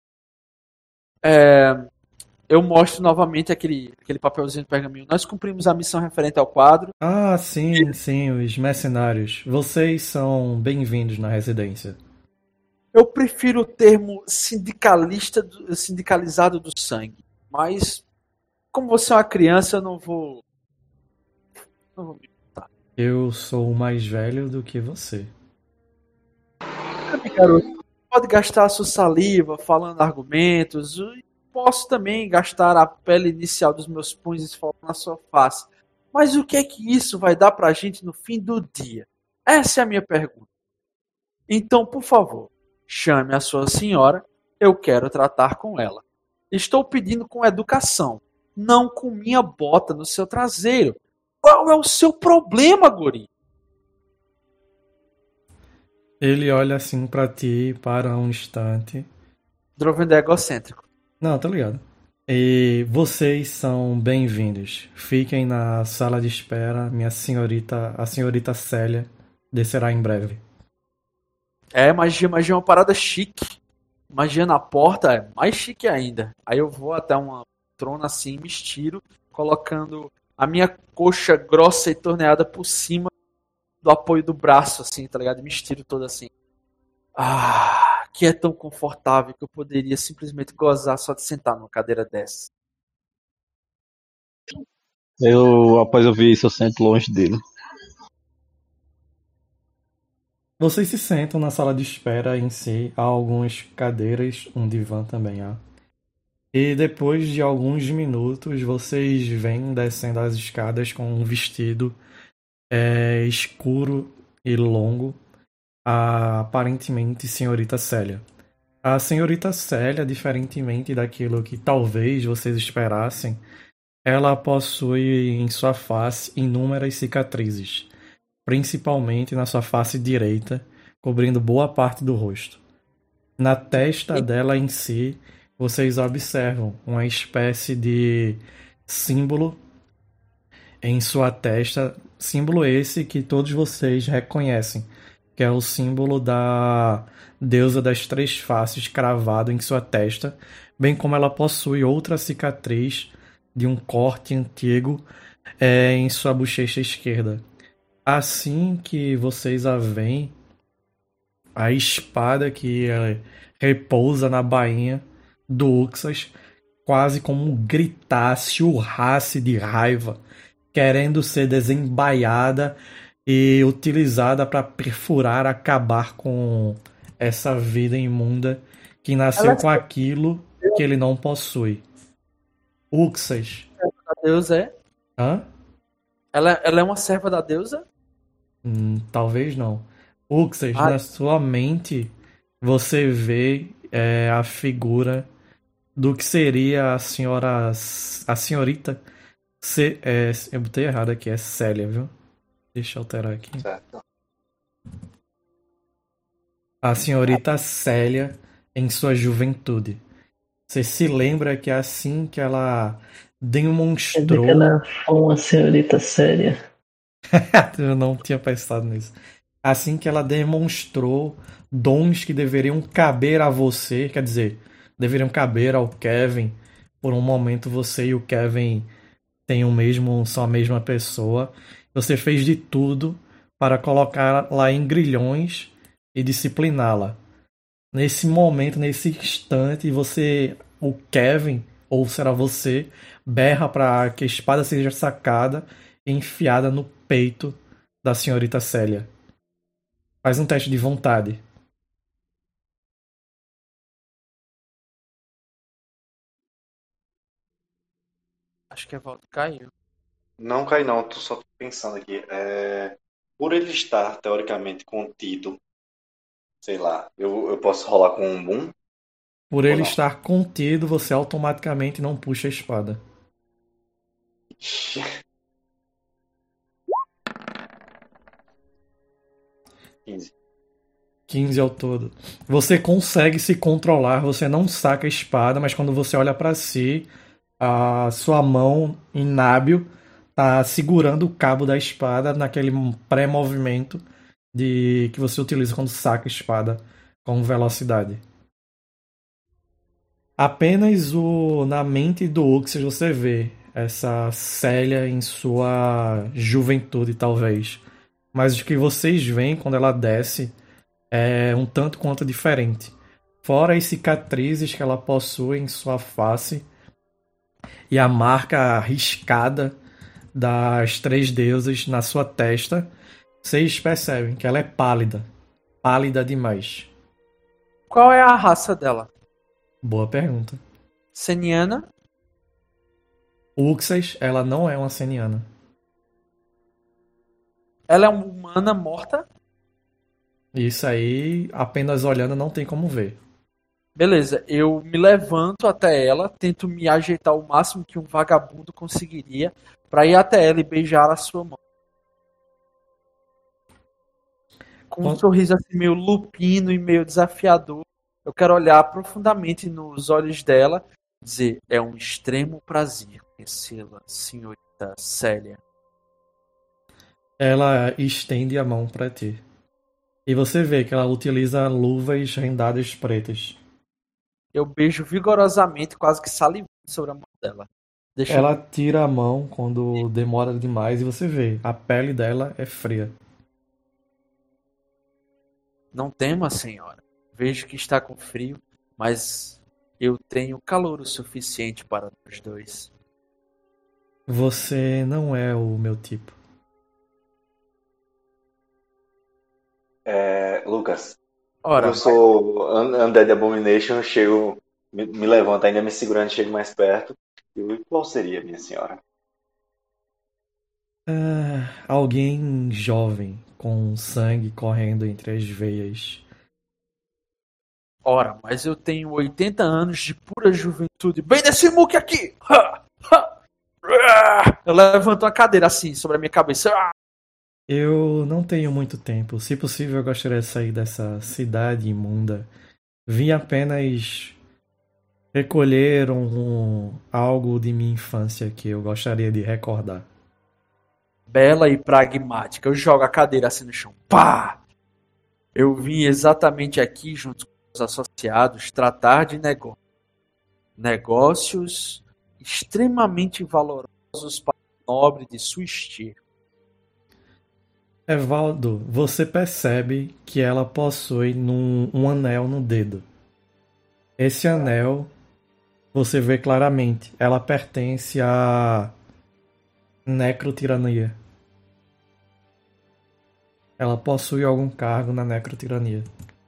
É, eu mostro novamente aquele, aquele papelzinho de pergaminho. Nós cumprimos a missão referente ao quadro. Ah, sim, sim, os mercenários. Vocês são bem-vindos na residência. Eu prefiro o termo sindicalista, do- sindicalizado do sangue. Mas, como você é uma criança, eu não vou. Não vou me importar. Eu sou mais velho do que você. Sabe, garoto, pode gastar a sua saliva falando argumentos. e Posso também gastar a pele inicial dos meus punhos esfoliando na sua face. Mas o que é que isso vai dar pra gente no fim do dia? Essa é a minha pergunta. Então, por favor, chame a sua senhora. Eu quero tratar com ela. Estou pedindo com educação, não com minha bota no seu traseiro. Qual é o seu problema, guri? Ele olha assim pra ti, para um instante. Drovendo é egocêntrico. Não, tá ligado. E vocês são bem-vindos. Fiquem na sala de espera. Minha senhorita, a senhorita Célia, descerá em breve. É, magia, magia é uma parada chique. Magia na porta é mais chique ainda. Aí eu vou até uma trona assim, me estiro, colocando a minha coxa grossa e torneada por cima do apoio do braço, assim, tá ligado? Me estiro todo assim. Ah, que é tão confortável que eu poderia simplesmente gozar só de sentar numa cadeira dessa. Eu, após ouvir isso, eu sento longe dele. Vocês se sentam na sala de espera em si. Há algumas cadeiras, um divã também há. E depois de alguns minutos, vocês vêm descendo as escadas com um vestido é, escuro e longo, a aparentemente senhorita Célia. A senhorita Célia, diferentemente daquilo que talvez vocês esperassem, ela possui em sua face inúmeras cicatrizes, principalmente na sua face direita, cobrindo boa parte do rosto. Na testa dela em si, vocês observam uma espécie de símbolo em sua testa, símbolo esse que todos vocês reconhecem, que é o símbolo da deusa das três faces cravado em sua testa, bem como ela possui outra cicatriz de um corte antigo é, em sua bochecha esquerda. Assim que vocês a veem, a espada que é, repousa na bainha do Uxas, quase como um gritasse, urrasse de raiva, querendo ser desembaiada e utilizada para perfurar, acabar com essa vida imunda que nasceu Ela com aquilo que ele não possui. Uxas. A deusa é? Hã? Ela, ela é uma serva da deusa? Hum, talvez não. Uxas, Ah. na sua mente, você vê é, a figura do que seria a senhora. A senhorita. C, é, eu botei errado aqui, é Célia, viu? Deixa eu alterar aqui. Certo. A senhorita Célia em sua juventude. Você se lembra que assim que ela Quer dizer demonstrou. que ela é uma senhorita séria. Eu não tinha pensado nisso. Assim que ela demonstrou dons que deveriam caber a você, quer dizer, deveriam caber ao Kevin. Por um momento você e o Kevin têm o mesmo, são a mesma pessoa. Você fez de tudo para colocá-la em grilhões e discipliná-la. nesse momento, nesse instante, você, o Kevin, ou será você, berra para que a espada seja sacada e enfiada no peito da senhorita Célia. Faz um teste de vontade. Acho que a volta caiu. Não cai não, tô só pensando aqui. É, por ele estar teoricamente contido, sei lá, eu, eu posso rolar com um boom? Por Ou ele não? estar contido, você automaticamente não puxa a espada. quinze. quinze ao todo. Você consegue se controlar, você não saca a espada, mas quando você olha pra si, a sua mão inábil tá segurando o cabo da espada naquele pré-movimento de que você utiliza quando saca a espada com velocidade. Apenas o na mente do Uxas você vê essa Célia em sua juventude, talvez. Mas o que vocês veem quando ela desce é um tanto quanto diferente. Fora as cicatrizes que ela possui em sua face e a marca riscada das três deusas na sua testa, vocês percebem que ela é pálida. Pálida demais. Qual é a raça dela? Boa pergunta. Seniana? Uxas, ela não é uma seniana. Ela é uma humana morta? Isso aí, apenas olhando, não tem como ver. Beleza, eu me levanto até ela, tento me ajeitar o máximo que um vagabundo conseguiria pra ir até ela e beijar a sua mão. Com um Quando- sorriso assim meio lupino e meio desafiador, eu quero olhar profundamente nos olhos dela e dizer: é um extremo prazer conhecê-la, senhorita Célia. Ela estende a mão pra ti. E você vê que ela utiliza luvas rendadas pretas. Eu beijo vigorosamente, quase que salivando sobre a mão dela. Deixa eu- Ela tira a mão quando demora demais e você vê, a pele dela é fria. Não tema, senhora. Vejo que está com frio, mas eu tenho calor o suficiente para nós dois. Você não é o meu tipo. É, Lucas, Ora, eu sou Un- Undead Abomination, eu chego, me, me levanto ainda me segurando, chego mais perto. E qual seria, minha senhora? Ah, alguém jovem, com sangue correndo entre as veias. ora, mas eu tenho oitenta anos de pura juventude. Bem nesse muque aqui! Ha! Ha! Ah! Eu levanto a cadeira assim sobre a minha cabeça. Ah! Eu não tenho muito tempo. Se possível, eu gostaria de sair dessa cidade imunda. Vim apenas recolher um, um- algo de minha infância que eu gostaria de recordar. Bela e pragmática. Eu jogo a cadeira assim no chão. Pá! Eu vim exatamente aqui, junto com os associados, tratar de negócio. Negócios extremamente valorosos para o nobre de sua estirpe. Evaldo, você percebe que ela possui num- um anel no dedo. Esse anel, você vê claramente, ela pertence à necrotirania. Ela possui algum cargo na necrotirania.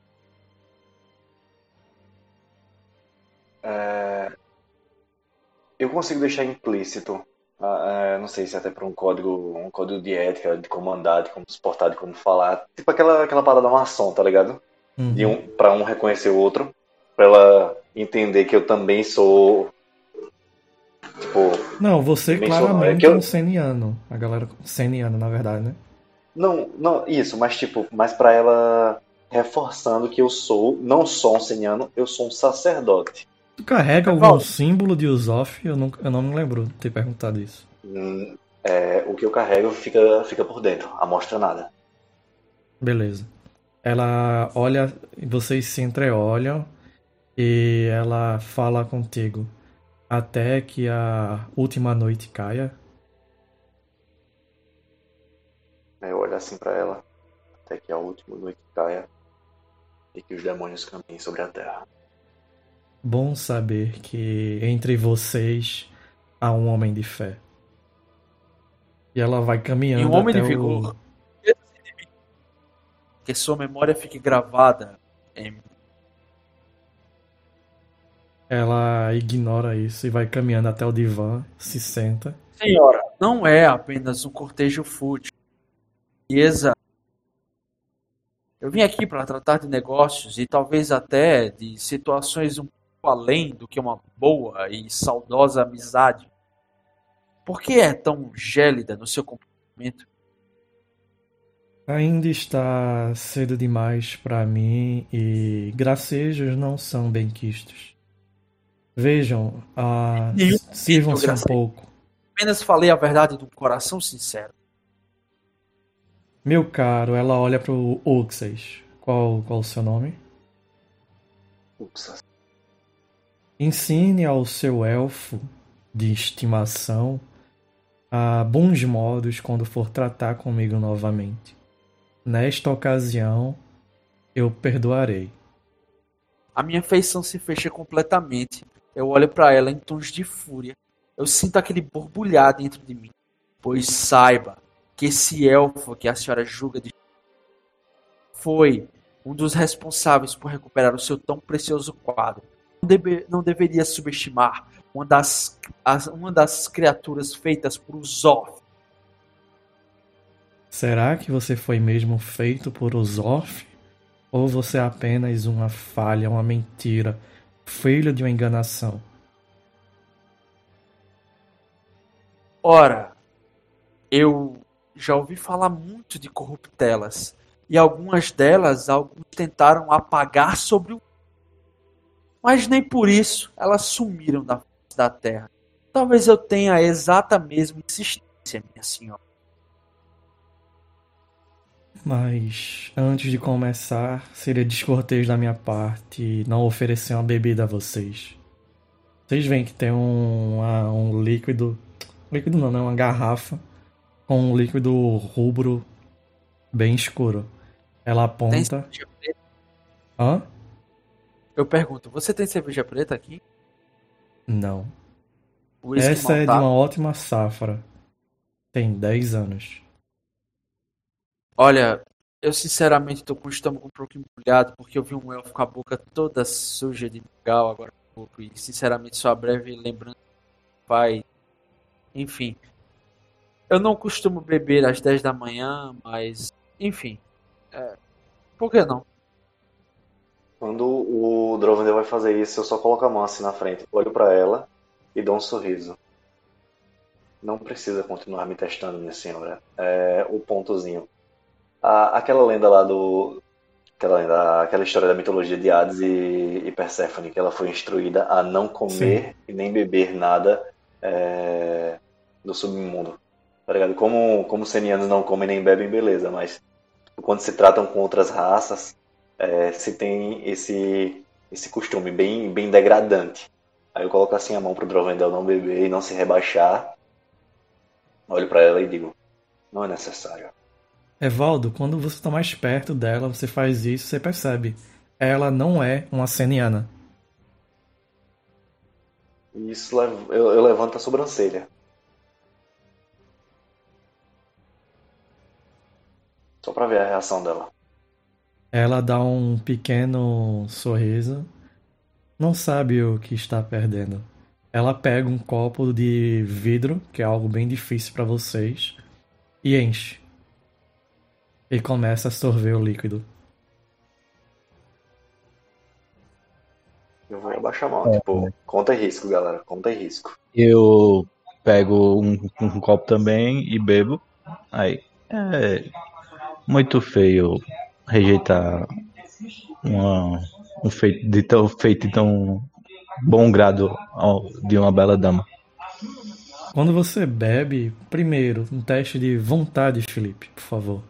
É, eu consigo deixar implícito, ah, é, não sei se até por um código, um código de ética, de como andar, de como se portar, de como falar. Tipo aquela, aquela parada maçom, tá ligado? De Uhum. um, pra um reconhecer o outro, pra ela entender que eu também sou, tipo, Não, você também sou não, é claramente que é eu, um seniano. A galera seniana, na verdade, né? não, não, isso, mas tipo, mais pra ela reforçando que eu sou, não só um seniano, eu sou um sacerdote. Tu carrega algum Evaldo, símbolo de Usoff? Eu não, eu não me lembro de ter perguntado isso. Hum, é, o que eu carrego fica, fica por dentro, a mostra nada. Beleza. Ela olha, vocês se entreolham e ela fala contigo até que a última noite caia. Aí eu olho assim pra ela, até que a última noite caia. e que os demônios caminhem sobre a terra. Bom saber que entre vocês há um homem de fé. E ela vai E caminhando um homem até de o... vigor. Que sua memória fique gravada em mim. Ela ignora isso e vai caminhando até o divã, se senta. Senhora, não é apenas um cortejo fútil. Beleza. Eu vim aqui para tratar de negócios e talvez até de situações um pouco além do que uma boa e saudosa amizade. Por que é tão gélida no seu comportamento? Ainda está cedo demais para mim e gracejos não são benquistos. Vejam, ah, Nenhum sirvam-se um gracejo. pouco. Apenas falei a verdade de um coração sincero. Meu caro, ela olha para o Uxas. Qual, qual o seu nome? Uxas. Ensine ao seu elfo de estimação a bons modos quando for tratar comigo novamente. Nesta ocasião, eu perdoarei. A minha feição se fecha completamente. Eu olho para ela em tons de fúria. Eu sinto aquele borbulhar dentro de mim. Pois saiba que esse elfo que a senhora julga de foi um dos responsáveis por recuperar o seu tão precioso quadro. Não, deve, não deveria subestimar uma das, as, uma das criaturas feitas por Zorf. Será que você foi mesmo feito por Uzorf? Ou você é apenas uma falha, uma mentira, filho de uma enganação? Ora, eu já ouvi falar muito de corruptelas. E algumas delas, alguns tentaram apagar sobre o... Mas nem por isso elas sumiram da face da terra. Talvez eu tenha a exata mesma insistência, minha senhora. Mas, antes de começar, seria descortês da minha parte não oferecer uma bebida a vocês. Vocês veem que tem um, uma- um líquido... Líquido não, né? Uma garrafa com um líquido rubro bem escuro. Ela Tem aponta... cerveja preta? Hã? Eu pergunto, você tem cerveja preta aqui? Não. Whisky Essa é de maltado? uma ótima safra. Tem dez anos. Olha, eu sinceramente tô com o estômago um pouco embrulhado porque eu vi um elfo com a boca toda suja de mingau agora há pouco e sinceramente só a breve lembrança vai... Enfim, eu não costumo beber às dez da manhã, mas enfim, é, por que não? Quando o Drovender vai fazer isso, eu só coloco a mão assim na frente, olho pra ela e dou um sorriso. Não precisa continuar me testando, minha senhora. É o pontozinho. A- aquela lenda lá do... Aquela, lenda, aquela história da mitologia de Hades e, e Perséfone, que ela foi instruída a não comer e nem beber nada é, do submundo. Tá ligado? Como, como os senianos não comem nem bebem, beleza, mas quando se tratam com outras raças, é, se tem esse, esse costume bem, bem degradante. Aí eu coloco assim a mão pro Drovendel não beber e não se rebaixar. Olho pra ela e digo, não é necessário. Evaldo, quando você está mais perto dela, você faz isso, você percebe. Ela não é uma seniana. E isso lev- eu, eu levanto a sobrancelha. Só pra ver a reação dela. Ela dá um pequeno sorriso. Não sabe o que está perdendo. Ela pega um copo de vidro, que é algo bem difícil para vocês, e enche. E começa a sorver o líquido. Eu vou abaixar a mão, tipo, conta e risco, galera, conta e risco. Eu pego um, um copo também e bebo. Aí, é muito feio rejeitar uma, um feito de tão feito de tão bom grado ao- de uma bela dama. Quando você bebe, primeiro, um teste de vontade, Felipe, por favor.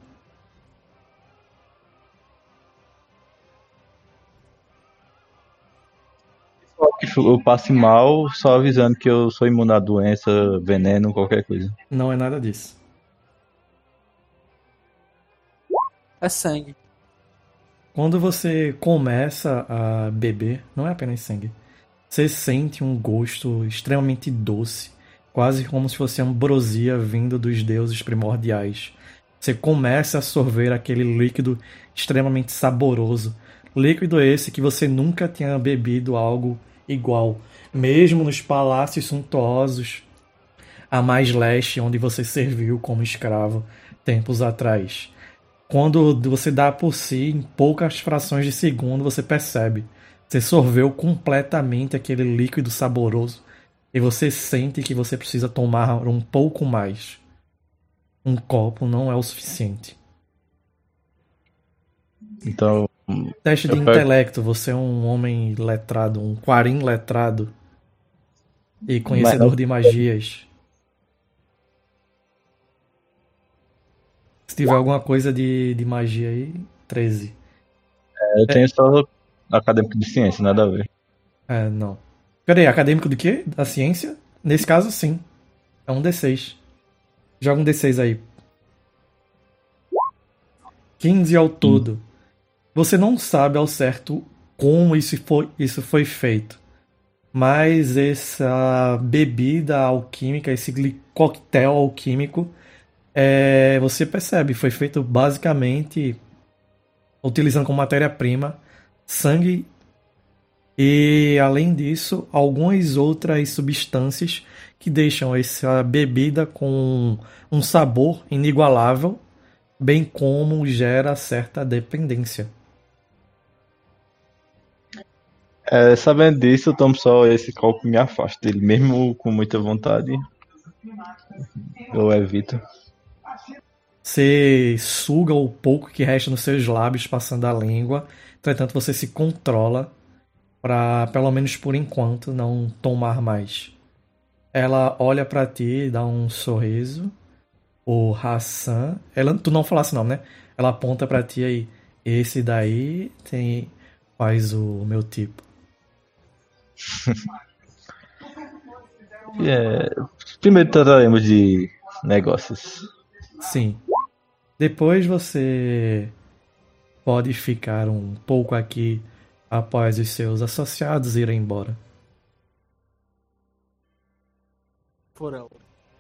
Eu passe mal só avisando que eu sou imune à doença, veneno, qualquer coisa. Não é nada disso. É sangue. Quando você começa a beber, não é apenas sangue, você sente um gosto extremamente doce, quase como se fosse ambrosia vindo dos deuses primordiais. Você começa a sorver aquele líquido extremamente saboroso. Líquido esse que você nunca tinha bebido algo igual, mesmo nos palácios suntuosos a mais leste, onde você serviu como escravo tempos atrás. Quando você dá por si, em poucas frações de segundo, você percebe. Você sorveu completamente aquele líquido saboroso e você sente que você precisa tomar um pouco mais. Um copo não é o suficiente. Então, Teste de eu pego- intelecto. Você é um homem letrado, um quarim letrado e conhecedor Mas- de magias. Se tiver alguma coisa de, de magia aí, treze. eu tenho só acadêmico de ciência, nada a ver. É, não. Pera aí, acadêmico do quê? Da ciência? Nesse caso, sim. É um D seis. Joga um D seis aí. quinze ao todo. Você não sabe ao certo como isso foi, isso foi feito. Mas essa bebida alquímica, esse gli- coquetel alquímico, é, você percebe, foi feito basicamente utilizando como matéria-prima sangue e, além disso, algumas outras substâncias que deixam essa bebida com um sabor inigualável, bem como gera certa dependência. É, sabendo disso, eu tomo só esse copo e me afasto dele, mesmo com muita vontade. Eu evito. Você suga o pouco que resta nos seus lábios passando a língua, entretanto você se controla para, pelo menos por enquanto, não tomar mais. Ela olha pra ti, dá um sorriso. O Hassan, ela, tu não falasse não, né? Ela aponta pra ti aí. Esse daí tem faz o meu tipo. É, primeiro trataremos de negócios. Sim. Depois você pode ficar um pouco aqui após os seus associados irem embora. Porão.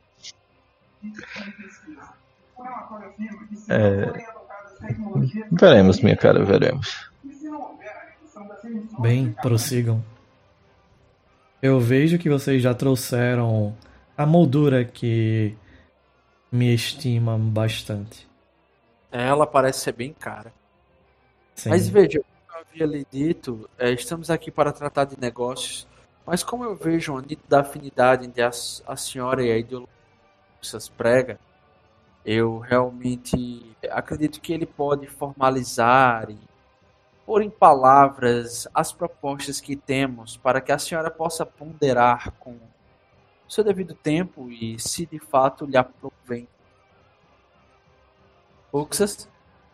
É, veremos, minha cara, veremos. Bem, prossigam. Eu vejo que vocês já trouxeram a moldura que me estima bastante. Ela parece ser bem cara. Sim. Mas veja, como eu havia lhe dito, é, estamos aqui para tratar de negócios. Mas como eu vejo uma nítida afinidade entre a, a senhora e a ideologia que vocês prega, eu realmente acredito que ele pode formalizar e pôr em palavras as propostas que temos para que a senhora possa ponderar com o seu devido tempo e se de fato lhe aprovém. Uxas?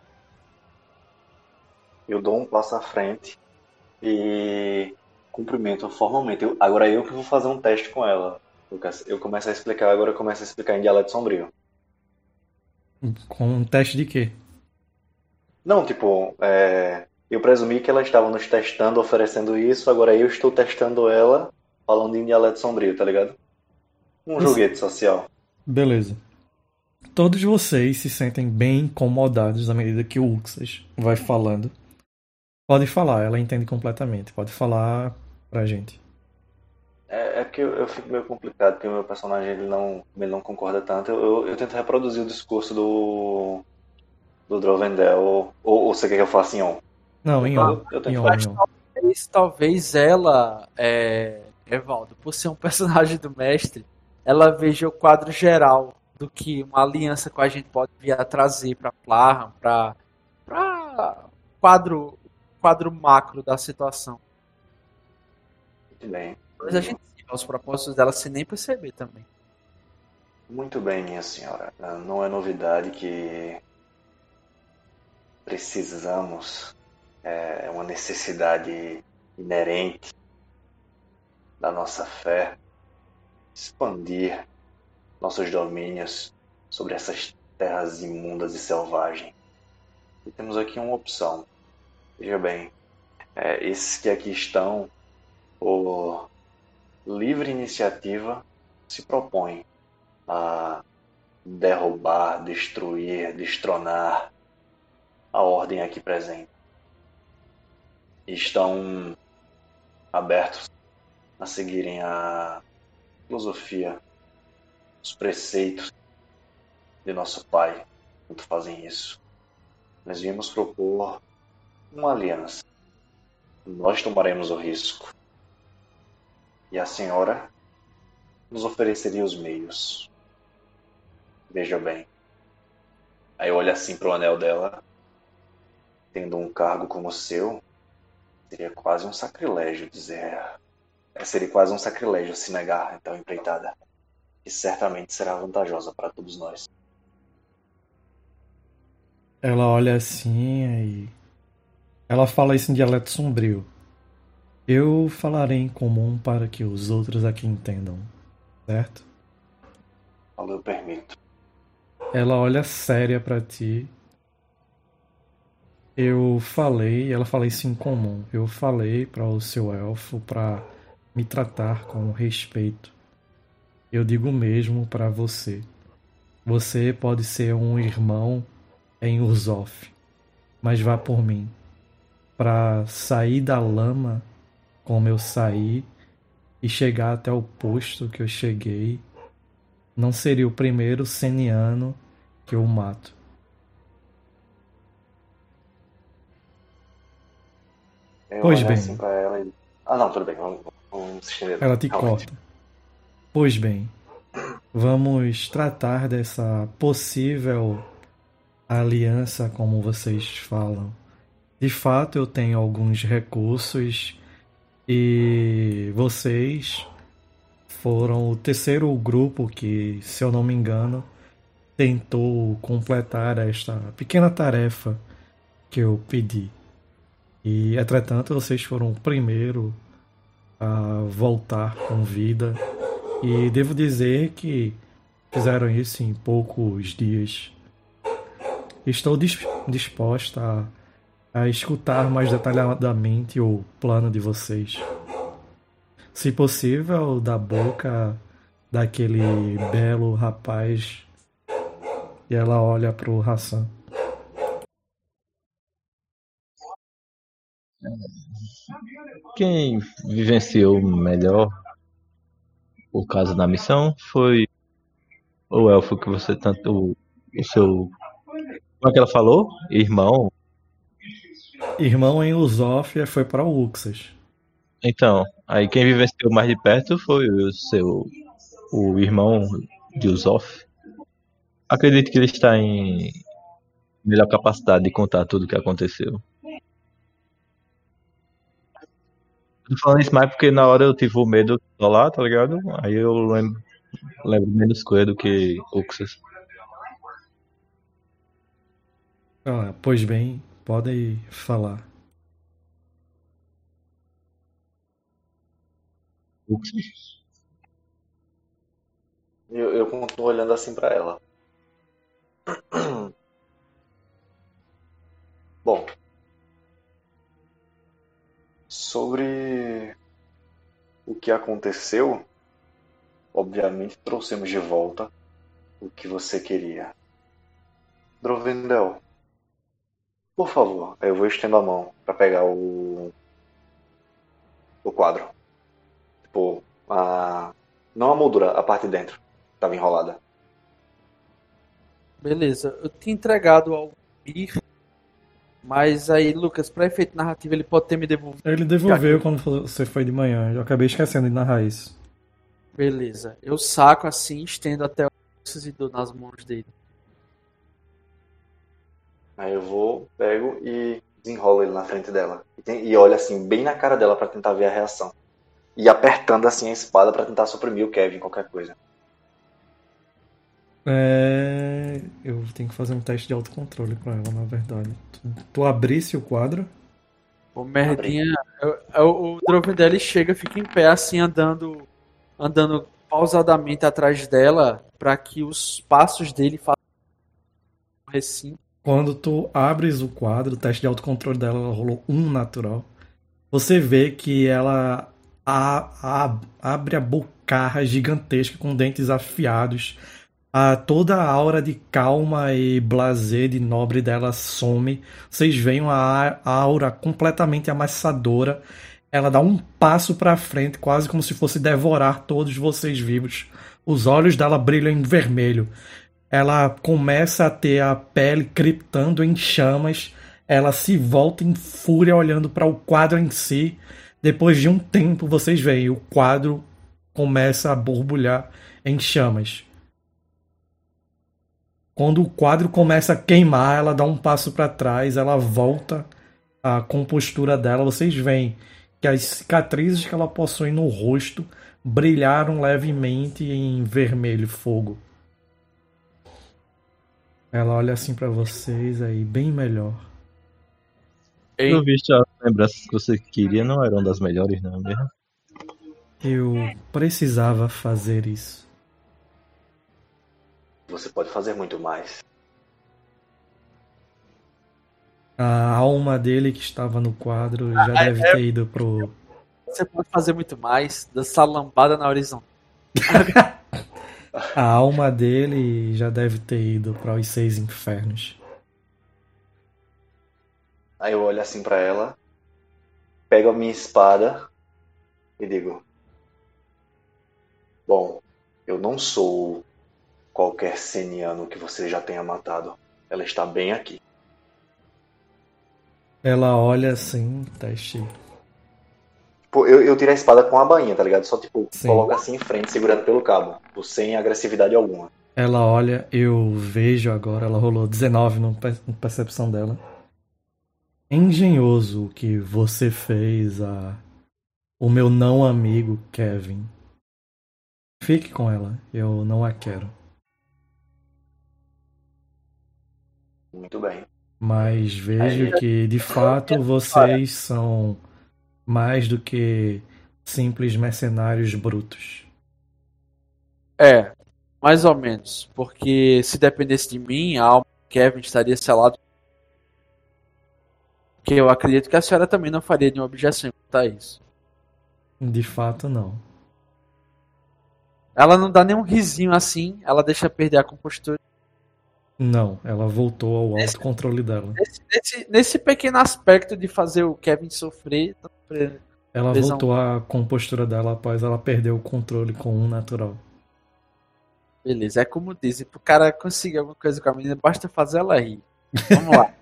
Eu dou um passo à frente e cumprimento formalmente. Eu- agora eu que vou fazer um teste com ela, Lucas. Eu começo a explicar, agora eu começo a explicar em dialeto sombrio. Com um teste de quê? Não, tipo, é, eu presumi que ela estava nos testando, oferecendo isso, agora eu estou testando ela falando em dialeto sombrio, tá ligado? Um Isso. joguete social. Beleza. Todos vocês se sentem bem incomodados à medida que o Uxas vai falando. Pode falar, ela entende completamente. Pode falar pra gente. É, é porque eu, eu fico meio complicado, porque o meu personagem ele não, ele não concorda tanto. Eu, eu, eu tento reproduzir o discurso do, do Drovendel, ou, ou, ou você quer que eu faça em on? Não, em Eu, on. eu Em tento on, fazer. em on. Talvez, talvez ela, é, Evaldo, por ser um personagem do mestre, ela veja o quadro geral do que uma aliança com a gente pode vir a trazer para Plarham, para para quadro quadro macro da situação. Muito bem. Mas a gente siga os propósitos dela sem nem perceber também. Muito bem, minha senhora. Não é novidade que precisamos, é uma necessidade inerente da nossa fé, expandir nossos domínios sobre essas terras imundas e selvagens. E temos aqui uma opção. Veja bem, é, esses que aqui estão, por livre iniciativa, se propõem a derrubar, destruir, destronar a ordem aqui presente. E estão abertos a seguirem a filosofia, os preceitos de nosso pai, quando fazem isso. Nós viemos propor uma aliança. Nós tomaremos o risco. E a senhora nos ofereceria os meios. Veja bem. Aí eu olho assim pro anel dela. Tendo um cargo como o seu, seria quase um sacrilégio dizer... Seria quase um sacrilégio se negar, então, empreitada. E certamente será vantajosa para todos nós. Ela olha assim e... Ela fala isso em dialeto sombrio. Eu falarei em comum para que os outros aqui entendam, certo? Eu permito. Ela olha séria pra ti. Eu falei, ela fala isso em comum. Eu falei para o seu elfo para me tratar com respeito. Eu digo mesmo para você. Você pode ser um irmão em Urzof, mas vá por mim. Para sair da lama como eu saí e chegar até o posto que eu cheguei, não seria o primeiro seniano que eu mato. Eu Pois olho bem. assim pra ela e... Ah, não, tudo bem. Vamos, vamos se estender. Ela te Realmente. corta. Pois bem, vamos tratar dessa possível aliança como vocês falam. De fato, eu tenho alguns recursos e vocês foram o terceiro grupo que, se eu não me engano, tentou completar esta pequena tarefa que eu pedi. E, entretanto, vocês foram o primeiro a voltar com vida. E devo dizer que fizeram isso em poucos dias. Estou dis- disposta a, a escutar mais detalhadamente o plano de vocês. Se possível, da boca daquele belo rapaz. E ela olha pro Hassan. Quem vivenciou melhor o caso da missão foi o elfo que você tanto. O, o seu. Como é que ela falou? Irmão? Irmão em Lusófia foi para o Uxas. Então, aí quem vivenciou mais de perto foi o seu. O irmão de Usof. Acredito que ele está em melhor capacidade de contar tudo o que aconteceu. Tô falando isso mais porque na hora eu tive o medo de lá, tá ligado? Aí eu lembro, lembro menos coisa do que Uxas. Ah, pois bem, podem falar. Uxas? Eu, eu continuo olhando assim pra ela. Bom, sobre o que aconteceu, obviamente trouxemos de volta o que você queria. Drovendel, por favor, eu vou estender a mão pra pegar o o quadro. Tipo, a não a moldura, a parte de dentro estava enrolada. Beleza, eu tinha entregado ao Bir, mas aí, Lucas, para efeito narrativo, ele pode ter me devolvido. Ele devolveu quando você foi de manhã. Eu acabei esquecendo de narrar isso. Beleza, eu saco assim, estendo até o Lucas e dou nas mãos dele. Aí eu vou, pego e desenrolo ele na frente dela. E, tem, e olho assim, bem na cara dela pra tentar ver a reação. E apertando assim a espada pra tentar suprimir o Kevin, qualquer coisa. É... Eu tenho que fazer um teste de autocontrole pra ela, na verdade. Tu, tu abrisse o quadro? O merdinha, eu- eu- o Drovendel ele chega, fica em pé assim, andando, andando pausadamente atrás dela, pra que os passos dele façam o recinto Quando tu abres o quadro, o teste de autocontrole dela ela rolou um natural. Você vê que ela a- a- abre a bocarra gigantesca com dentes afiados. A, toda a aura de calma e blasé de nobre dela some. Vocês veem uma a- aura completamente amassadora. Ela dá um passo para frente, quase como se fosse devorar todos vocês vivos. Os olhos dela brilham em vermelho. Ela começa a ter a pele crepitando em chamas. Ela se volta em fúria olhando para o quadro em si. Depois de um tempo, vocês veem o quadro começa a borbulhar em chamas. Quando o quadro começa a queimar, ela dá um passo para trás, ela volta à compostura dela. Vocês veem que as cicatrizes que ela possui no rosto brilharam levemente em vermelho fogo. Ela olha assim pra vocês aí, bem melhor. Pelo visto, as lembranças que você queria não eram das melhores, não é mesmo? Eu precisava fazer isso. Você pode fazer muito mais. A alma dele que estava no quadro já deve ter ido pro... Você pode fazer muito mais. Dançar lambada na horizontal. A alma dele já deve ter ido para os seis infernos. Aí eu olho assim pra ela, pego a minha espada e digo: bom, eu não sou qualquer seniano que você já tenha matado. Ela está bem aqui. Ela olha assim, teste. Tipo, eu, eu tiro a espada com a bainha, tá ligado? Só tipo, Sim. coloco assim em frente, segurando pelo cabo, tipo, sem agressividade alguma. Ela olha, eu vejo agora, ela rolou dezenove no per- na percepção dela. Engenhoso o que você fez a o meu não amigo Kevin. Fique com ela, eu não a quero. Muito bem. Mas vejo Aí- que de fato vocês são mais do que simples mercenários brutos. É, mais ou menos. Porque se dependesse de mim, a alma do Kevin estaria selada. Porque eu acredito que a senhora também não faria nenhuma objeção quanto a isso. De fato, não. Ela não dá nenhum risinho assim, ela deixa perder a compostura. Não, ela voltou ao autocontrole dela. Nesse, nesse, nesse pequeno aspecto de fazer o Kevin sofrer. sofrer- Ela Lesão. voltou à compostura dela após ela perder o controle com um natural. Beleza, é como dizem, pro cara conseguir alguma coisa com a menina, basta fazer ela rir. Vamos lá.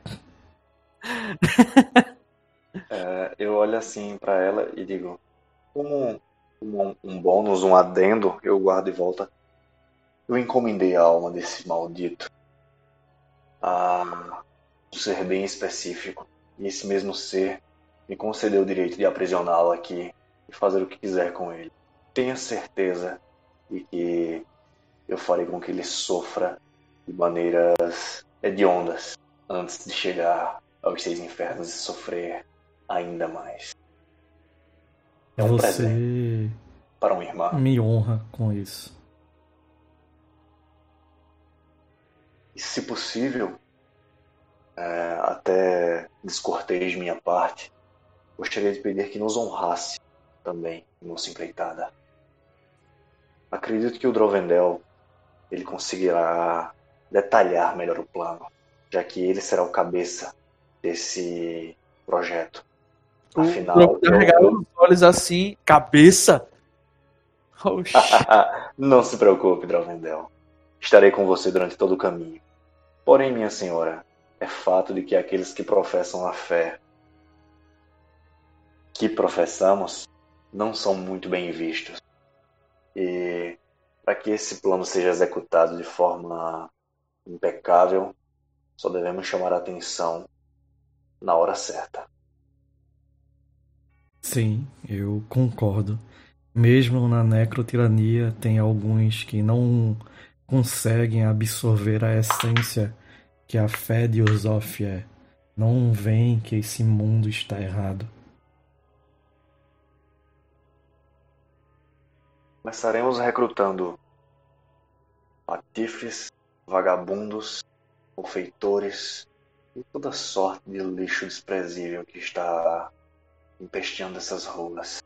É, eu olho assim pra ela e digo: como um, um bônus, um adendo, eu guardo e volta. Eu encomendei a alma desse maldito a um ser bem específico. E esse mesmo ser me concedeu o direito de aprisioná-lo aqui e fazer o que quiser com ele. Tenha certeza de que eu farei com que ele sofra de maneiras hediondas antes de chegar aos seis infernos e sofrer ainda mais. É um presente Você para um irmão. me honra com isso. E, se possível, é, até descortês de minha parte, gostaria de pedir que nos honrasse também em nossa empreitada. Acredito que o Drovendel ele conseguirá detalhar melhor o plano, já que ele será o cabeça desse projeto. Afinal, o eu- carregar os olhos assim, cabeça. Oxi. Não se preocupe, Drovendel. Estarei com você durante todo o caminho. Porém, minha senhora, é fato de que aqueles que professam a fé que professamos não são muito bem vistos. E para que esse plano seja executado de forma impecável, só devemos chamar a atenção na hora certa. Sim, eu concordo. Mesmo na necrotirania, tem alguns que não conseguem absorver a essência que a fé de Ozof é. Não veem que esse mundo está errado. Começaremos recrutando patifes, vagabundos, confeitores e toda sorte de lixo desprezível que está empesteando essas ruas.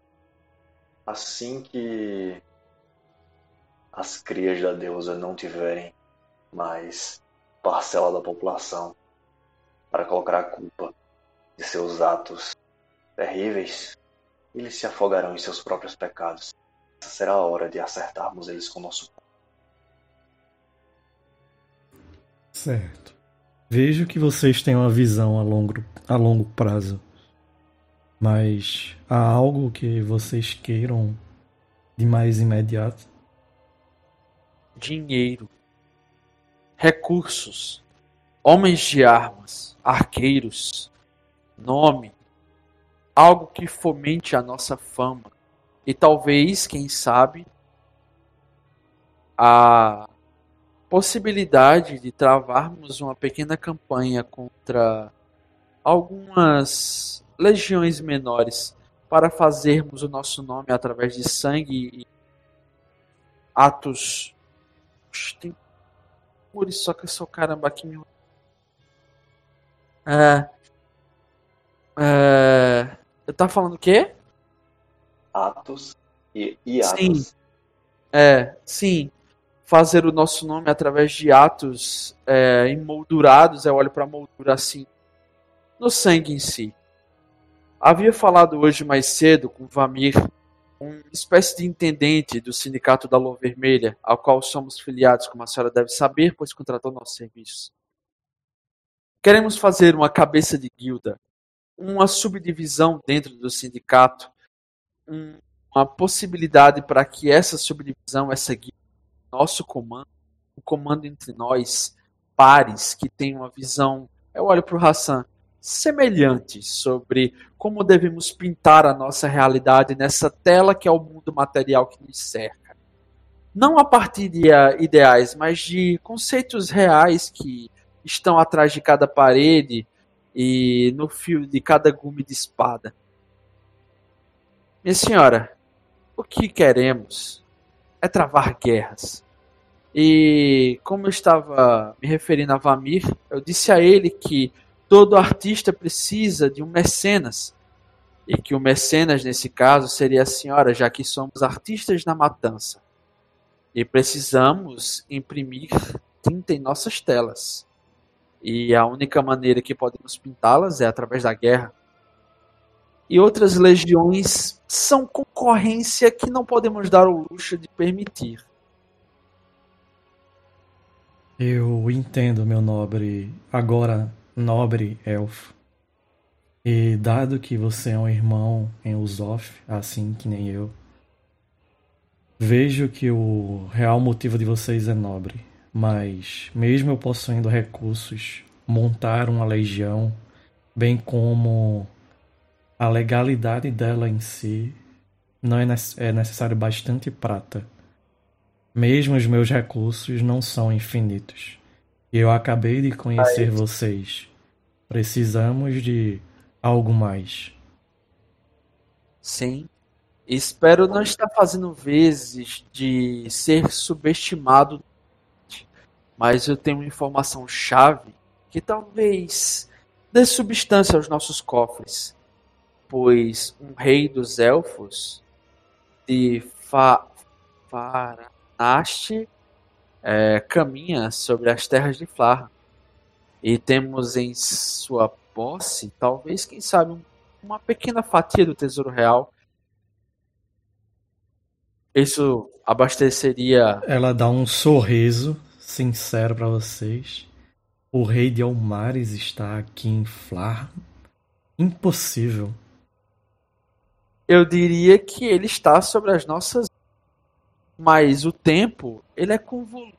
Assim que as crias da deusa não tiverem mais parcela da população para colocar a culpa de seus atos terríveis, eles se afogarão em seus próprios pecados. Essa será a hora de acertarmos eles com o nosso. Certo. Vejo que vocês têm uma visão a longo, a longo prazo. Mas há algo que vocês queiram de mais imediato? Dinheiro, recursos, homens de armas, arqueiros, nome, algo que fomente a nossa fama e talvez, quem sabe, a possibilidade de travarmos uma pequena campanha contra algumas legiões menores para fazermos o nosso nome através de sangue e atos. Tem por isso só que eu sou caramba aqui meu. É, é, eu tava falando o quê? Atos e, e atos. Sim. É, sim. Fazer o nosso nome através de atos é, emoldurados, eu olho para a moldura assim, no sangue em si. Havia falado hoje mais cedo com Vamir, uma espécie de intendente do Sindicato da Lua Vermelha, ao qual somos filiados, como a senhora deve saber, pois contratou nossos serviços. Queremos fazer uma cabeça de guilda, uma subdivisão dentro do sindicato, uma possibilidade para que essa subdivisão, essa guilda, nosso comando, o comando entre nós, pares que tem uma visão, eu olho para o Hassan, semelhante sobre como devemos pintar a nossa realidade nessa tela que é o mundo material que nos cerca. Não a partir de ideais, mas de conceitos reais que estão atrás de cada parede e no fio de cada gume de espada. Minha senhora, o que queremos é travar guerras. E como eu estava me referindo a Vamir, eu disse a ele que todo artista precisa de um mecenas. E que o mecenas, nesse caso, seria a senhora, já que somos artistas na matança. E precisamos imprimir tinta em nossas telas. E a única maneira que podemos pintá-las é através da guerra. E outras legiões são concorrência que não podemos dar o luxo de permitir. Eu entendo, meu nobre, agora nobre elfo. E dado que você é um irmão em Usof, assim que nem eu, vejo que o real motivo de vocês é nobre. Mas, mesmo eu possuindo recursos, montar uma legião, bem como a legalidade dela em si, não é, é necessário bastante prata. Mesmo os meus recursos não são infinitos. E eu acabei de conhecer vocês. Precisamos de algo mais. Sim. Espero não estar fazendo vezes de ser subestimado, mas eu tenho uma informação chave que talvez dê substância aos nossos cofres. Pois um rei dos elfos de Fa... Faranaste é, caminha sobre as terras de Flarra. E temos em sua posse, talvez, quem sabe, um, uma pequena fatia do tesouro real. Isso abasteceria... Ela dá um sorriso sincero para vocês. O rei de Almares está aqui em Flarra? Impossível. Eu diria que ele está sobre as nossas... Mas o tempo, ele é convoluto.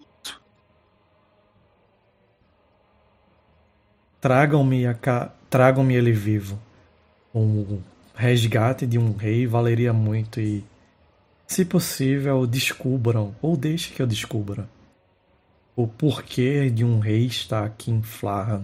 Tragam-me a ca... Tragam-me ele vivo. Um resgate de um rei valeria muito e, se possível, descubram, ou deixe que eu descubra, o porquê de um rei estar aqui em Flarra.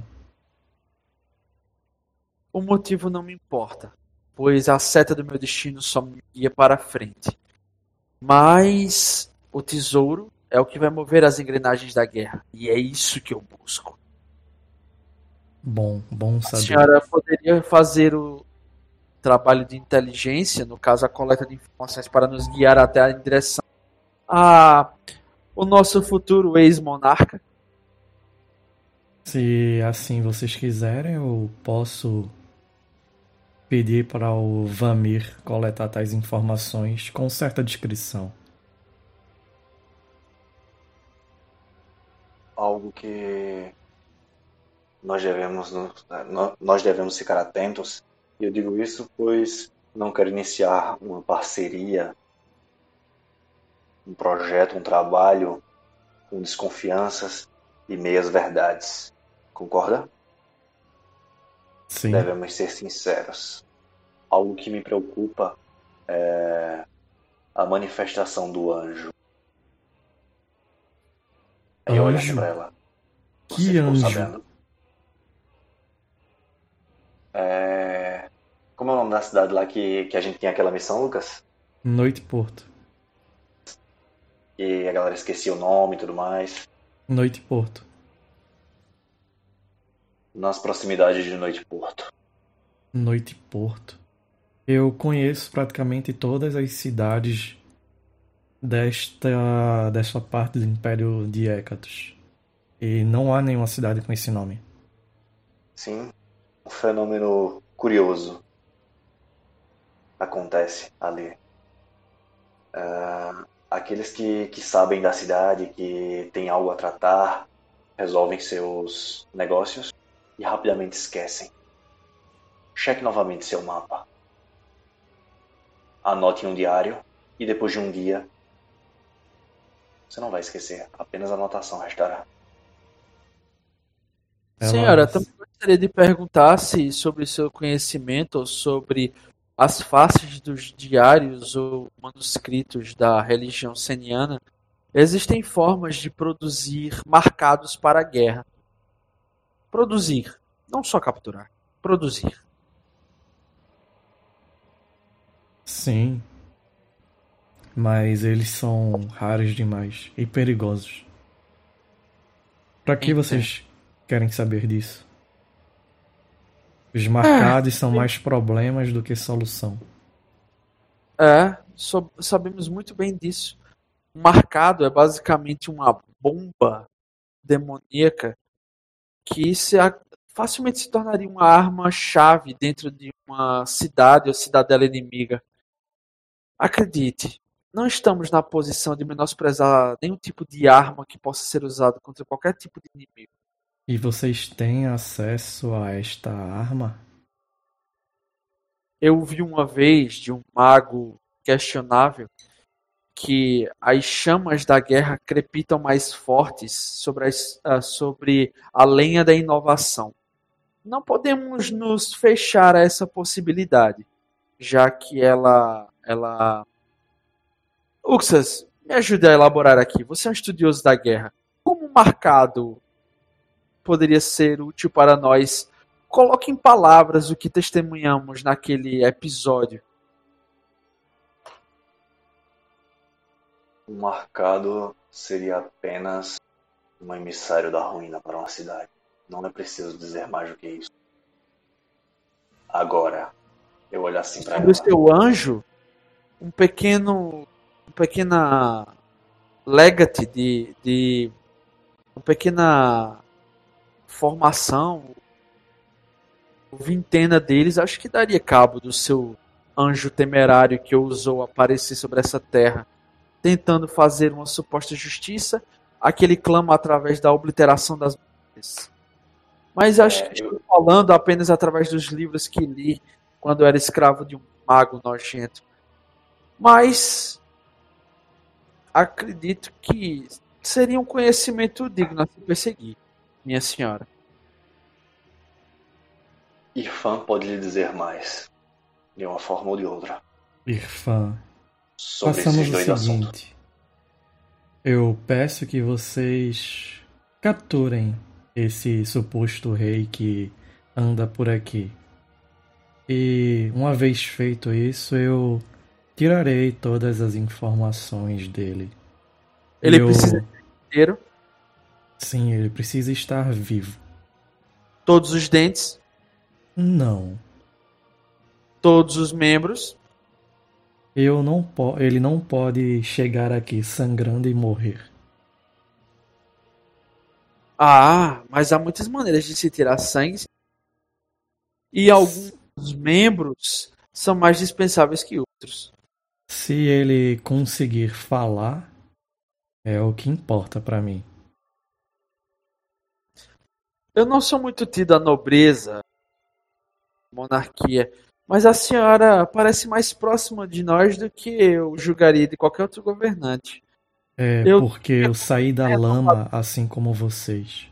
O motivo não me importa, pois a seta do meu destino só me guia para frente. Mas o tesouro é o que vai mover as engrenagens da guerra. E é isso que eu busco. Bom, bom A saber. senhora poderia fazer o trabalho de inteligência, no caso a coleta de informações, para nos guiar até a direção a o nosso futuro ex-monarca? Se assim vocês quiserem, eu posso pedir para o Vamir coletar tais informações com certa descrição. Algo que nós devemos, nos- nós devemos ficar atentos. E eu digo isso pois não quero iniciar uma parceria, um projeto, um trabalho com desconfianças e meias verdades. Concorda? Sim. Devemos ser sinceros. Algo que me preocupa é a manifestação do anjo. Aí eu olho assim Anjo? pra ela. Você Que ficou anjo? sabendo? É... Como é o nome da cidade lá que, que a gente tinha aquela missão, Lucas? Noite Porto. E a galera esquecia o nome e tudo mais. Noite Porto. Nas proximidades de Noite Porto. Noite Porto. Eu conheço praticamente todas as cidades desta, desta parte do Império de Hécatos. E não há nenhuma cidade com esse nome. Sim, um fenômeno curioso acontece ali. Ah, aqueles que, que sabem da cidade, que têm algo a tratar, resolvem seus negócios e rapidamente esquecem. Cheque novamente seu mapa. Anote em um diário e depois de um dia você não vai esquecer, apenas a anotação restará. Ela- Senhora, também gostaria de perguntar se sobre seu conhecimento ou sobre as faces dos diários ou manuscritos da religião seniana, existem formas de produzir marcados para a guerra. Produzir, não só capturar, produzir. Sim. Mas eles são raros demais e perigosos. Para que Entendo. vocês querem saber disso? Os marcados são mais problemas do que solução. É, so- sabemos muito bem disso. O marcado é basicamente uma bomba demoníaca que se a- facilmente se tornaria uma arma-chave dentro de uma cidade ou cidadela inimiga. Acredite, não estamos na posição de menosprezar nenhum tipo de arma que possa ser usado contra qualquer tipo de inimigo. E vocês têm acesso a esta arma? Eu vi uma vez de um mago questionável que as chamas da guerra crepitam mais fortes sobre, as- ah, sobre a lenha da inovação. Não podemos nos fechar a essa possibilidade, já que ela, ela... Uxas, me ajude a elaborar aqui. Você é um estudioso da guerra. Como o marcado poderia ser útil para nós? Coloque em palavras o que testemunhamos naquele episódio. O marcado seria apenas um emissário da ruína para uma cidade. Não é preciso dizer mais do que isso. Agora, eu olho assim para Sobre o ela. seu anjo, um pequeno, uma pequena legate de, de uma pequena formação, vintena deles, acho que daria cabo do seu anjo temerário que ousou aparecer sobre essa terra, tentando fazer uma suposta justiça, aquele clama através da obliteração das mulheres. Mas acho É, que eu- estou falando apenas através dos livros que li quando era escravo de um mago nojento. Mas acredito que seria um conhecimento digno a se perseguir, minha senhora. Irfan pode lhe dizer mais, de uma forma ou de outra, Irfan, sobre passamos esses o dois assuntos. seguinte. Eu peço que vocês capturem esse suposto rei que anda por aqui. E uma vez feito isso, eu tirarei todas as informações dele. Ele eu... precisa inteiro. Sim, ele precisa estar vivo. Todos os dentes, Não. todos os membros. Eu não po ele não pode chegar aqui sangrando e morrer. Ah, mas há muitas maneiras de se tirar sangue. E alguns membros são mais dispensáveis que outros. Se ele conseguir falar, é o que importa pra mim. Eu não sou muito tido à nobreza, monarquia, mas a senhora parece mais próxima de nós do que eu julgaria de qualquer outro governante. É Eu- porque eu saí da lama assim como vocês.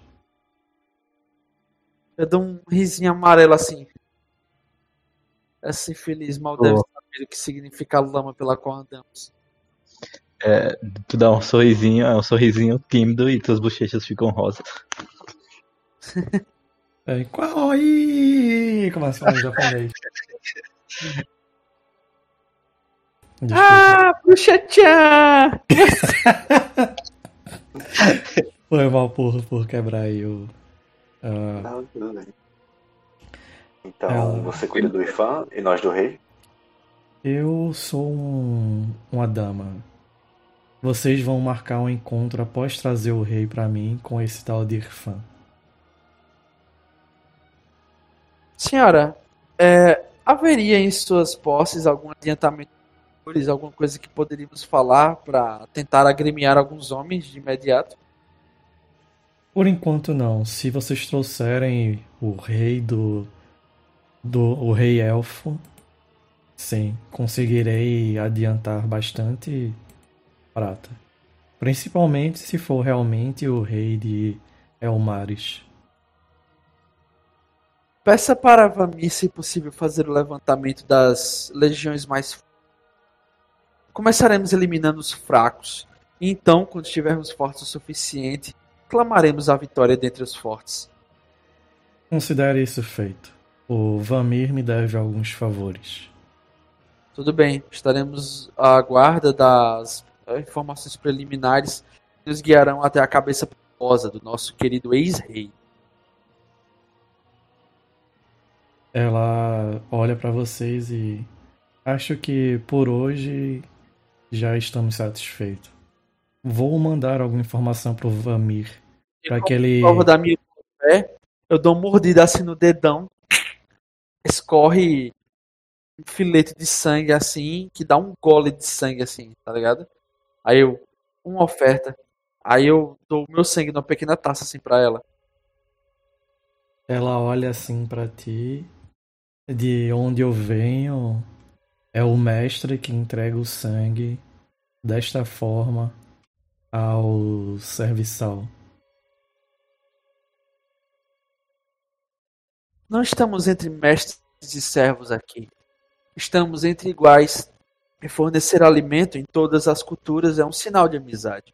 Eu dou um risinho amarelo assim. Essa infeliz mal deve Oh. saber o que significa a lama pela qual andamos. É, tu dá um sorrisinho, é um sorrisinho tímido e tuas bochechas ficam rosas. É, qual aí? Começa a falar em japonês. Desculpa. Ah, bruxa-chan! Foi mal por, por quebrar aí o. ah, Não, tudo bem. Então, Ela- você cuida do Ifan e nós do rei? eu sou um, uma dama. Vocês vão marcar um encontro após trazer o rei pra mim com esse tal de Irfan. Senhora, é, haveria em suas posses algum adiantamento, alguma coisa que poderíamos falar para tentar agremiar alguns homens de imediato? Por enquanto não. Se vocês trouxerem o rei do. do o rei elfo, sim, conseguirei adiantar bastante prata. Principalmente se for realmente o rei de Elmaris. Peça para Vamir, se possível, fazer o levantamento das legiões mais fortes. Começaremos eliminando os fracos. E então, quando estivermos fortes o suficiente, clamaremos a vitória dentre os fortes. Considere isso feito. O Vamir me deve alguns favores. Tudo bem, estaremos à guarda das eh, informações preliminares que nos guiarão até a cabeça pomposa do nosso querido ex-rei. Ela olha pra vocês e acho que por hoje já estamos satisfeitos. Vou mandar alguma informação pro Vamir para que ele Prova da minha fé, eu dou uma mordida assim no dedão, escorre um filete de sangue assim, que dá um gole de sangue assim, tá ligado? Aí eu, uma oferta, aí eu dou o meu sangue numa pequena taça assim pra ela. ela olha assim pra ti, de onde eu venho, é o mestre que entrega o sangue desta forma ao serviçal. Não estamos entre mestres e servos aqui. Estamos entre iguais. E fornecer alimento em todas as culturas é um sinal de amizade.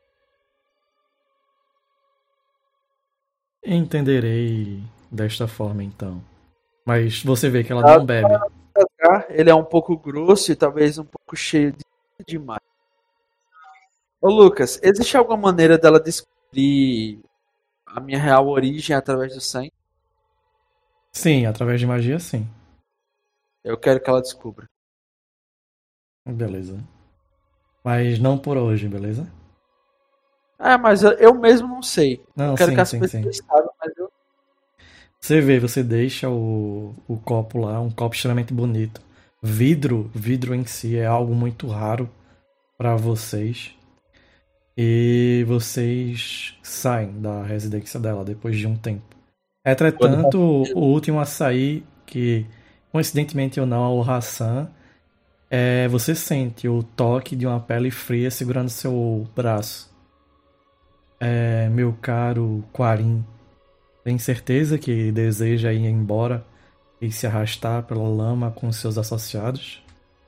Entenderei desta forma então. Mas você vê que ela não bebe. Ele é um pouco grosso e talvez um pouco cheio de demais. Ô Lucas, existe alguma maneira dela descobrir a minha real origem através do sangue? Sim, através de magia, sim. Eu quero que ela descubra. Beleza. Mas não por hoje, beleza? É, mas eu, eu mesmo não sei. Não, eu quero sim, que as sim, pessoas sim. saibam, mas eu... Você vê, você deixa o, o copo lá, um copo extremamente bonito. Vidro, vidro em si é algo muito raro para vocês. E vocês saem da residência dela depois de um tempo. Entretanto, o último a sair, que coincidentemente ou não é o Hassan, é, você sente o toque de uma pele fria segurando seu braço. É, meu caro Quarim, tem certeza que deseja ir embora e se arrastar pela lama com seus associados?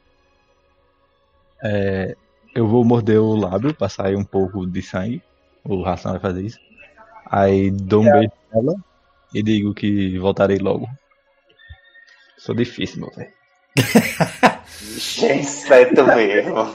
É, eu vou morder o lábio pra sair um pouco de sangue. O Hassan vai fazer isso. Aí dou um beijo nela e digo que voltarei logo. Sou difícil, meu velho. Gente, certo mesmo.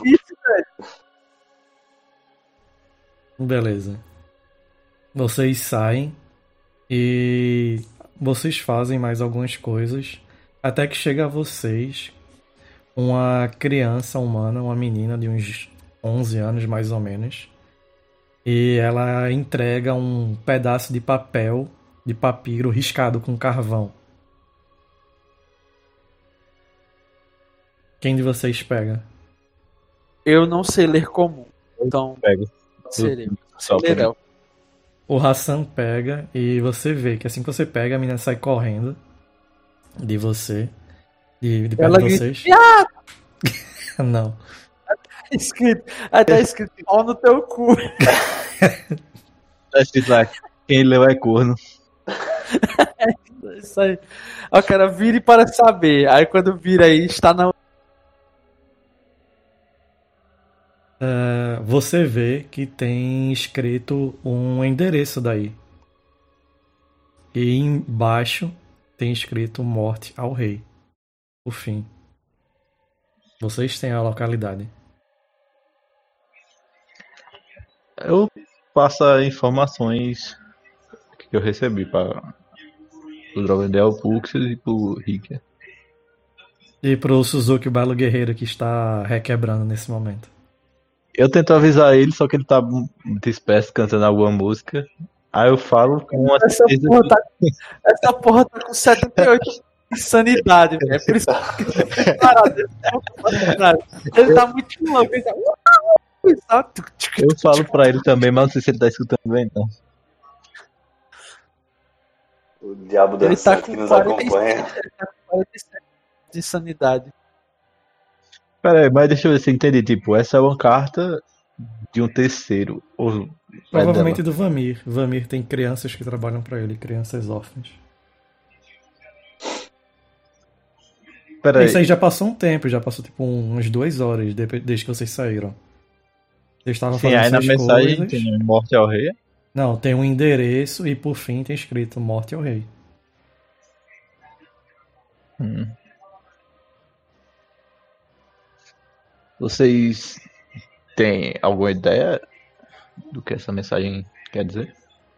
Beleza. Vocês saem e vocês fazem mais algumas coisas, até que chega a vocês uma criança humana, uma menina de uns onze anos mais ou menos, e ela entrega um pedaço de papel, de papiro riscado com carvão. Quem de vocês pega? Eu não sei ler comum, então Pego. pode ser eu. Só Sei ler elfo. O Hassan pega e você vê que assim que você pega, a menina sai correndo de você, de, de perto Ela de grita, vocês. "Viado!" Não. Tá escrito, aí tá escrito, ó no teu cu. Tá escrito lá, quem leu é corno. Isso aí. Aí o cara vire para saber. Aí quando vira aí, está na. É, você vê que tem escrito um endereço daí. E embaixo tem escrito morte ao rei. O fim. Vocês têm a localidade. Eu passo as informações que eu recebi para o Drovendel, pro Uxas e pro Ricker. E pro Suzuki, o belo guerreiro que está requebrando nesse momento. Eu tento avisar ele, só que ele tá muito espécie cantando alguma música. Aí eu falo com uma Essa certeza porra, que- tá, essa porra tá com setenta e oito de sanidade, velho. É por isso que ele tá preparado. Ele tá muito louco. Ele tá. Uau! Só tuc, tuc, eu tuc, falo tuc. pra ele também, mas não sei se ele tá escutando bem, não. O diabo Ele tá dançante com que nos quarenta e acompanha. sete, ele tá com quarenta e sete de sanidade. Pera aí, mas deixa eu ver se eu entendi. Tipo, essa é uma carta de um terceiro. Ou é Provavelmente dela? do Vamir. Vamir tem crianças que trabalham pra ele, crianças órfãs. Pera Isso aí. aí já passou um tempo, já passou tipo umas duas horas depois- desde que vocês saíram. Vocês estavam Sim, fazendo aí na suas mensagem coisas. tem morte ao rei. Não, tem um endereço e por fim tem escrito morte ao rei. Hum. Vocês têm alguma ideia do que essa mensagem quer dizer?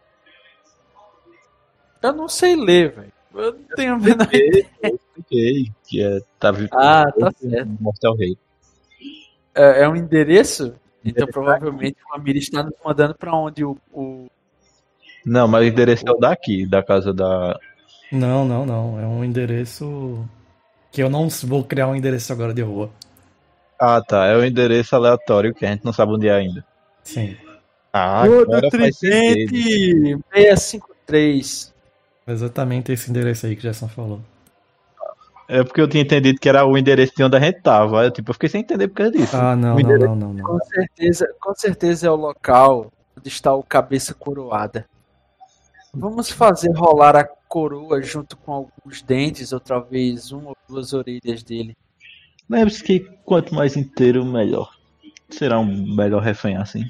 Eu não sei ler, velho. Eu não tenho a menor ideia. Eu expliquei que é tá vivo. Ah, tá certo. Morte ao rei. É, é um endereço? Então provavelmente o Amir está nos mandando pra onde o. o... Não, mas o endereço é o daqui, da casa da. Não, não, não. É um endereço que eu não vou criar um endereço agora de rua. Ah, tá. É o endereço aleatório que a gente não sabe onde é ainda. Sim. Ah, Ô, agora do faz sentido. Tridente seiscentos e cinquenta e três. Exatamente esse endereço aí que o Gerson falou. É porque eu tinha entendido que era o endereço de onde a gente tava. Eu, tipo, eu fiquei sem entender por causa disso. Ah, não, O não, endereço- não, não, não. Com certeza, com certeza é o local onde está o cabeça coroada. Vamos fazer rolar a coroa junto com alguns dentes, ou talvez uma ou duas orelhas dele. Lembre-se que quanto mais inteiro, melhor. Será um melhor refém assim.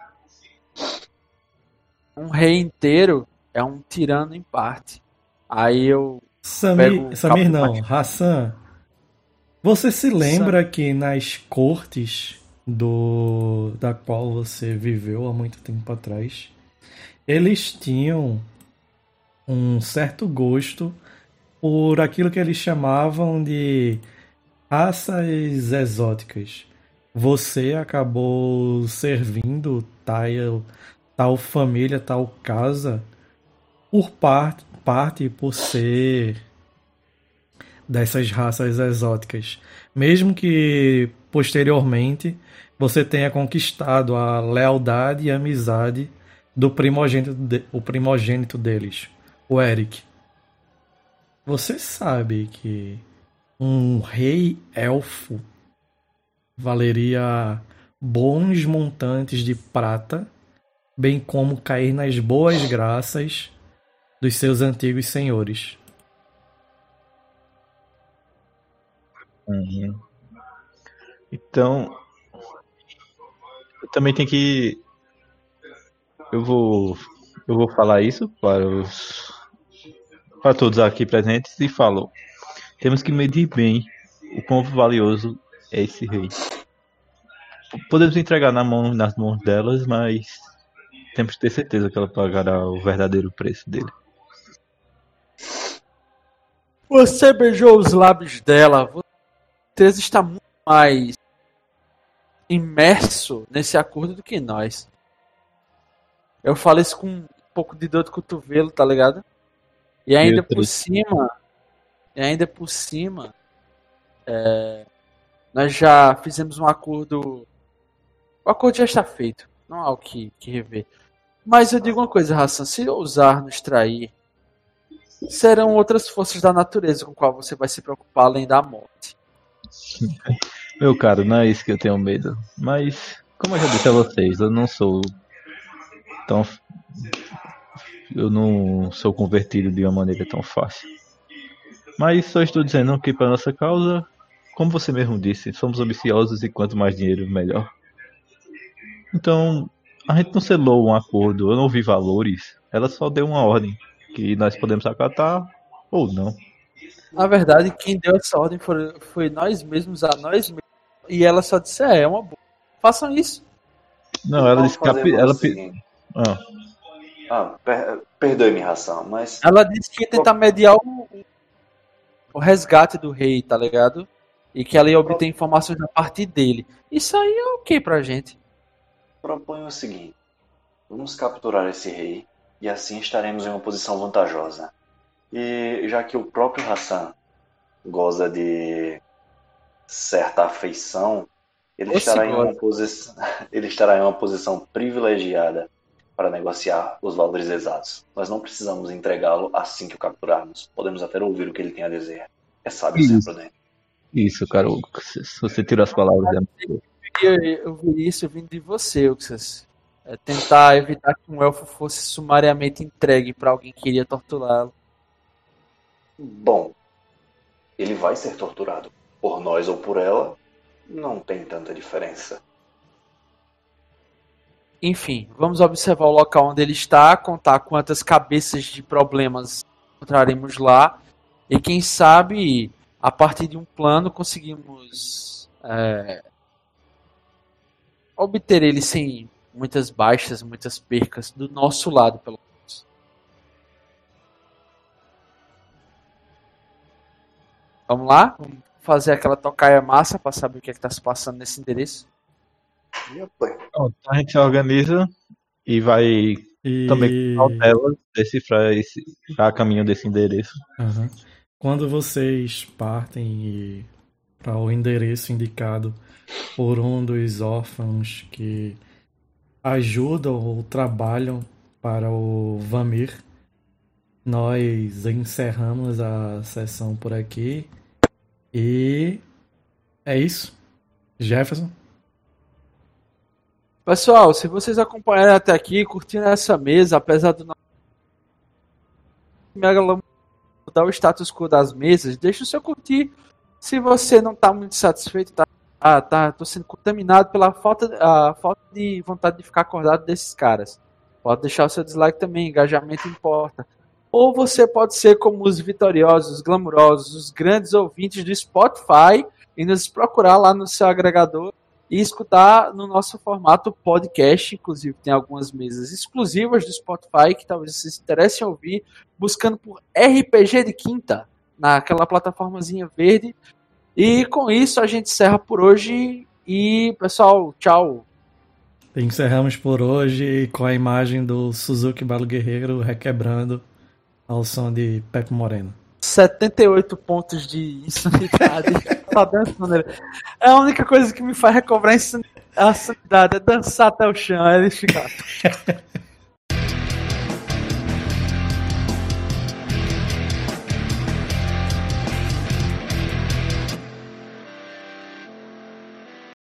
Um rei inteiro é um tirano em parte. Aí eu Pego Samir, o Samir capo não, mais- Hassan. Você se lembra que nas cortes do da qual você viveu há muito tempo atrás, eles tinham um certo gosto por aquilo que eles chamavam de raças exóticas. Você acabou servindo tal, tal família, tal casa, por parte, parte por ser dessas raças exóticas. Mesmo que posteriormente você tenha conquistado a lealdade e amizade do primogênito, de, o primogênito deles, o Eric. Você sabe que um rei elfo valeria bons montantes de prata, bem como cair nas boas graças dos seus antigos senhores. Uhum. Então, eu também tenho que. Eu vou, eu vou falar isso para os, para todos aqui presentes e falo. Temos que medir bem o quão valioso é esse rei. Podemos entregar na mão, nas mãos delas, mas temos que ter certeza que ela pagará o verdadeiro preço dele. Você beijou os lábios dela. Você está muito mais imerso nesse acordo do que nós. Eu falo isso com um pouco de dor de cotovelo, tá ligado? E ainda por cima, e ainda por cima, é, nós já fizemos um acordo. O acordo já está feito, não há o que, que rever. Mas eu digo uma coisa, Hassan, se ousar nos trair, serão outras forças da natureza com qual você vai se preocupar além da morte. Meu caro, não é isso que eu tenho medo. Mas, como eu já disse a vocês, eu não sou tão. Eu não sou convertido de uma maneira tão fácil. Mas só estou dizendo que para nossa causa, como você mesmo disse, somos ambiciosos e quanto mais dinheiro, melhor. Então, a gente não selou um acordo, eu não vi valores, ela só deu uma ordem que nós podemos acatar ou não. Na verdade, quem deu essa ordem foi, foi nós mesmos, a nós mesmos, e ela só disse, é, é uma boa. Façam isso. Não, ela Vamos disse que a, fazer ela o seguinte. ah. Ah, per, perdoe-me, Ração, mas Ela disse que ia tentar mediar o, o resgate do rei, tá ligado? E que ela ia obter informações a partir dele. Isso aí é ok pra gente. proponho o seguinte: vamos capturar esse rei e assim estaremos em uma posição vantajosa. E já que o próprio Hassan goza de certa afeição, ele Ou estará, se em uma goza. posição, ele estará em uma posição privilegiada para negociar os valores exatos. Nós não precisamos entregá-lo assim que o capturarmos. Podemos até ouvir o que ele tem a dizer. É sábio Isso. ser prudente. Isso, cara. Se você tira as palavras da minha Eu, eu vi isso vindo de você, Uxas. É tentar evitar que um elfo fosse sumariamente entregue para alguém que iria torturá-lo. Bom, ele vai ser torturado. Por nós ou por ela, não tem tanta diferença. Enfim, vamos observar o local onde ele está, contar quantas cabeças de problemas encontraremos lá e quem sabe, a partir de um plano, conseguimos é, obter ele sem muitas baixas, muitas percas, do nosso lado, pelo menos. Vamos lá? Vamos fazer aquela tocaia massa para saber o que é que está se passando nesse endereço. Pronto, a gente se organiza e vai E... também com cautela decifrar esse, a caminho desse endereço. Uhum. Quando vocês partem para o endereço indicado por um dos órfãos que ajudam ou trabalham para o Vamir, nós encerramos a sessão por aqui e é isso. Jefferson? Pessoal, se vocês acompanharam até aqui, curtiram essa mesa, apesar do nosso mudar o status quo das mesas, deixa o seu curtir. Se você não está muito satisfeito, tá, ah, tá, tô sendo contaminado pela falta, a falta de vontade de ficar acordado desses caras. Pode deixar o seu dislike também, engajamento importa. Ou você pode ser como os vitoriosos, os glamurosos, os grandes ouvintes do Spotify e nos procurar lá no seu agregador e escutar no nosso formato podcast. Inclusive tem algumas mesas exclusivas do Spotify que talvez vocês se interessem em ouvir, buscando por R P G de Quinta, naquela plataformazinha verde. E com isso a gente encerra por hoje e, pessoal, tchau! Encerramos por hoje com a imagem do Suzuki Balo Guerreiro requebrando ao som de Pepe Moreno. setenta e oito pontos de insanidade. Tá dançando. É a única coisa que me faz recobrar a sanidade, é dançar até o chão. Aí ele fica.